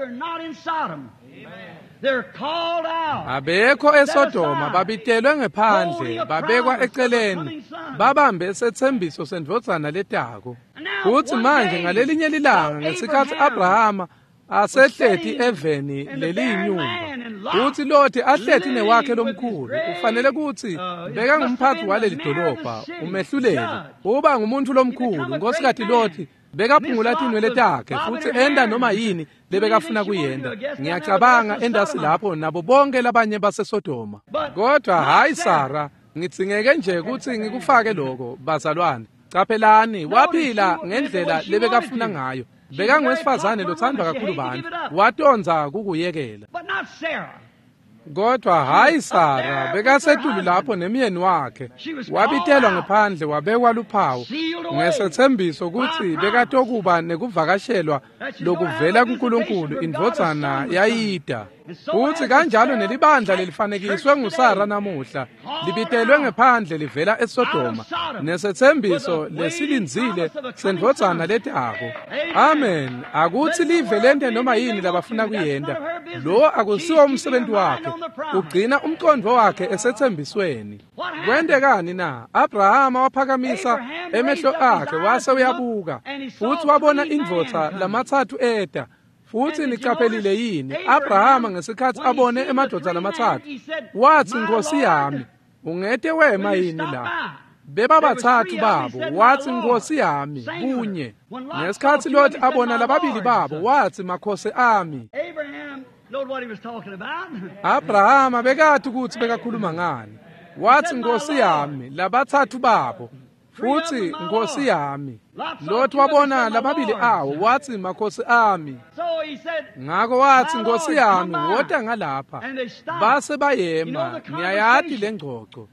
Abekho eSodoma babitelwe ngephandle, babekwa eceleni, babambe sethembiso sendvodzana letako. Futhi manje ngalelinye lilanga ngesikhathi Abrahama asehleti eveni leliyinyumba, uthi Loti ahlethi newakhe lomkhulu ufanele ukuthi beka ngumphathi waleli dolobha umehlulele uba ngumuntu lomkhulu nkosikazi Loti bekaphungula inwele takhe futhi enda noma yini lebekafuna kuyenda ngiyacabanga endasi lapho nabo bonke labanye baseSodoma kodwa hayi Sara ngitsingeke nje ukuthi ngikufake lokho bazalwane caphelani waphila ngendlela lebekafuna ngayo beka ngwesifazane lothandwa kakhulu bantu watonza kukuyekela kodwa hayi Sara bekasetulu lapho nemyeni wakhe wabitelwa ngaphandle wabekwa luphawu ngesethembiso ukuthi bekatokuba nekuvakashelwa lokuvela kuNkulunkulu indvodzana yayida uthi kanjalo nelibandla lelifanekiswe nguSara namuhla libitelwe ngaphandle livela eSodoma nesethembiso lesilinzile sendvodzana letako amen akuthi live lente noma yini labafuna kuyenda lo akusiwo umsebenzi wakhe ugcina umqondo wakhe esethembisweni kwendekani na Abrahama waphakamisa emehlo akhe wase uyabuka futhi wabona indvodza lamathathu eda futhi niqaphelile yini Abrahama ngesikhathi abone emadoda lamathathu wathi Nkosi yami ungete wema yini la bebabathathu babo wathi Nkosi yami kunye ngesikhathi Loti abona lababili babo wathi makhosi ami Abrahama bekathi ukuthi bekakhuluma ngani wathi Nkosi yami labathathu babo futhi Nkosi yami Loti wabona lababili awo wathi makhosi ami ngako wathi Nkosi yami woda ngalapha base bayema ngiyayadi lengxoxo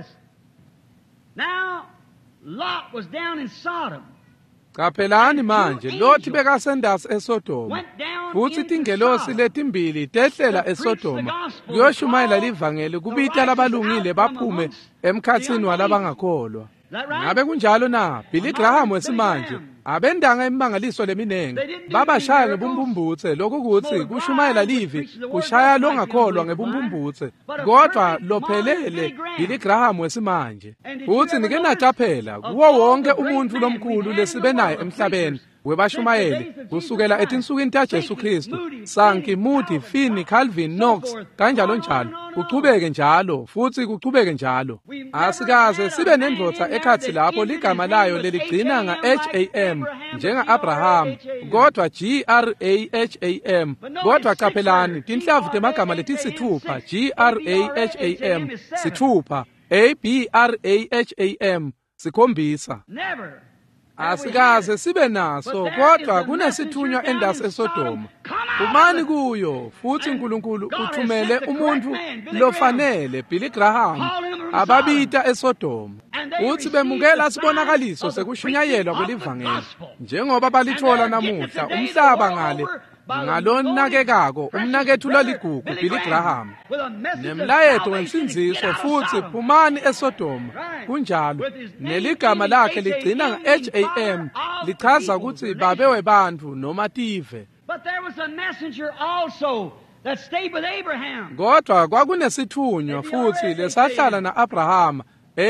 now Lot was down in Sodom Caphelani manje Loti bekasendasi eSodoma futhi tingelosi letimbili tehlela eSodoma kuyoshumayela livangeli kubita labalungile baphume emkhathini walabangakholwa ngabe kunjalo na Billy Graham wesimanje abendanga imangaliso leminenge babashaya ngebumbumbuthe lokuthi kushumayela livi kushaya longakholwa ngebumbumbuthe kodwa lophelele Billy Graham wesimanje uthi nike nacaphela kuwo wonke umuntu lomkhulu lesibe naye emhlabeni webashumayeli kusukela etinsukwini taJesu Kristu Sankey Moody Finney Calvin Knox kanjalo njalo kuchubeke njalo futhi kuchubeke njalo asikaze sibe nendvodza ekhathi lapho ligama layo leligcina ngaHam njenga Abraham kodwa GRAHAM kodwa caphelani tinhlavu temagama letisithupha GRAHAM sithupha ABRAHAM sikhombisa asikaze sibe naso kodwa kunesithunywa endasi eSodoma umani kuyo futhi uNkulunkulu uthumele umuntu lofanele Billy Graham ababita eSodoma uthi bemukela sibonakaliso sekushunyayelwa kwelivangeli njengoba balithola namuhla umhlaba ngale ngalonakekako umnakethu ligugu Billy Graham nemlayeto wensinziso futhi phumani eSodoma kunjalo neligama lakhe ligcina ngaHam lichaza ukuthi babewe bantu noma tive but there was a messenger also that stayed with Abraham kodwa kwakunesithunywa futhi lesahlala naAbrahama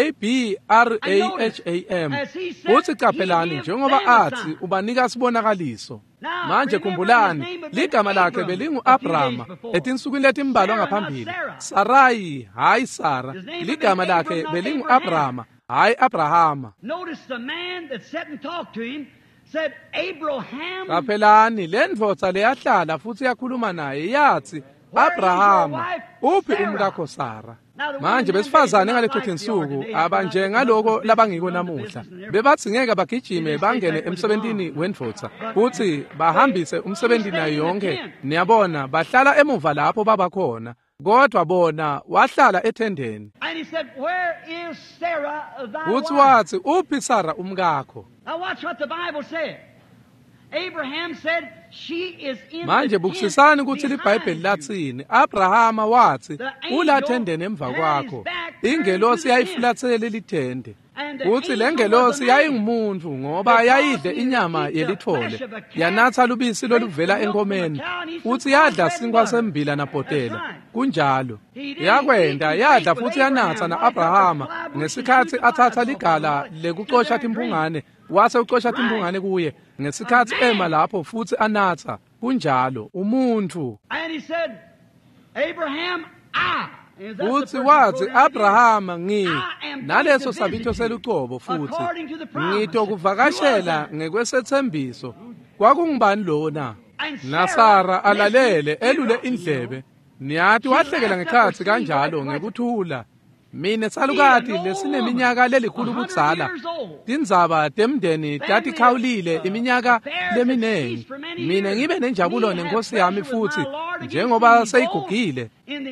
ABRAHAM uthi caphelani njengoba athi ubanika sibonakaliso manje khumbulani ligama lakhe belingu-Abrama etinsukwini letimbalwa ngaphambili Sarai hayi Sara ligama lakhe belingu-Abrama hayi Abrahama notice the man that sat and talked to him said Abraham caphelani lendvodza leyahlala futhi yakhuluma naye yathi Abrahama uphi umkakho Sara manje besifazane ngalezo insuku abanjengaloko labangiko namuhla bebathi ngeke bagijime bangene emsebentini wendvodza futhi bahambise umsebenzi nayo yonke niyabona bahlala emuva lapho baba khona kodwa bona wahlala ethendeni and he said where is Sarah thy uthi wathi uphi Sara umkakho now watch what the Bible said Abraham said she is in manje bukusisani ukuthi liBhayibheli lathini Abrahama wathi ulathendene emva kwakho ingelosi yayifulathele lithende uthi lengelosi yayingumuntu ngoba yayidle inyama yelithole yanatha lubisi loluvela enkomeni futhi yadla sinkwa sembila nabhotela kunjalo yakwenda yadla futhi yanatha naAbrahama ngesikhathi athatha ligala lekuxosha timpungane wase uxosha timpungane kuye ngesikhathi ema lapho futhi anatha kunjalo umuntu and he said Abraham, futhi wathi Abrahama naleso sabitho selucobo futhi ngitokuvakashela ngekwesethembiso. Kwakungibani lona? NaSara alalele elule indlebe. Niyathi wahlekela ngekhathi kanjalo ngekuthula. Mina salukati lesineminyaka lelikhulu budzala. Tindzaba temndeni tatikhawulile iminyaka leminengi. Mina ngibe nenjabulo nenkosi yami futhi njengoba seyigugile.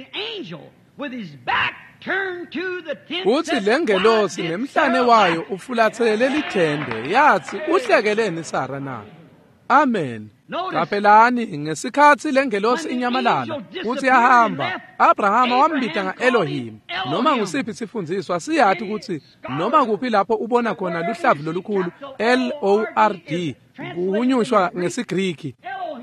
Uthi lengelosi nemhlane wayo ufulathele lithende yathi uhlekeleni Sara na. Amen. Kapelani ngesikhathi lengelosi inyamalala uthi yahamba Abrahama wambita nga-Elohim. Noma ngusiphi isifundziswa siyathi ukuthi noma kuphi lapho ubona khona luhlavu lolukhulu LORD kuhunyushwa ngesiGriki.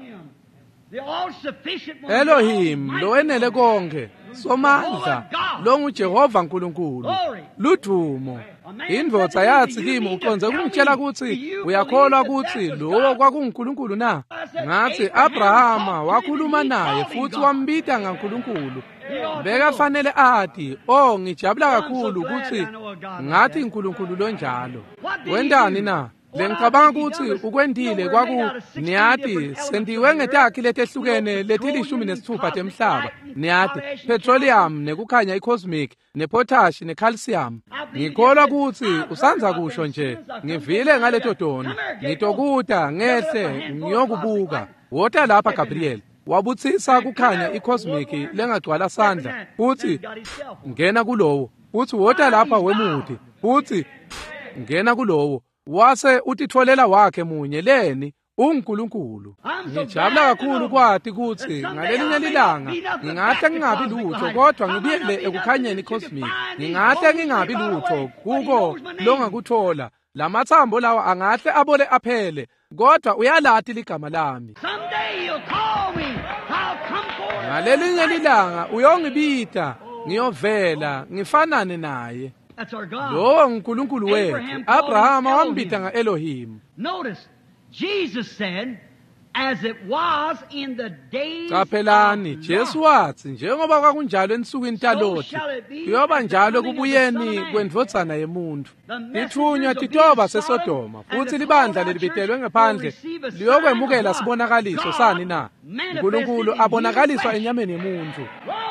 Elohim lo enele konke somandla lo nguJehova Nkulunkulu. Ludumo. Indvodza yathi kimi uconze ukungitshela ukuthi uyakholwa ukuthi lowo kwakunguNkulunkulu na? Ngathi Abrahama wakhuluma naye futhi wambita ngaNkulunkulu. Bekafanele athi, ngijabula kakhulu ukuthi ngathi uNkulunkulu lo njalo. Wendani na? Lengicabanga ukuthi ukwendile niyathi sendiwe ngetakhi letehlukene letilishumi nesithupha temhlaba. Niyathi petroleum nekukhanya icosmic nepotash necalcium. Ngikholwa ukuthi usanza kusho nje. Ngivile ngaleto dona. Ngitokuta ngehle ngiyokubuka. Wota lapha Gabriel. Wabuthisa kukhanya icosmic lengagcwala sandla. Uthi ngena kulowo. Uthi wota lapha wemuthi. Uthi ngena kulowo. Wase utitholela wakhe munye leni uNkulunkulu. Ngijabula kakhulu kwathi ukuthi ngalelinye ilanga ngingahle ngingabi lutho kodwa ngibiyele ekukhanyeni cosmic. Ngingahle ngingabi lutho kuko longakuthola. Lamathambo lawa angahle abole aphele kodwa uyalathi ligama lami. Ngalelinye ilanga uyongibita ngiyovela ngifanane naye. Lo uNkulunkulu wethu. Abrahama wambita nga-Elohim. Kapelani Jesu wathi njengoba kwakunjalo ensukwini talothi kuyoba njalo kubuyeni kwendvodzana yemuntu. Ithunywa titoba seSodoma futhi libandla lelibitelwe ngaphandle liyokwemukela sibonakaliso sani na? uNkulunkulu abonakaliswa enyameni yemuntu.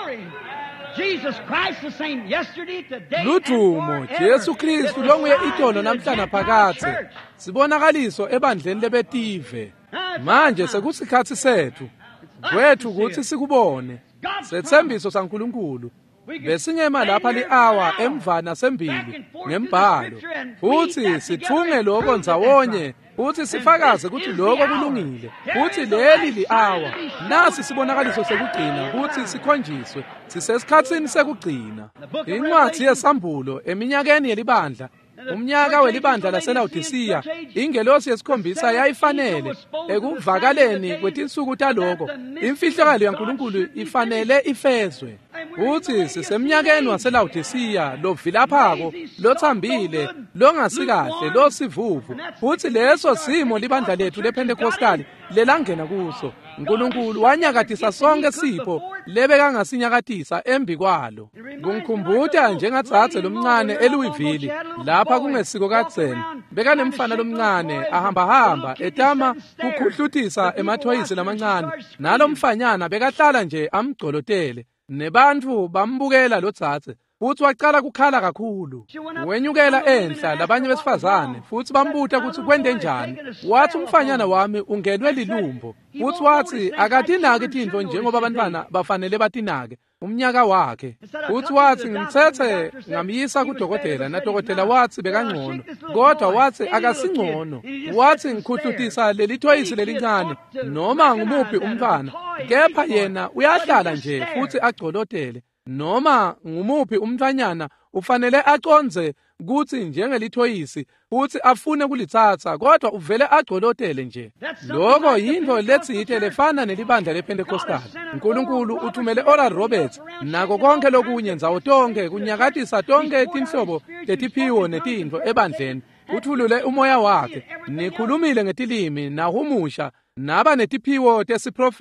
Ludumo Jesu Kristu lo nguye itolo namhlanje phakathi. Sibonakaliso ebandleni lebetive. Manje sekusikhathi sethu kwethu ukuthi sikubone. Sethembiso saNkulunkulu. Besingema lapha li-hour emvana sembili ngembhalo. Futhi sithunge lokho ndzawonye. Futhi sifakaze ukuthi lokho kulungile. Futhi leli li-hour nasi sibonakaliso sekugcina futhi sikhonjiswe. Sisesikhatsini sekugcina. Incwadi yesambulo eminyakeni yelibandla. Umnyaka welibandla laseLaodicea ingelosi yesikhombisa yayifanele ekuvakaleni kwetinsuku taloko. Imfihlakalo yaNkulunkulu ifanele ifezwe. Uthi sisemnyakeni waseLaodicea lovilaphako lothambile longasikahle losivuvu. Uthi leso simo libandla lethu lePentekostali lelangena kuso. uNkulunkulu wanyakatisa sonke sipho lebekangasinyakatisa embi kwalo. Kungikhumbuta njengatsatse lomncane eLouisville lapha kungesiko katseni. Bekanemfana lomncane ahamba etama ukukhuhlutisa emathoyisi lamancane. Nalo mfanyana bekahlala nje amgcolotele. Nebantfu bambukela lo tsatse. Futhi waqala kukhala kakhulu. Wenyukela enhla labanye besifazane futhi bambuta ukuthi kwende njani. Wathi umfanyana wami ungenwe lilumbo. Futhi wathi akatinake tintfo njengoba abantwana bafanele batinake umnyaka wakhe. Futhi wathi ngimthethe ngamyisa kudokotela nadokotela wathi bekangcono. Kodwa wathi akasingcono. Wathi ngikhuhlutisa lelithoyisi lelincane noma ngumuphi umntwana. Kepha yena uyahlala nje futhi agcolotele. Noma ngumuphi umntanyana ufanele aconze kuthi njengelithoyisi futhi afune kulitsatsa kodwa uvele agcolotele nje. Lokho yinto letsite lefana nelibandla lePentekostali. uNkulunkulu uthumele Oral Roberts nako konke lokunye nzawo tonke kunyakatisa tonke tinhlobo tetiphiwo netintfo ebandleni. Uthulule umoya wakhe. Nikhulumile ngetilimi nahumusha naba netiphiwo tesiprofeto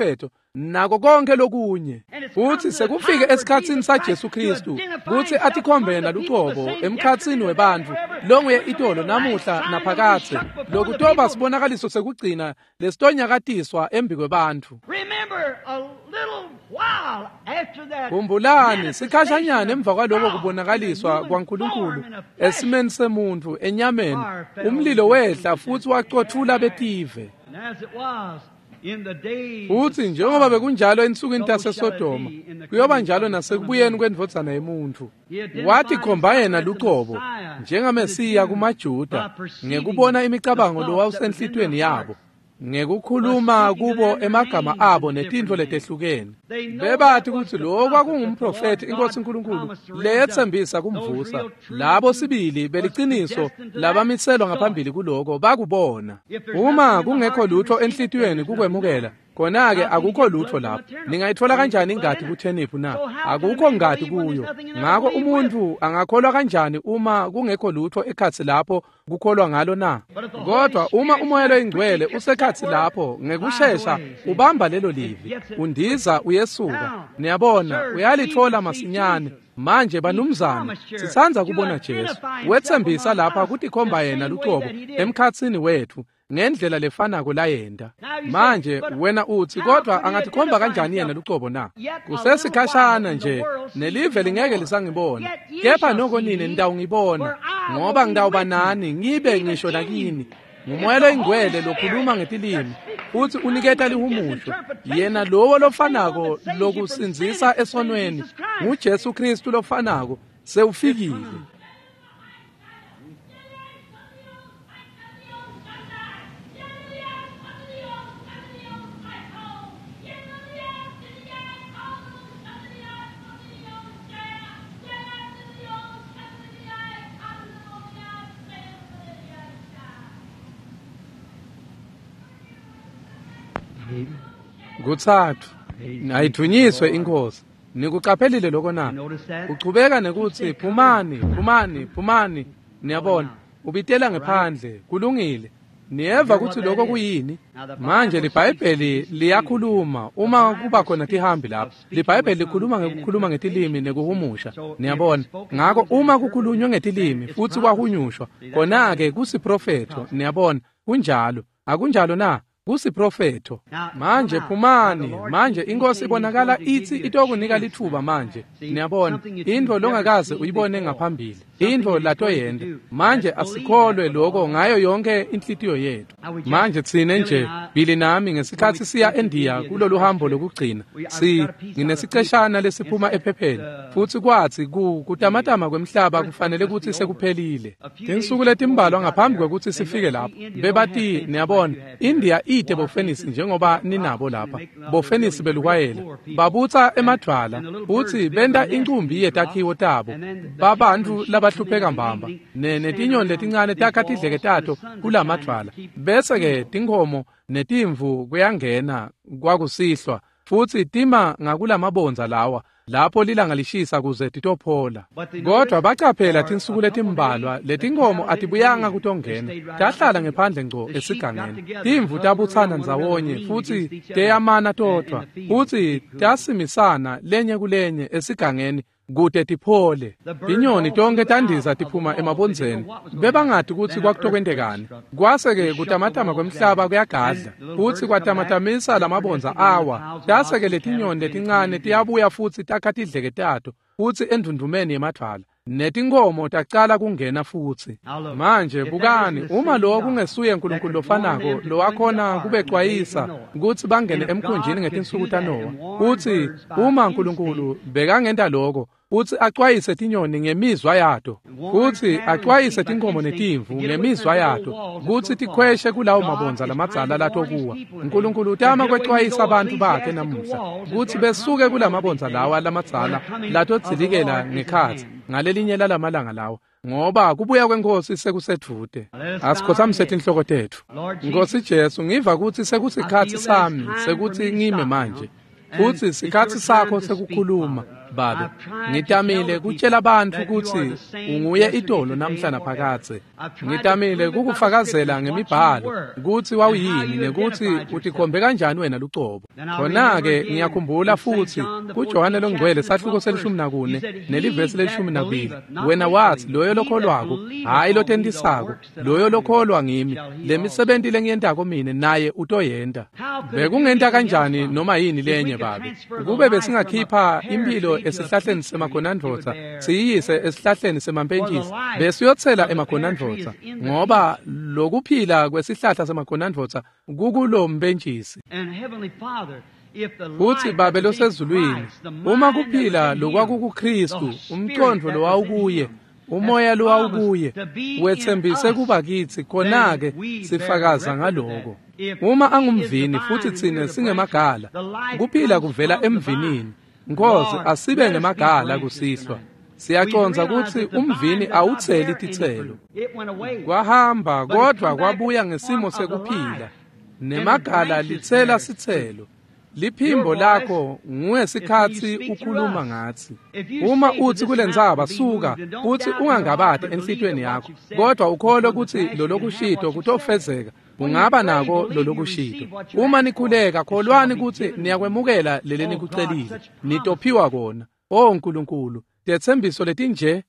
nako konke lokunye. Futhi sekufike esikhatsini saJesu Kristu kuthi atikhombe yena luqobo emkhatsini webantu longuye itolo namuhla naphakade lokutoba sibonakaliso sekugcina lesitonyakatiswa embi kwebantu. Kumbulani sikhashanyana emva kwaloko kubonakaliswa kwaNkulunkulu esimeni semuntu enyameni umlilo wehla futhi waqothula betive. Futhi njengoba bekunjalo ensukwini taseSodoma kuyoba njalo nasekubuyeni kwendvodzana yomuntu. Wathi khomba yena luqobo njengamesiya kumaJuda ngekubona imicabango lo wawusenhlitweni yabo, ngekukhuluma kubo emagama abo netintfo letehlukene. Bebathi ukuthi lo kwakungumprofeti inkosi uNkulunkulu leyethembisa kumvusa. Labo sibili beliciniso labamiselwa ngaphambili kuloko bakubona. Uma kungekho lutho enhlitweni kukwemukela, khona-ke akukho lutho lapho. Ningayithola kanjani ingadi kutheniphu na? Akukho ngadi kuyo. Ngakho umuntu angakholwa kanjani uma kungekho lutho ekhathi lapho kukholwa ngalo na? Kodwa uma umoya loyingcwele usekhathi lapho ngekushesha ubamba lelo livi, undiza uyesuka. Niyabona, uyalithola masinyane. Manje banumzana, sithanza kubona Jesu wethembisa lapha ukuthi khomba yena luqobo emkhatsini wethu ngendlela lefanako layenda. Manje wena uthi kodwa angatikhomba kanjani yena luqobo na? Kusesikhashana nje nelive lingeke lisangibona, kepha noko nini nitawungibona ngoba ngitawuba nani ngibe ngisho nakini. Ngumoya loyingcwele lokhuluma ngetilimi futhi uniketa lihumusho. Yena lowo lofanako lokusinzisa esonweni nguJesu Kristu lofanako sewufikile. Kutsathu ayithunyiswe inkosi. Nikuqaphelile lokho na? Uchubeka nekuthi phumani. Niyabona ubitela ngephandle kulungile. Niyeva ukuthi lokho kuyini? Manje liBhayibheli liyakhuluma uma kuba khona tihambi lapho. liBhayibheli likhuluma ngekukhuluma ngetilimi nekuhumusha. Niyabona? Ngakho uma kukhulunywa ngetilimi futhi kwahunyushwa, khona-ke kusiprofeto. Niyabona? Kunjalo. Akunjalo na? Kusiprofeto. Manje phumani. Manje inkosi ibonakala ithi itokunika lithuba manje. Niyabona? Indvo longakaze uyibone ngaphambili. Indvo latoyenda. Manje asikholwe lokho ngayo yonke inhlitiyo yethu. Manje tsine nje bili nami ngesikhathi siya eNdiya kulolu hambo lokugcina. Nginesiceshana lesiphuma ephepheni. Futhi kwathi kutamatama kwemhlaba kufanele ukuthi sekuphelile. Tinsuku letimbalwa ngaphambi kwekuthi sifike lapho. Bebathi niyabona India ite bofenisi njengoba ninabo lapha. Bofenisi belukwayela. Babutsa emadwala futhi benda incumbi yetakhiwo tabo. Babantu labahlupheka mbamba netinyoni letincane takhathidleke tato kulamadwala. Bese-ke tinkhomo netimvu kuyangena kwakusihlwa futhi tima ngakulamabonza lawa lapho lilanga lishisa kuze titophola. Kodwa bacaphela tinsuku letimbalwa letinkhomo atibuyanga kutongena, tahlala ngephandle ngco esigangeni. Timvu tabutsana ndzawonye futhi teyamana todwa futhi tasimisana lenye kulenye esigangeni kude tiphole. Tinyoni tonke tandiza tiphuma emabonzeni. Bebangati ukuthi kwakutokwendekani. Kwase-ke kutamatama kwemhlaba kuyagadla futhi kwatamatamisa lamabonza awa. Tase-ke letinyoni letincane tiyabuya futhi takhathidleke tato futhi endundumeni yemadwala. Netinkhomo tacala kungena futhi. Manje bukani uma lo kungesuye uNkulunkulu lofanako lo wakhona kubexwayisa ukuthi bangene emkhunjini ngetinsuku taNowa. Futhi uma uNkulunkulu bekangenta lokho futhi axwayise tinyoni ngemizwa yato, futhi axwayise tinkhomo netimvu ngemizwa yato, ukuthi tikhweshe kulawo mabonza lamadzala latokuwa. uNkulunkulu utama kwexwayisa abantu bakhe namuhla ukuthi besuke kulamabonza lawa lamadzala latodzilikela ngekhathi ngalelinye lalamalanga lawo, ngoba kubuya kwenkosi sekusedvude. Asikhothamise tinhloko tethu. Nkosi Jesu, ngiva ukuthi sekusikhathi sami sekuthi ngime manje, futhi sikhathi sakho sekukhuluma. babe, ngitamile kutshela abantu ukuthi unguye idolo namhla naphakathe. Ngitamile kukufakazela ngemibhalo ukuthi wawuyini nekuthi utikhombe kanjani wena lucobo. Khona-ke ngiyakhumbula futhi kuJohane longcwele sahluko 14 nelivesi 12, wena wathi loyo lokholwako hayi lotentisako, loyo lokholwa ngimi, lemisebenzi lengiyentako mina naye utoyenta. Bekungenta kanjani noma yini lenye babe, kube besingakhipha impilo esihlahleni semakhonandvodza siyise esihlahleni semampentshisi besiyothela emakhonandvodza, ngoba lokuphila kwesihlahla semakhonandvodza kukulo mpentshisi. Kuthi babe losezulwini, uma kuphila lokwakuKristu, umcondvo lo wawukuye, umoya lo wawukuye, wethembise kuba kithi, khona-ke sifakaza ngaloko. Uma angumvini futhi thina singemagala, kuphila kuvela emvinini. Nkosi asibe ngemagala kusihlwa. Siyaconza ukuthi umvini awutheli tithelo. Kwahamba kodwa kwabuya ngesimo sekuphila. Nemagala lithela sithelo. Liphimbo lakho nguwesikhathi ukhuluma ngathi. Uma uthi kulendzaba suka, uthi ungangabati enhlitweni yakho, kodwa ukholwa ukuthi lolokushito kutofezeka, ungaba nako lolokushito. Uma nikhuleka kholwani ukuthi niyakwemukela leli nikucelile, nitophiwa kona. Oh Nkulunkulu, tethembiso letinje.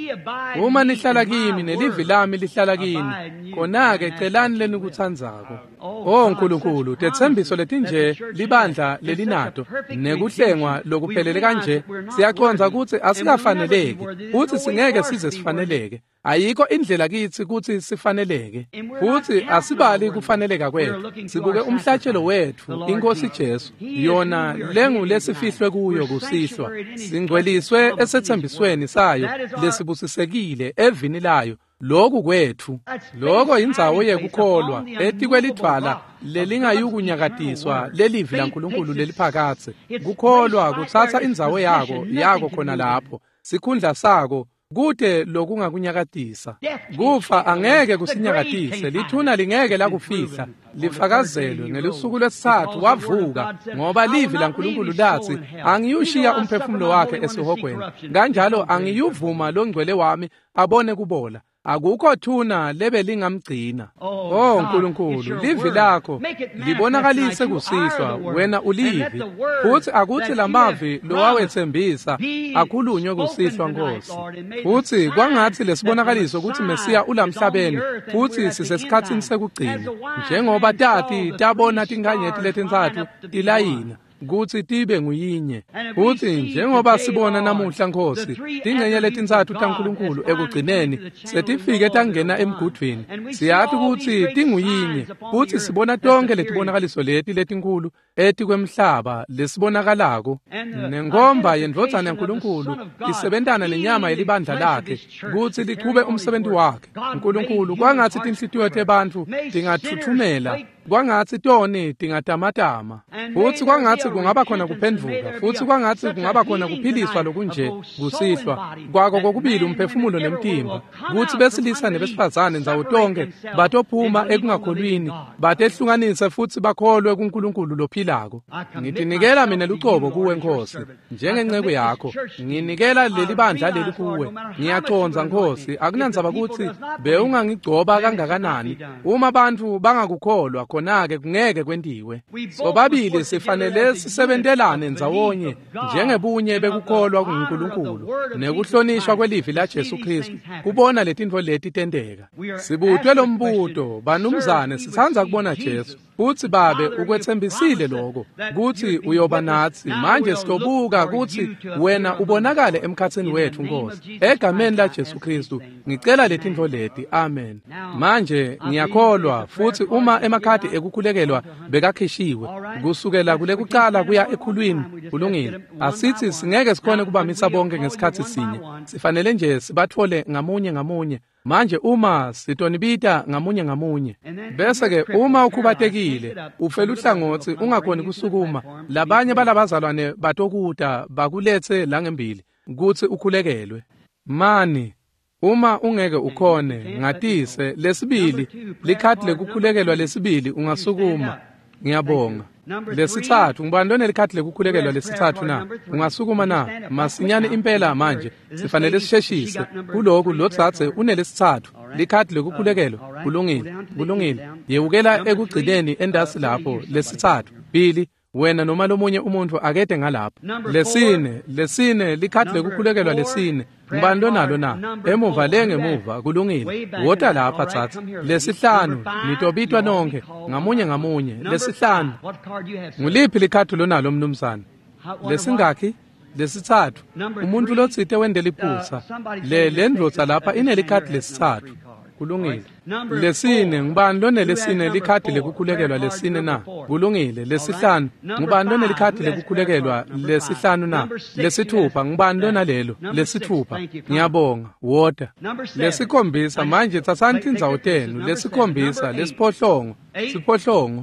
Uma nihlala kimi nelivi lami lihlala kini, khona-ke celani lenikuthandzako. Oh Nkulunkulu, tethembiso letinje libandla lelinato nekuhlengwa lokuphelele kanje. Siyaconza ukuthi asikafaneleki, uthi singeke size sifaneleke. Ayikho indlela kithi ukuthi sifaneleke, futhi asibali kufaneleka kwethu. Sibuke umhlatshelo wethu, iNkosi Jesu, yona lengulesifihlwe kuyo kusihlwa. Singcweliswe esethembisweni sayo lesibusisekile evini layo. Loku kwethu, loko indzawo yekukholwa etikwelidvala lelingayukunyakatiswa lelivi laNkulunkulu leliphakathe. Kukholwa kuthatha indzawo yako khona lapho, sikhundla sako kude lokungakunyakatisa. Kufa angeke kusinyakatise, lithuna lingeke lakufihla, lifakazelwe ngelusuku lwesithathu wavuka, ngoba livi laNkulunkulu lathi angiyushiya umphefumulo wakhe esihogweni, kanjalo angiyuvuma longcwele wami abone kubola. Akukho thuna lebe lingamgcina. Oh Nkulunkulu, livi lakho libonakalise kusihlwa, wena ulivi, futhi akuthi lamavi lowawethembisa akhulunywe kusihlwa Nkosi. Futhi kwangathi lesibonakaliso ukuthi Mesiya ulamhlabeni, futhi sisesikhathini sekugcina, njengoba tati tabona tinkhanyeti letintsathu tilayina kuthi tibe nguyinye. Futhi njengoba sibona namuhla Nkosi, tingcenye letintsathu taNkulunkulu ekugcineni setifike tangena emgudvini, siyathi ukuthi tinguyinye. Futhi sibona tonke letibonakaliso leti letinkulu etikwemhlaba lesibonakalako, nengomba yendvodzana yaNkulunkulu isebentana nenyama yelibandla lakhe kuthi liqhube umsebenzi wakhe. Nkulunkulu, kwangathi tinhlitiyo tebantfu tingathuthumela, kwangathi toni tingadama, futhi kwangathi kungaba khona kuphendvuka, futhi kwangathi kungaba khona kuphiliswa lokunje kusihlwa kwako kokubili umphefumulo nemtimba, kuthi besilisa nebesifazane ndzawo tonke batophuma ekungakholwini, batehlukanise futhi bakholwe kuNkulunkulu lophilako. Ngitinikela mina lucobo kuwe Nkosi, njengenceku yakho, nginikela leli bandla leli kuwe. Ngiyaconza Nkosi, akunandzaba ukuthi bewungangigcoba kangakanani, uma abantu bangakukholwa khona-ke kungeke kwendiwe. Sobabili sifanele sisebentelane ndzawonye njengebunye bekukholwa kuNkulunkulu nekuhlonishwa kwelivi la Jesu Kristu kubona letintfo leti tenteka. Sibutwe lo mbuto, banumzane, sithanda kubona Jesu, futhi babe ukwethembisile lokho kuthi uyoba nathi. Manje sitobuka kuthi wena ubonakale emkhatsini wethu Nkosi, egameni la Jesu Kristu ngicela letintfo leti. Amen. Manje ngiyakholwa, futhi uma emakhadi ekukhulekelwa bekakhishiwe kusukela kule kucala kuya ekhulwini kulungile, asithi singeke sikhone kubamisa bonke ngesikhathi sinye, sifanele nje sibathole ngamunye ngamunye. Manje uma sitonibita ngamunye ngamunye, bese-ke uma ukhubatekile ufela uhlangothi ungakhoni kusukuma, labanye balabazalwane batokuta bakulethe langembili kuthi ukhulekelwe. Mani, uma ungeke ukhone ngatise lesibili likhadi lekukhulekelwa lesibili ungasukuma. Ngiyabonga. Lesithathu, ngubani lonelikhadi lekukhulekelwa lesithathu na? Ungasukuma na? Masinyane impela manje sifanele sisheshise kuloko lotsatse unelesithathu likhadi lekukhulekelwa. Kulungile. Yewukela ekugcineni endasi lapho lesithathu. Bili, wena noma lomunye umuntu akede ngalapho. Lesine likhadi lekukhulekelwa lesine. Ngubani lonalo na? Emuva ngemuva. Kulungile. Wota lapha thatha. Lesihlanu nitobitwa nonke ngamunye. Lesihlanu. Nguliphi likhadi lonalo mnumzana? Lesingakhi? Lesithathu. Umuntu lotsite wendela iphusa. Lendvodza lapha inelikhadi lesithathu. Kulungile. Lesine, ngubani lonelesine likhadi lekukhulekelwa lesine na? Kulungile. Lesihlanu, ngubani lonelikhadi lekukhulekelwa lesihlanu na? Lesithupha, ngubani lonalelo? Lesithupha. Ngiyabonga. Wota. Lesikhombisa, manje thathani tindzawo tenu. Lesikhombisa, siphohlongo.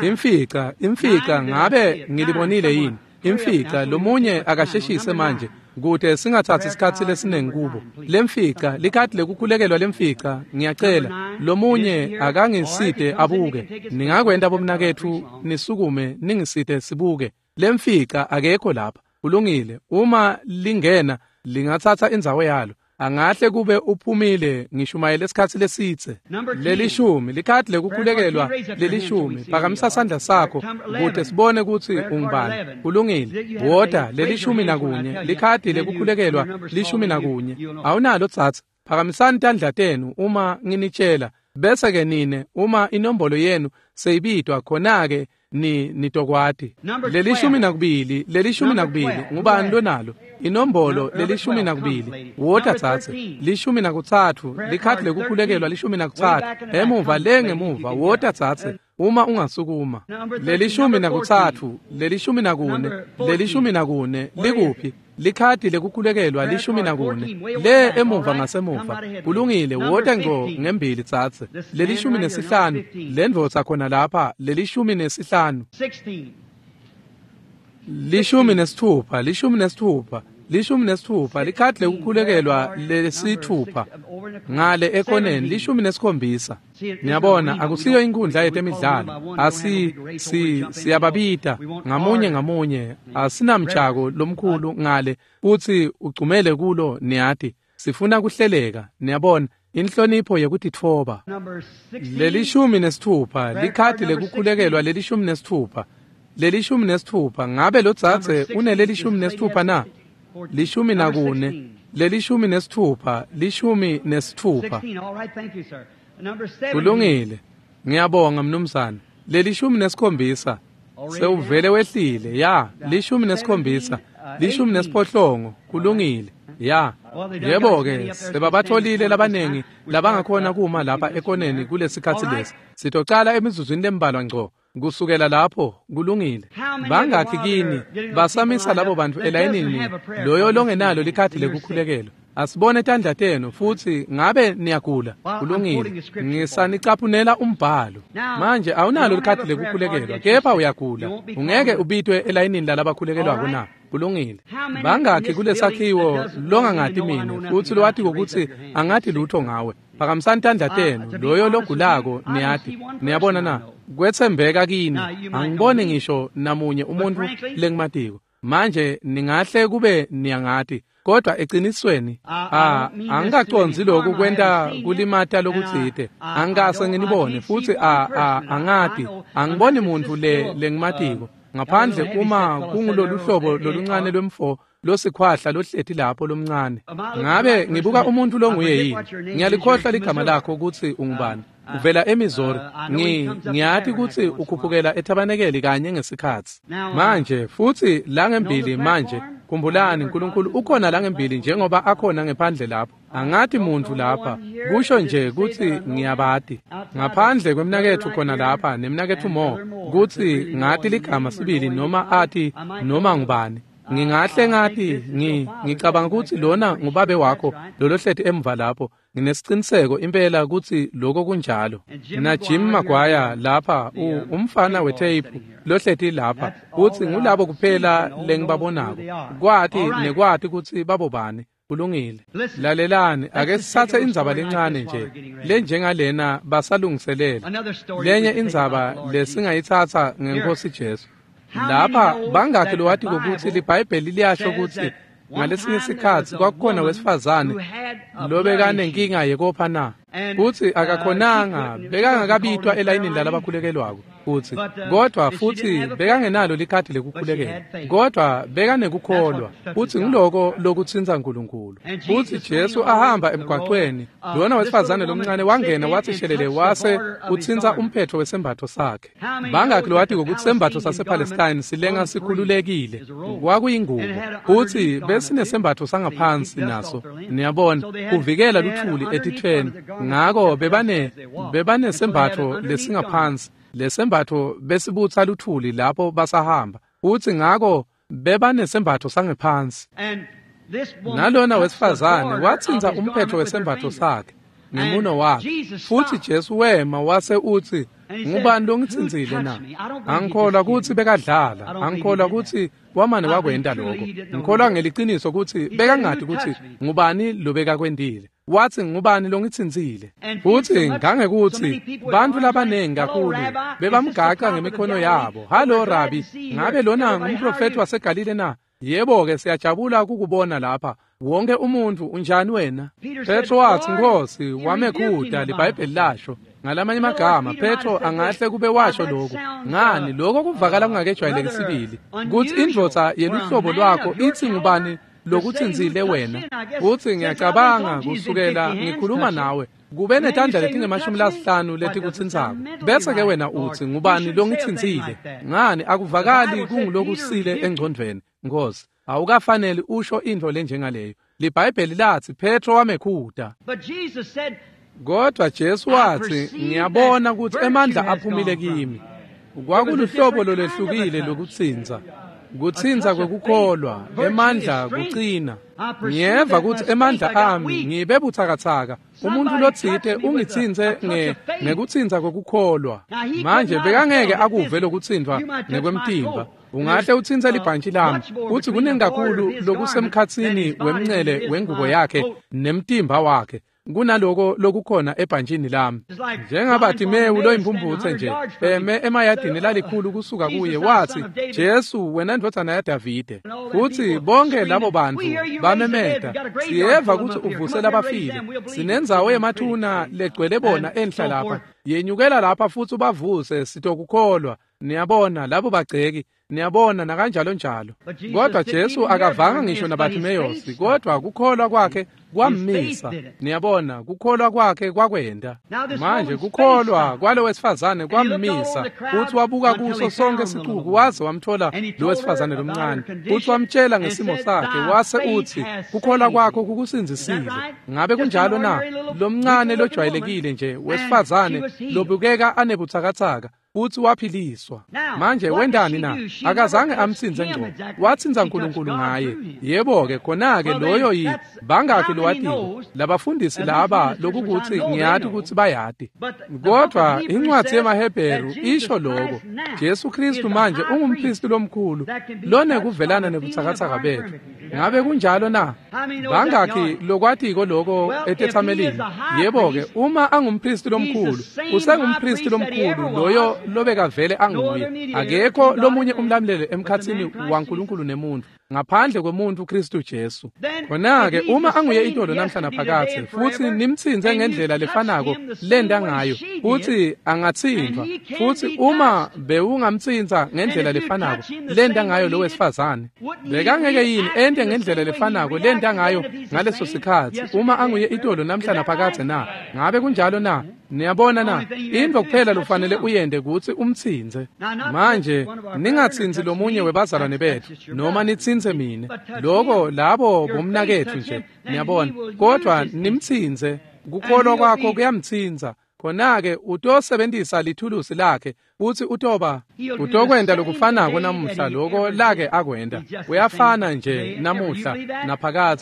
Imfica, ngabe ngilibonile yini? Imfica, lomunye akasheshise manje. Kude singathathi isikhathi lesinengi kubo. Lemfica, likhadi lekukhulekelwa lemfica, ngiyacela. Lomunye akangiside abuke. Ningakwenda bomnakethu nisukume ningiside sibuke. Lemfica akekho lapha. Kulungile. Uma lingena lingathatha indzawo yalo. Angahle kube uphumile ngishumayela isikhathi lesitse. Lelishumi, likhadi lekukhulekelwa lelishumi. Phakamisa sandla sakho kude sibone ukuthi ungubani. Kulungile. Woda lelishumi nakunye, likhadi lekukhulekelwa lishumi nakunye. Awunalo tsatsa. Phakamisani tandla tenu uma nginitshela. Bese ke nine uma inombolo yenu seyibitwa khona-ke nitokwati. Lelishumi nakubili, ngubani lonalo? Inombolo lelishumi nakubili. Wota tsatse. Lishumi nakuthathu, likhadi lekukhulekelwa lishumi nakuthathu. Emuva ngemuva, wota tsatse. Uma ungasukuma. Lelishumi nakuthathu, lelishumi nakune, likuphi? Likhadi lekukhulekelwa lishumi nakune. Le emuva ngasemuva. Kulungile, wote ngembili tsatse. Lelishumi nesihlanu, lendvodza khona lapha, lelishumi nesihlanu. Lishumi nesithupha, likhadi lekukhulekelwa lesithupha. Ngale ekoneni, lishumi nesikhombisa. Niyabona, akusiyo inkundla yetemidlalo. Siyababita, ngamunye. Asinamjako lomkhulu ngale, futhi ugcumele kulo niyati. Sifuna kuhleleka, niyabona, inhlonipho yekutitfoba. Lelishumi nesithupha, likhadi lekukhulekelwa lelishumi nesithupha. Ngabe lotsatse unelelishumi nesithupha na? Lishumi nakune, lelishumi nesithupha. Kulungile. Ngiyabonga mnumzana. Lelishumi nesikhombisa. Sewuvele wehlile. Ya, lishumi nesikhombisa. Lishumi nesiphohlongo. Kulungile. Ya. Yebo-ke, sebabatholile labanengi labangakhona kuma lapha ekoneni kulesikhathi lesi. Sitocala emizuzwini lembalwa ngco. Kusukela lapho kulungile. Bangakhi kini basamisa labo bantu elayinini loyo longenalo likhadi lekukhulekelwa. Asibone tandla tenu futhi ngabe niyagula. Kulungile. Ngisanicaphunela umbhalo. Manje awunalo likhadi lekukhulekelwa kepha uyagula. Ungeke ubitwe elayinini lalabakhulekelwa kuna. Kulungile. Bangakhi kulesakhiwo longangati mina futhi lowathi ukuthi angathi lutho ngawe. Phakamisani tandla tenu loyo logulako niyati. Niyabona na? Kwethembeka kini. Angibone ngisho namunye umuntu lengimatiko. Manje ningahle kube niyangati. Kodwa eqinisweni angikaconzi lokhu kwenta kulimata lokutsite. Angase nginibone futhi angati. Angiboni umuntu lengimatiko. Ngaphandle uma kungulolu hlobo loluncane lwemfo losikhwahla lohlethi lapho lomncane. Ngabe ngibuka umuntu longuye yini? Ngiyalikhohlwa ligama lakho ukuthi ungubani. Uvela eMizori. Ngiyathi ukuthi ukhuphukela eTabanekeli kanye ngesikhathi. Manje futhi la ngembili manje khumbulani uNkulunkulu ukhona la ngembili njengoba akhona ngephandle lapho. Angathi muntu lapha kusho nje ukuthi ngiyabati. Ngaphandle kwemnakethu khona lapha nemnakethu mo ukuthi ngathi ligama sibili noma athi noma ngubani. Ngingahle ngathi ngicabanga ukuthi lona ngubabe wakho lolohlethi emva lapho. Nginesiqiniseko impela ukuthi lokho kunjalo. Na Jim Maguire lapha umfana wetape lohlethi lapha uthi ngulabo kuphela lengibabonako. Kwathi nekwathi ukuthi babobani. kulungile. Lalelani, ake sithathe indzaba lencane nje lenjengalena basalungiselela. Lenye indzaba lesingayithatha ngeNkosi Jesu. Lapha bangakhe lowati ukuthi liBhayibheli liyasho ukuthi ngalesinye isikhathi kwakukhona wesifazane lobekanenkinga yekopha na, kuthi akakhonanga bekangakabitwa elayinini lalabakhulekelwako futhi, kodwa futhi bekangenalo likhadi lekukhulekela, kodwa bekanekukholwa futhi ngiloko lokutsinza uNkulunkulu. Futhi Jesu ahamba emgwaqweni, lona wesifazane lomncane wangena wathi shelele wase utsinza umphetho wesembatho sakhe. Bangakhe lowati ukuthi sembatho sasePalestine silenga sikhululekile, kwakuyingubo futhi besinesembatho sangaphansi naso, niyabona, kuvikela luthuli etithweni. Ngako bebane sembatho lesingaphansi, lesembatho besibutha luthuli lapho basahamba, futhi ngako bebane sembatho sangaphansi. Nalona wesifazane watsinza umphetho wesembatho sakhe ngemuno wakhe, futhi Jesu wema wase uthi, ngubani longitsinzile na? Angikholwa ukuthi bekadlala, angikholwa ukuthi wamane wakwenda lokho, ngikholwa ngeliqiniso ukuthi bekangadi ukuthi ngubani lobekakwendile. Wathi ngubani longitsinzile? Futhi ngangekuthi bantu labanengi kakhulu bebamgaqa ngemikhono yabo. Halo Rabi, ngabe lona ngumprofeti waseGalile na? Yebo-ke siyajabula ukukubona lapha. Wonke umuntu unjani wena? Petro wathi, Nkosi, wamekhuda liBhayibheli lasho. Ngalamanye amagama Petro angahle kube washo lokho. Ngani lokho kuvakala kungakejwayeleki sibili, kuthi indvodza yeluhlobo lwakho ithi ngubani lokutsinzile wena? Uthi ngiyacabanga kusukela ngikhuluma nawe kube netandla letingemashumi letikutsinzako, bese-ke wena uthi ngubani longitsinzile? Ngani akuvakali kungulokusile engcondweni? Nkosi, awukafanele usho into lenjengaleyo. LiBhayibheli lathi Petro wamekhuda. Kodwa Jesu wathi, ngiyabona ukuthi emandla aphumile kimi. Kwakuluhlobo lolwehlukile lokutsinza, kutsinza kwekukholwa, emandla kucina. Ngiyeva ukuthi emandla ami ngibe buthakathaka, umuntu lotsite ungitsinze ngekutsinza kwekukholwa. Manje bekangeke akuve lokutsindwa ngekwemtimba. Ungahle utsinze libhantshi lami, uthi kuningi kakhulu lokusemkhatsini wemncele wengubo yakhe nemtimba wakhe kunaloko lokukhona ebhantshini lami. NjengaBhatimewu loyimpumbuthe nje eme emayadini lalikhulu kusuka kuye, wathi, Jesu, wena ndodana yaDavide. Futhi bonke labo bantu bamemeda, siyeva ukuthi uvusela abafile, sinenzawo yemathuna legcwele bona enhla lapha, yenyukela lapha futhi ubavuse sitokukholwa. Niyabona labo bagceki, niyabona nakanjalo njalo. Kodwa Jesu akavanga ngisho naBhatimeyosi, kodwa kukholwa kwakhe kwammisa. Niyabona, kukholwa kwakhe kwakwenda. Manje kukholwa kwalo wesifazane kwammisa, uthi wabuka kuso sonke isixuku waze wamthola lo wesifazane lomncane, uthi wamtshela ngesimo sakhe, wase uthi kukholwa kwakho kukusinzisile. Ngabe kunjalo na? Lo mncane lojwayelekile nje wesifazane lobukeka anebuthakathaka uthi waphiliswa. Manje wendani na? Akazange amtsinze ngqo, watsinza uNkulunkulu ngaye. Yebo-ke khona-ke loyo bangakhe lowatiko labafundisi laba lokukuthi ngiyati ukuthi bayati. Kodwa incwadi yemaHebheru isho lokho. Jesu Kristu manje ungumphristi lomkhulu lonekuvelana nebuthakathaka bethu. Ngabe kunjalo na? Bangakhe lokwatiko lokho eTestamenteni. Yebo-ke uma angumphristi lomkhulu, usengumphristi lomkhulu loyo lobeka vele anguye. Akekho lomunye umlamleli emkhatsini waNkulunkulu nemuntu ngaphandle komuntu uKristu Jesu. Khona-ke uma anguye intolo namhlanje phakathi futhi nimtsinze ngendlela lefanako lenda ngayo, futhi angatsindwa. Futhi uma bewungamtsinza ngendlela lefanako lenda ngayo lo wesifazane, bekangeke yini ende ngendlela lefanako lenda ngayo ngaleso sikhathi uma anguye intolo namhlanje phakathi na? Ngabe kunjalo na? Niyabona na? Into kuphela lufanele uyende ukuthi umtsinze. Manje ningatsinzi lomunye webazalwane bethu noma nitsinze mina, lokho labo bomnakethu nje. Niyabona, kodwa nimtsinze. Kukholwa kwakho kuyamtsinza. Khona-ke utosebenzisa lithulusi lakhe uthi utokwenda lokufanako namuhla lokho lake akwenda. Uyafana nje namuhla naphakade.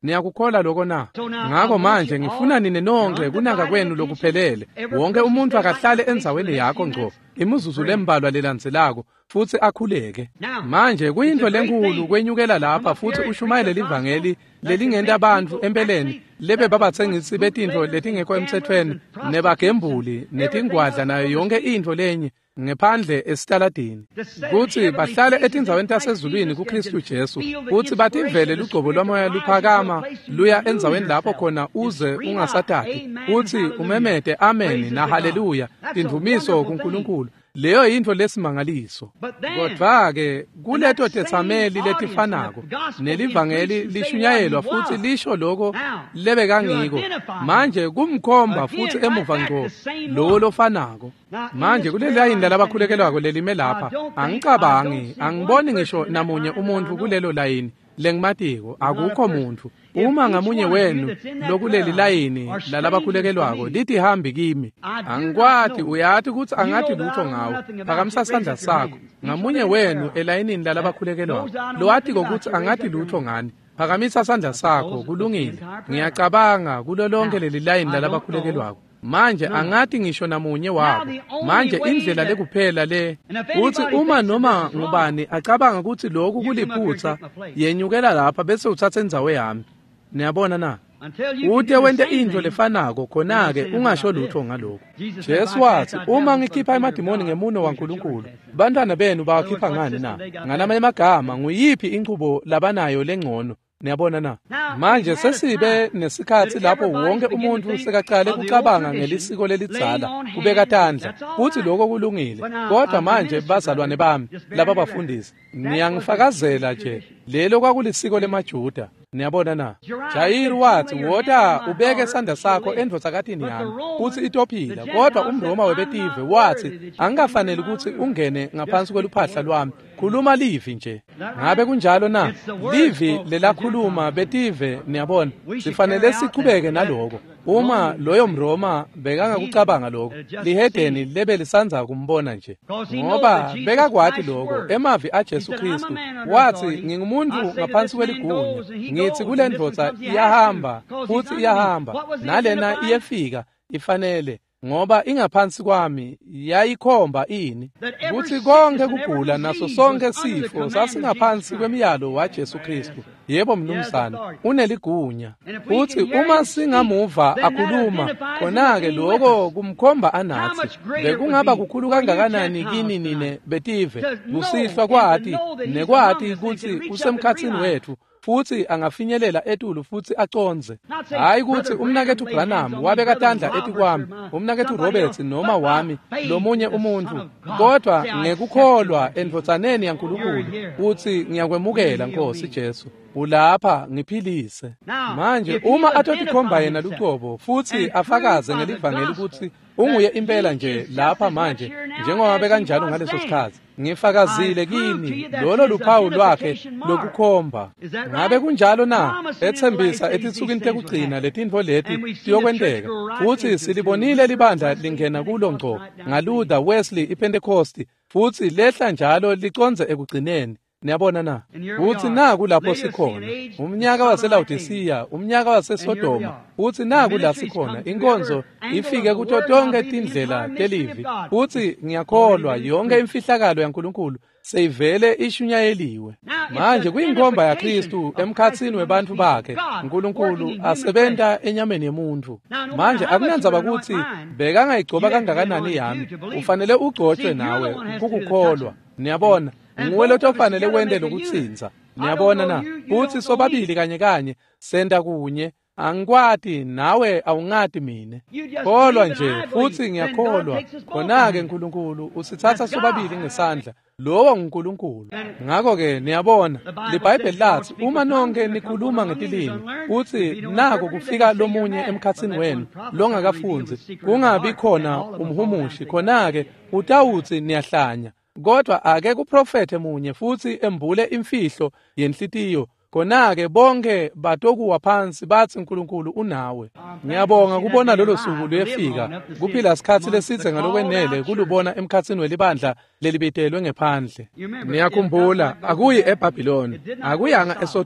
niyakukholwa lokho na? Ngakho manje ngifuna nine nonke kunaka kwenu lokuphelele wonke umuntu akahlale enzaweni yakho ngqo imizuzu lembalwa lelandzelako futhi akhuleke. Manje kuyinto lenkulu kwenyukela lapha futhi ushumayele livangeli lelingenta abantu empeleni lebe babathengisi betintfo letingekho emthethweni nebagembuli netingwadla nayo yonke into lenye ngephandle esitaladini kuthi bahlale etindzaweni tasezulwini kuKristu Jesu kuthi bathi vele lugcobo lwamoya luphakama luya enzaweni lapho khona uze ungasatati uthi umemede amen na haleluya indvumiso kuNkulunkulu. Leyo yinto lesimangaliso. Kodwa-ke kuleto tetsameli letifanako nelivangeli lishunyayelwa futhi lisho lokho lebekangiko manje kumkhomba futhi emuva ngqo lo lofanako. Manje kulelayini lalabakhulekelwako lelime lapha angicabangi angiboni ngisho namunye umuntu kulelo layini lengimatiko akukho muntu. Uma ngamunye wenu lokuleli layini lalabakhulekelwako lithi hambi kimi angikwati uyathi ukuthi angathi lutho ngawo phakamisa isandla sakho ngamunye wenu elayinini lalabakhulekelwako lowathi kokuthi angathi lutho ngani phakamisa isandla sakho kulungile. Ngiyacabanga kulo lonke leli layini lalabakhulekelwako manje angathi ngisho namunye wabo. Manje indlela lekuphela le uthi uma noma ngubani acabanga ukuthi lokhu kuliphutha yenyukela lapha bese uthatha indzawo yami. Niyabona na? Ute wente into lefanako khona-ke ungasho lutho ngalokho. Jesu wathi uma ngikhipha emadimoni ngemuno waNkulunkulu bantwana benu bawakhipha ngani na? Nganamanye amagama nguyiphi inqubo labanayo lengcono? Niyabona na? Manje sesibe nesikhathi lapho wonke umuntu sekaqale kucabanga ngelisiko lelidzala kubeka tandla futhi lokho kulungile. Kodwa manje bazalwane bami laba bafundisi ngiyangifakazela nje lelo kwakulisiko lemaJuda. Niyabona na? Jairi wathi wota ubeke isandla sakho endvodzakatini yami futhi itophila. Kodwa umRoma webetive wathi angikafanele ukuthi ungene ngaphansi kweluphahla lwami. Khuluma livi nje. Ngabe kunjalo na? Livi lelakhuluma betive niyabona sifanele siqhubeke naloko. Uma loyo mRoma bekangakucabanga lokho lihedeni lebe lisanza kumbona nje ngoba bekakwati lokho emavi aJesu Kristu wathi ngingumuntu ngaphansi kweligunya ngithi kule ndvodza iyahamba futhi iyahamba nalena iyefika ifanele ngoba ingaphansi kwami yayikhomba ini ukuthi konke kugula naso sonke sifo sasingaphansi kwemiyalo waJesu Kristu. Yebo mnumzana uneligunya futhi uma singamuva akhuluma khona-ke lokho kumkhomba anathi bekungaba kukhulu kangakanani kini nine betive kusihlwa kwati nekwati ukuthi usemkhathini wethu futhi angafinyelela etulu futhi aconze. Hayi ukuthi umnakethu Branham wabeka tandla eti kwami umnakethu Roberts noma wami lomunye umuntu kodwa ngekukholwa endvodzaneni yaNkulunkulu uthi ngiyakwemukela Nkosi Jesu ulapha ngiphilise. Manje uma atotikhomba yena lucobo futhi afakaze ngelivangeli ukuthi unguye impela nje lapha manje njengoba bekanjalo ngaleso sikhathi ngifakazile kini lolo luphawu lwakhe lokukhomba. Ngabe kunjalo na ethembisa etitsukini tekugcina letintfo leti tiyokwenteka futhi silibonile libandla lingena kulo ngqo ngaLuther, Wesley, iPentecost futhi lehla njalo liconze ekugcineni. Niyabona na? Uthi naku lapho sikhona umnyaka waseLaodicea umnyaka waseSodoma uthi naku la sikhona inkonzo ifike kuto tonke tindlela telivi uthi ngiyakholwa yonke imfihlakalo yaNkulunkulu seyivele ishunyayeliwe. Manje kuyinkomba yaKristu emkhatsini webantu bakhe uNkulunkulu asebenta enyameni yemuntu. Manje akunandzaba ukuthi bekangayigcoba kangakanani yami ufanele ugcotshwe nawe kukukholwa. Niyabona nguwe lotofanele wende lokutsinza. Niyabona na? Futhi sobabili kanye kanye senda kunye angikwati nawe awungati mina. Kholwa nje futhi ngiyakholwa khona-ke uNkulunkulu usithatha sobabili ngesandla lowo nguNkulunkulu. Ngakho-ke niyabona libhayibheli lathi uma nonke nikhuluma ngetilimi uthi nako kufika lomunye emkhatsini wenu longakafunzi kungabi khona umhumushi khona-ke utawuthi niyahlanya. Kodwa ake kuprofethe munye futhi embule imfihlo yenhlitiyo khona-ke bonke batokuwa phansi bathi uNkulunkulu unawe. Ngiyabonga kubona lolo suku luyefika kuphila sikhathi lesithe ngalokwenele kulubona emkhatsini welibandla lelibitelwe ngephandle. Niyakhumbula akuyi eBhabhiloni akuyanga eSodoma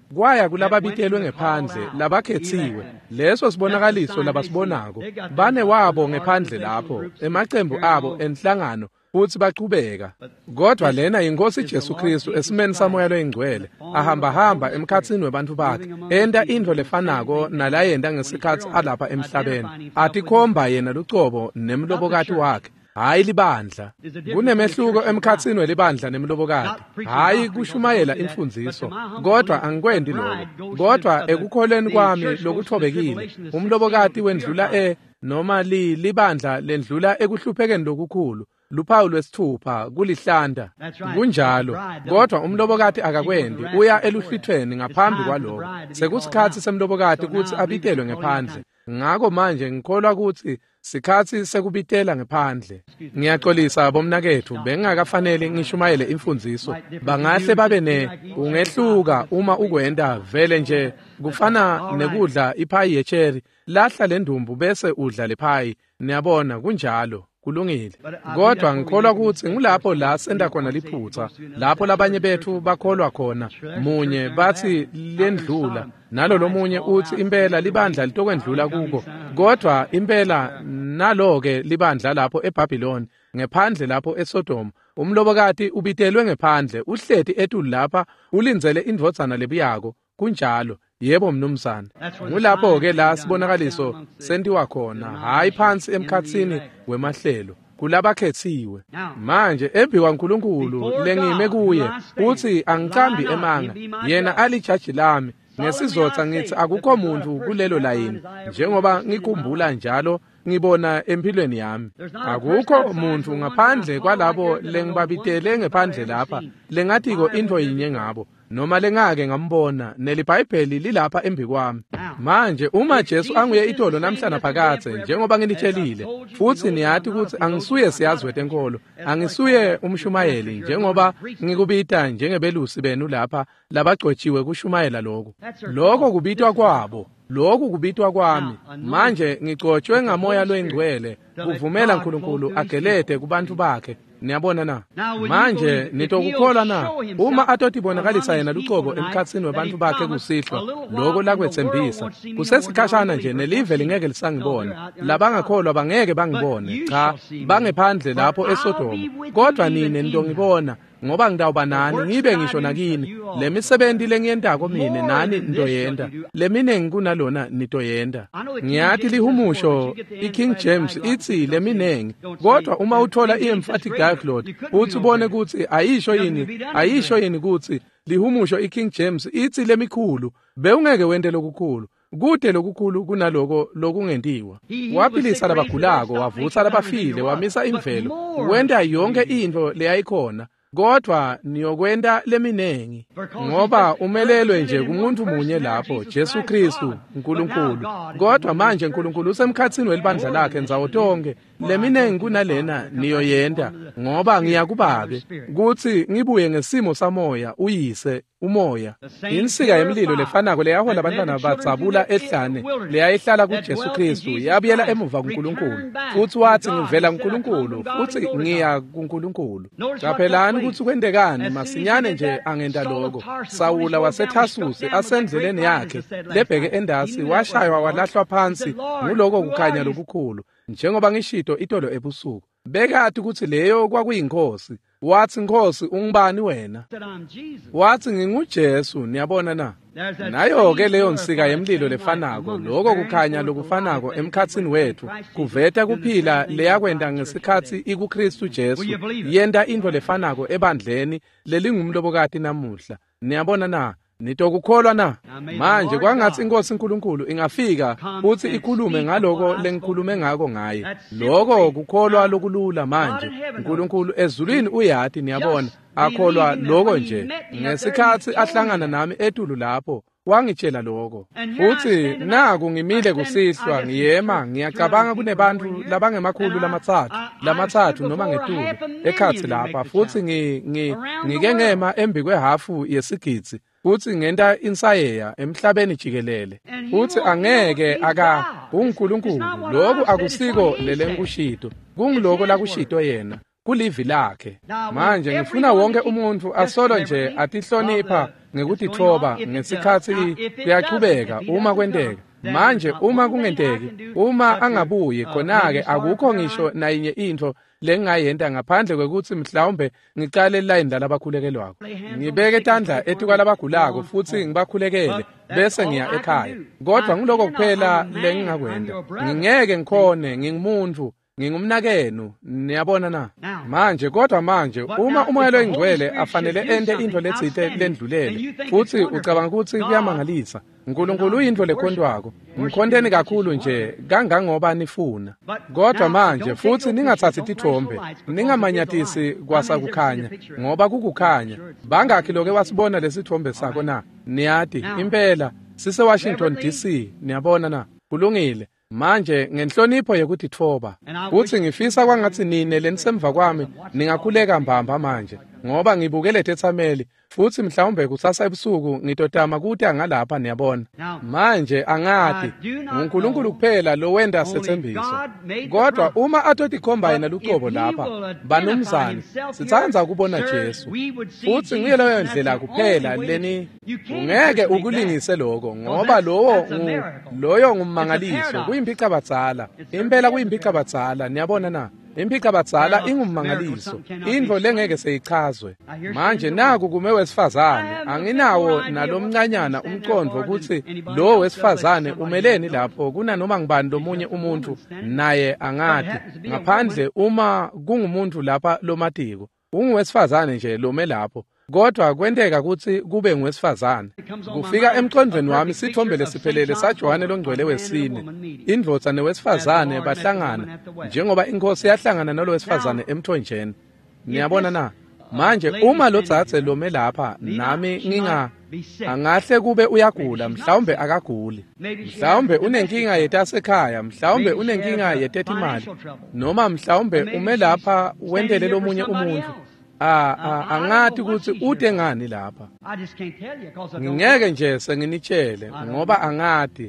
kwaya kulababitelwe ngephandle labakhethiwe. Leso sibonakaliso labasibonako bane wabo ngephandle lapho emacembu abo enhlangano futhi baqhubeka. Kodwa lena inkosi Jesu Kristu esimeni samoya loyingcwele ahamba emkhathini webantu bakhe enda into lefanako nalayenda ngesikhathi alapha emhlabeni atikhomba yena lucobo nemlobokati wakhe hayi libandla. Kunemehluko emkhathini welibandla nemlobokati, hayi kushumayela imfundiso, kodwa angikwendi lokho. Kodwa ekukholeni kwami lokuthobekile umlobokati wendlula noma libandla lendlula ekuhluphekeni lokukhulu. Luphawu lwesithupha kulihlanda. Kunjalo kodwa umlobokati akakwendi, uya eluhlithweni ngaphambi kwalokho. Sekusikhathi semlobokati ukuthi abitelwe ngephandle. Ngakho manje ngikholwa ukuthi sikhathi sekubitela ngephandle. Ngiyaxolisa bomnakethu, bengakafanele ngishumayele imfundiso. Bangahle babe ungehluka uma ukwenda vele nje kufana nekudla iphayi yecheri, lahla lendumbu bese udla lephayi. Niyabona kunjalo. Kulungile. Kodwa ngikholwa ukuthi ngulapho la senda khona liphutha, lapho labanye bethu bakholwa khona munye bathi lendlula nalo lomunye uthi impela libandla litokwendlula kuko. Kodwa impela naloke libandla lapho eBhabhiloni ngephandle lapho eSodoma umlobokati ubitelwe ngephandle, uhleti etulu lapha ulindzele indvodzana lebuyako. Kunjalo. Yebo mnumzana. Ngulapho ke la sibonakaliso sentiwa khona, hayi phansi emkhathini wemahlelo kulabakhethiwe. Manje ebhiwa uNkulunkulu lengime kuye uthi angicambi emanga, yena alijaji lami. Ngesizotha ngithi akukho muntu kulelo layini, njengoba ngikhumbula njalo ngibona empilweni yami. Akukho muntu ngaphandle kwalabo lengibabitele ngephandle lapha lengathiko into yinye ngabo, noma lengake ngambona nelibhayibheli lilapha embikwami. Manje uma Jesu anguye itolo namhlanje phakathe njengoba nginitshelile, futhi niyathi ukuthi angisuye siyazi wetenkolo, angisuye umshumayeli njengoba ngikubita njengebelusi benu lapha labagcotshiwe kushumayela lokho kubitwa kwabo. Lokhu kubitwa kwami manje ngigcotshwe ngamoya loyingcwele kuvumela uNkulunkulu agelede kubantu bakhe. Niyabona na? Manje nitokukholwa na uma atoti bonakalisa yena lucobo emkhathini webantu bakhe kusihlwa lokho lakwethembisa kusesikhashana nje nelive lingeke lisangibona, labangakholwa bangeke bangibone, cha bangephandle lapho eSodoma. Kodwa nini nitongibona ngoba ngidawuba nani ngibe ngisho nakini lemisebenzi lengiyendako mina nani nitoyenda, leminengi kunalona nitoyenda. Ngiyathi lihumusho iKing James ithi leminengi, kodwa uma uthola iemphatic diaclot uthi ubone ukuthi ayisho yini ukuthi lihumusho iKing James ithi lemikhulu beungeke wende lokukhulu. Kude lokukhulu kunaloko lokungentiwa. Waphilisa labagulako, wavutha labafile, wamisa imvelo, wenda yonke into leyayikhona. Kodwa niyokwenda leminengi ngoba umelelwe nje kumuntu munye lapho, Jesu Kristu uNkulunkulu. Kodwa manje uNkulunkulu usemkhathini welibandla lakhe nzawo tonke. Leminengi kunalena niyoyenda ngoba ngiyakubabe kuthi ngibuye ngesimo samoya uyise umoya. Insika yemlilo lefanako leyahola abantwana batsabula ehlane leyayihlala kuJesu Kristu yabuyela emuva kuNkulunkulu, futhi wathi ngivela kuNkulunkulu futhi ngiya kuNkulunkulu. Qaphelani ukuthi kwendekani masinyane nje angenda lokho. Sawula waseThasusi asendleleni yakhe lebheke endasi washaywa walahlwa phansi nguloko kukhanya lokukhulu, njengoba ngishito itolo ebusuku. Bekathi ukuthi leyo kwakuyinkosi. Wathi Nkosi ungubani wena? Wathi nginguJesu. Niyabona na? Nayo ke leyo nsika yemlilo lefanako, lokho kukhanya lokufanako emkhathini wethu kuveta kuphila leyakwenda ngesikhathi ikuKristu Jesu yenda into lefanako ebandleni lelingumlobokati namuhla. Niyabona na? Nitokukholwa na? Manje kwangathi inkosi uNkulunkulu ingafika uthi ikhulume ngaloko lengikhulume ngako ngaye. Lokho kukholwa lokulula manje. uNkulunkulu ezulwini uyathi niyabona akholwa lokho nje. Ngesikhathi ahlangana nami etulu lapho wangitshela lokho. Futhi naku ngimile kusihlwa ngiyema ngiyacabanga kunebantu labangemakhulu lamathathu noma ngetulu ekhathi lapha, futhi ngike ngema embi kwehafu yesigidzi futhi ngenta insayeya emhlabeni jikelele. Futhi angeke uNkulunkulu lokhu akusiko lelenkushito, kungiloko lakushito yena. kulivi lakhe. Manje ngifuna wonke umuntu asolo nje atihlonipha ngekutithoba ngesikhathi kuyaqhubeka uma kwenteka. Manje uma kungenteki, uma angabuyi khona-ke akukho ngisho nayinye into lengingayenta ngaphandle kwekuthi mhlawumbe ngicale elayini lalabakhulekelwako, ngibeke tandla etikwalabagulako futhi ngibakhulekele bese ngiya ekhaya. Kodwa ngiloko kuphela lengingakwenda, ngingeke ngikhone, ngingumuntu, ngingumnakenu, niyabona na? Manje kodwa manje uma umoya oyingcwele afanele ente into letsite lendlulele futhi ucabanga ukuthi kuyamangalisa, uNkulunkulu uyinto lekhondwako, mkhonteni kakhulu nje kangangoba nifuna. Kodwa manje futhi ningathathi tithombe, ningamanyatisi kwasakukhanya ngoba kukukhanya. Bangakhi loke wasibona lesithombe sakho na? Niyati impela sise Washington DC, niyabona na? Kulungile. Manje ngenhlonipho yekutithoba futhi ngifisa kwangathi nine lenisemva kwami ningakhuleka mbamba manje ngoba ngibukele tethameli futhi mhlawumbe kusasa ebusuku ngitotama kuthi angalapha, niyabona. Manje angati uNkulunkulu kuphela lo wenda sethembiso. Kodwa uma atoti combine luqobo lapha banumzane sithanza ukubona Jesu futhi nguye leyo ndlela kuphela leni. Ungeke ukulingise lokho ngoba loyo ngummangaliso, kuyimphica badzala. Impela kuyimphica badzala, niyabona na? Imphica badzala ingummangaliso, into lengeke seyichazwe. Manje naku kume wesifazane, anginawo nalomncanyana umqondo ukuthi lo wesifazane umeleni lapho kunanoma ngibani lomunye umuntu naye angati, ngaphandle uma kungumuntu lapha lomatiko. Ungwesifazane nje lome lapho. Kodwa kwenteka ukuthi kube ngwesifazane. Kufika emqondweni wami sithombe lesiphelele saJohane longcwele wesine. Indvodza nowesifazane bahlangana njengoba inkosi yahlangana nalo wesifazane emthonjeni. Niyabona na? Manje uma lo dzadze lome lapha nami angahle kube uyagula, mhlawumbe akaguli. Mhlawumbe unenkinga yetasekhaya, mhlawumbe unenkinga yetetimali, noma mhlawumbe ume lapha wendele lomunye umuntu. Angati ukuthi ude ngani lapha. Ngingeke nje senginitshele ngoba angati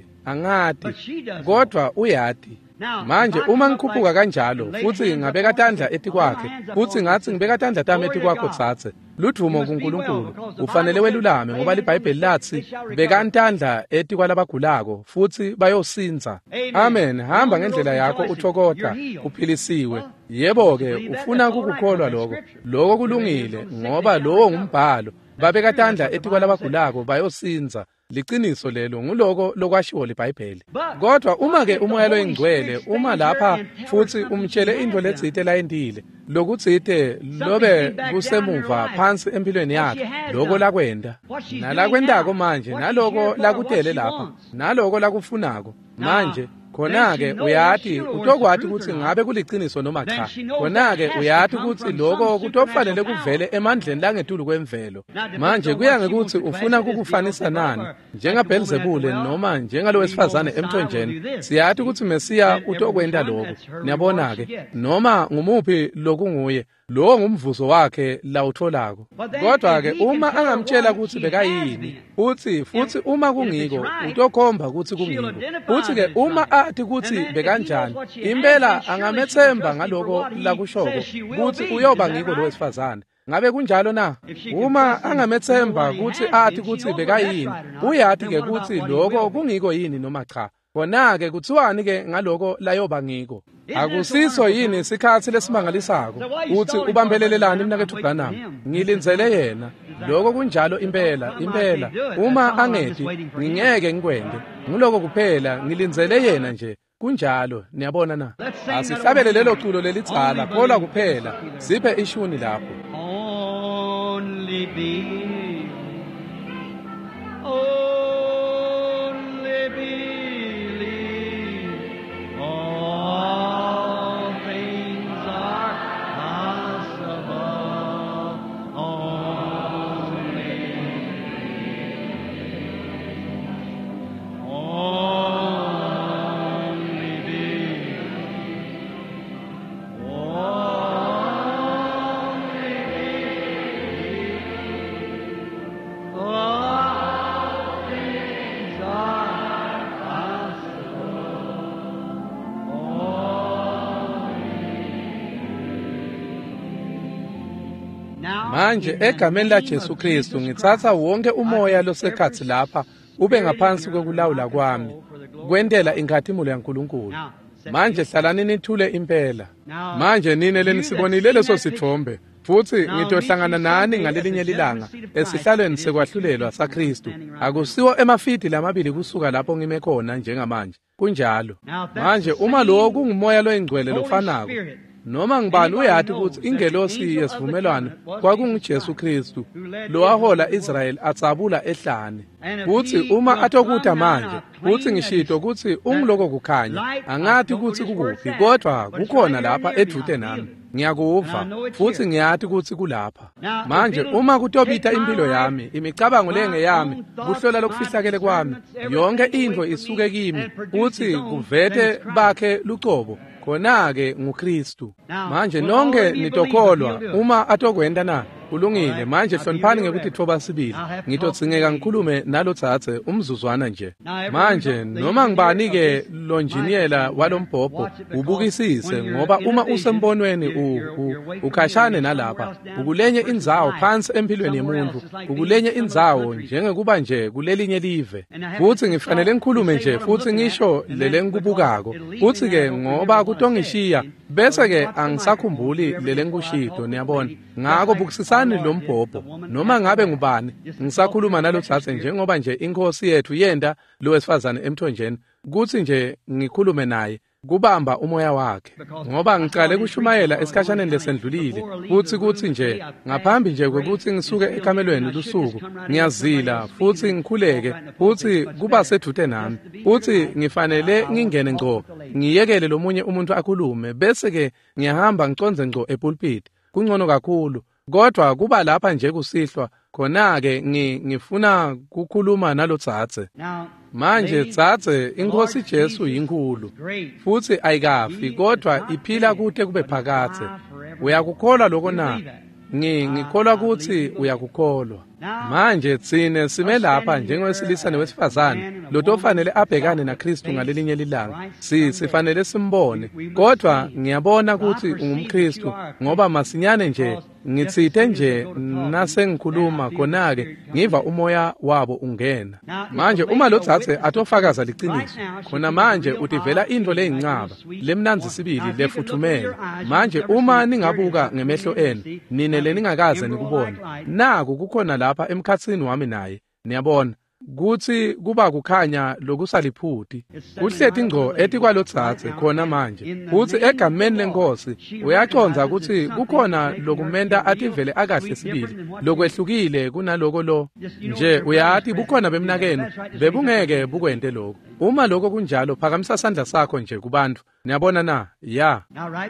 kodwa uyati. Manje uma ngikhuphuka kanjalo futhi ngabeka tandla etikwakhe futhi ngathi ngibeka tandla tami etikwakho dzadze, ludumo kuNkulunkulu ufanele welulame ngoba liBhayibheli lathi beka ntandla etikwalabagulako futhi bayosinza. Amen. Hamba ngendlela yakho uthokoda uphilisiwe. Yebo-ke ufuna ukukholwa lokho kulungile ngoba lowo ngumbhalo, babeka tandla etikwalabagulako bayosinza. Liqiniso lelo nguloko lokwashiwo liBhayibheli. Kodwa uma-ke umoya oyingcwele uma lapha futhi umtshele into letsite layendile lokutsite lobe kusemuva phansi empilweni yakhe, loko lakwenda nalakwendako manje, naloko lakutele lapha, naloko lakufunako manje, khona-ke uyati utokwati ukuthi ngabe kuliciniso noma cha. Khona-ke uyati ukuthi loko kutofanele kuvele emandleni langetulu kwemvelo. Manje kuya ngekuthi ufuna kukufanisa nani, njengaBhelizebule noma njengalo wesifazane emthonjeni. Siyati ukuthi Mesiya utokwenda lokho, niyabona-ke, noma ngumuphi lokunguye, lowo ngumvuzo wakhe lawutholako. Kodwa-ke uma angamtshela ukuthi bekayini, futhi uma kungiko utokhomba ukuthi kungiko, futhi-ke uma athi ukuthi bekanjani, impela angamethemba ngaloko lakushoko ukuthi uyoba ngiko lo wesifazane. Ngabe kunjalo na? Uma angamethemba ukuthi athi ukuthi bekayini, uyathi-ke ukuthi lokho kungiko yini noma cha. Khona-ke kuthiwani-ke ngaloko layoba ngiko? Akusiso yini isikhathi lesimangalisako uthi ubambelelelani mnakethu Branham? Ngilinzele yena. Lokho kunjalo impela. Uma angethi ngingeke ngikwende. Ngiloko kuphela ngilinzele yena nje. Kunjalo, niyabona na? Asihlabele lelo culo lelitsala, khola kuphela. Siphe ishuni lapho. Only believe. Only believe. All things are possible. Only believe. Only believe. All things are manje egameni laJesu Kristu ngithatha wonke umoya losekhathi lapha ube ngaphansi kokulawula kwami kwentela inkazimulo yaNkulunkulu. Manje hlalani nithule impela. Manje nini lenisibonile leso sithombe futhi ngitohlangana nani ngalelinye ilanga esihlalweni sekwahlulelwa saKristu. Akusiwo emafidi lamabili kusuka lapho ngime khona njengamanje. Kunjalo. Manje uma lo kungumoya loyingcwele lofanako noma ngibani uyathi ukuthi ingelosi yesivumelwano kwakunguJesu Kristu lo wahola Israel atsabula ehlane. Futhi uma atokutha manje futhi ngishito ukuthi ungiloko kukhanya angathi ukuthi kukuphi kodwa kukhona lapha eduze nami. Ngiyakuva futhi ngiyathi ukuthi kulapha. Manje uma kutobita impilo yami imicabango lengeyami kuhlola lokufihlakele kwami yonke into isuke kimi futhi kuvete bakhe lucobo khona-ke nguKristu. Manje nonke nitokholwa uma atokwenda na kulungile. Manje hloniphani ngekuthi thoba sibili ngitodzingeka ngikhulume nalo Dzadze umzuzwana nje. Manje noma ngibani-ke lo njiniyela walombhobho ubukisise ngoba uma usembonweni ukhashane nalapha ukulenye indzawo phansi empilweni yemuntu ukulenye indzawo njengekuba nje kulelinye live. Futhi ngifanele ngikhulume nje futhi ngisho lele ngikubukako futhi-ke ngoba kutongishiya bese-ke angisakhumbuli lele ngikushito niyabona. Ngako bukisisani lo mbhobho noma ngabe ngubani ngisakhuluma nalo Dzadze njengoba nje inkosi yethu yenda lo wesifazane emthonjeni kuthi nje ngikhulume naye kubamba umoya wakhe ngoba ngicale kushumayela esikhashaneni lesendlulile futhi kuthi nje ngaphambi nje kwekuthi ngisuke ekamelweni lusuku ngiyazila futhi ngikhuleke futhi kuba sedute nami futhi ngifanele ngingene ngco ngiyekele lomunye umuntu akhulume bese-ke ngiyahamba ngiconze ngco epulpit kungcono kakhulu. Kodwa kuba lapha nje kusihlwa khona-ke ngifuna kukhuluma nalo Dzadze. Manje Dzadze inkosi Jesu yinkulu futhi ayikafi kodwa iphila kude kube phakathe. Uyakukholwa lokho na? Ngikholwa ukuthi uyakukholwa. Manje tsine sime lapha njengowesilisa nowesifazane lotofanele abhekane naKristu ngalelinye ilanga sifanele simbone kodwa ngiyabona ukuthi ungumKristu ngoba masinyane nje ngitsithe nje nasengikhuluma khona-ke ngiva umoya wabo ungena. Manje uma lo Dzadze atofakaza liciniso khona manje utivela into leyincaba lemnanzi sibili lefuthumele. Manje uma ningabuka ngemehlo enu ninele ningakaze nikubone naku kukhona lapha emkhatsini wami naye niyabona kuthi kuba kukhanya lokusaliphuti kuhlethi ngco ethi kwalo Dzadze khona manje futhi egameni lenkosi uyaconza ukuthi kukhona lokumenta ativele akahle sibili lokwehlukile kunaloko lo nje uyathi bukhona bemnakenu bebungeke bukwente lokho. Uma lokho kunjalo phakamisa sandla sakho nje kubantu niyabona na ya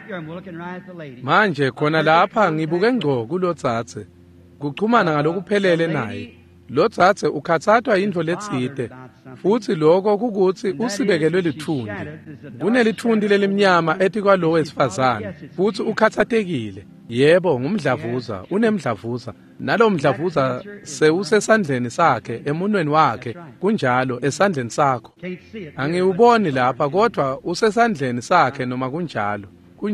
manje khona lapha ngibuke ngco kulo Dzadze kuchumana ngalokuphelele naye. Lo Dzadze ukhathathwa into letsite futhi lokho kukuthi usibekelwe lithundi kunelithundi lelimnyama ethi kwalo wesifazane futhi ukhathatekile. Yebo ngumdlavuza unemdlavuza nalo mdlavuza sewusesandleni sakhe emunweni wakhe kunjalo esandleni sakho angiwuboni lapha kodwa usesandleni sakhe noma kunjalo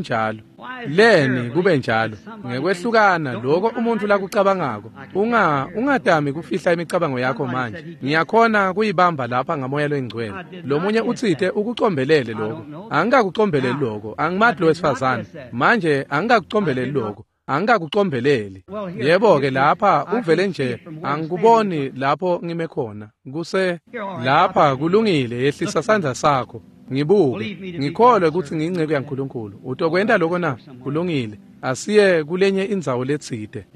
leni kube njalo ngekwehlukana lokho umuntu la kucabangako ungadami kufihla imicabango yakho. Manje ngiyakhona kuyibamba lapha ngamoya lwengcwele lomunye uthithe ukucombelele lokho angikakucombeleli lokho angimathi lo wesifazane manje angikakucombeleli lokho angikakucombeleli. Yebo-ke lapha uvele nje angikuboni lapho ngime khona kuse lapha kulungile yehlisa sandla sakho ngibuke ngikholwe ukuthi ngiyingcebo yaNkulunkulu utokwenda lokho na kulungile asiye kulenye indzawo letsite.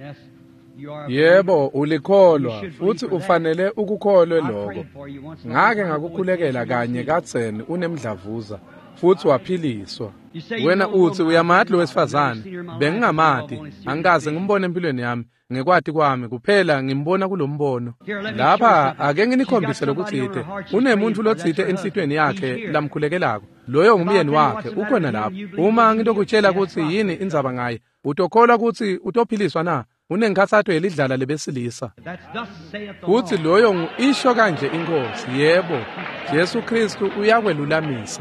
Yebo ulikholwa futhi ufanele ukukholwe lokho. Ngake ngakukhulekela kanye katseni unemdlavuza futhi waphiliswa. Wena uthi uyamathi lo wesifazane bengingamati angikaze ngimbone empilweni yami ngekwati kwami kuphela ngimbona kulombono lapha. Ake nginikhombise lokuthithe unemuntu lothithe enhlitweni yakhe lamkhulekelako loyo ngumyeni wakhe ukhona lapho. Uma ngitokutshela ukuthi yini indzaba ngaye utokholwa ukuthi utophiliswa na unengikhathathwe yelidlala lebesilisa futhi loyo isho kanje inkosi. Yebo Jesu Kristu uyakwelulamisa.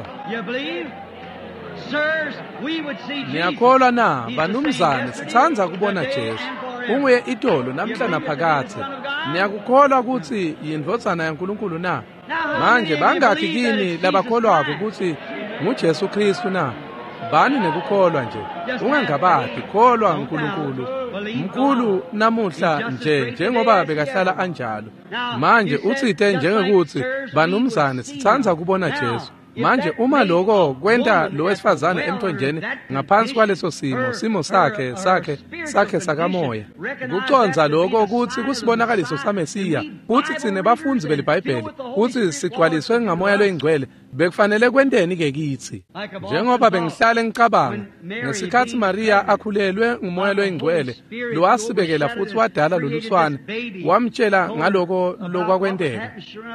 Niyakholwa na banumzane sithanza kubona Jesu unguye itolo namhla naphakade. Niyakukholwa ukuthi yindvodzana yaNkulunkulu na? Manje bangakhi kini labakholwako ukuthi nguJesu Kristu na? Bani nekukholwa nje, ungangabadi, kholwa uNkulunkulu. Mkhulu namuhla nje njengoba bekahlala anjalo. Manje utsite njengekuthi banumzane sithandza kubona Jesu. Manje uma lokho kwenta lo wesifazane emthonjeni ngaphansi kwaleso simo sakhe sakamoya, kuconza lokho ukuthi kusibonakaliso saMesiya, futhi thine bafundzi belibhayibheli ukuthi sigcwaliswe ngamoya loyingcwele, bekufanele kwenteni ke kithi? Njengoba bengihlale ngicabanga ngesikhathi Maria akhulelwe ngumoya loyingcwele, lo wasibekela futhi wadala loluswane, wamtshela ngaloko lokwakwenteka.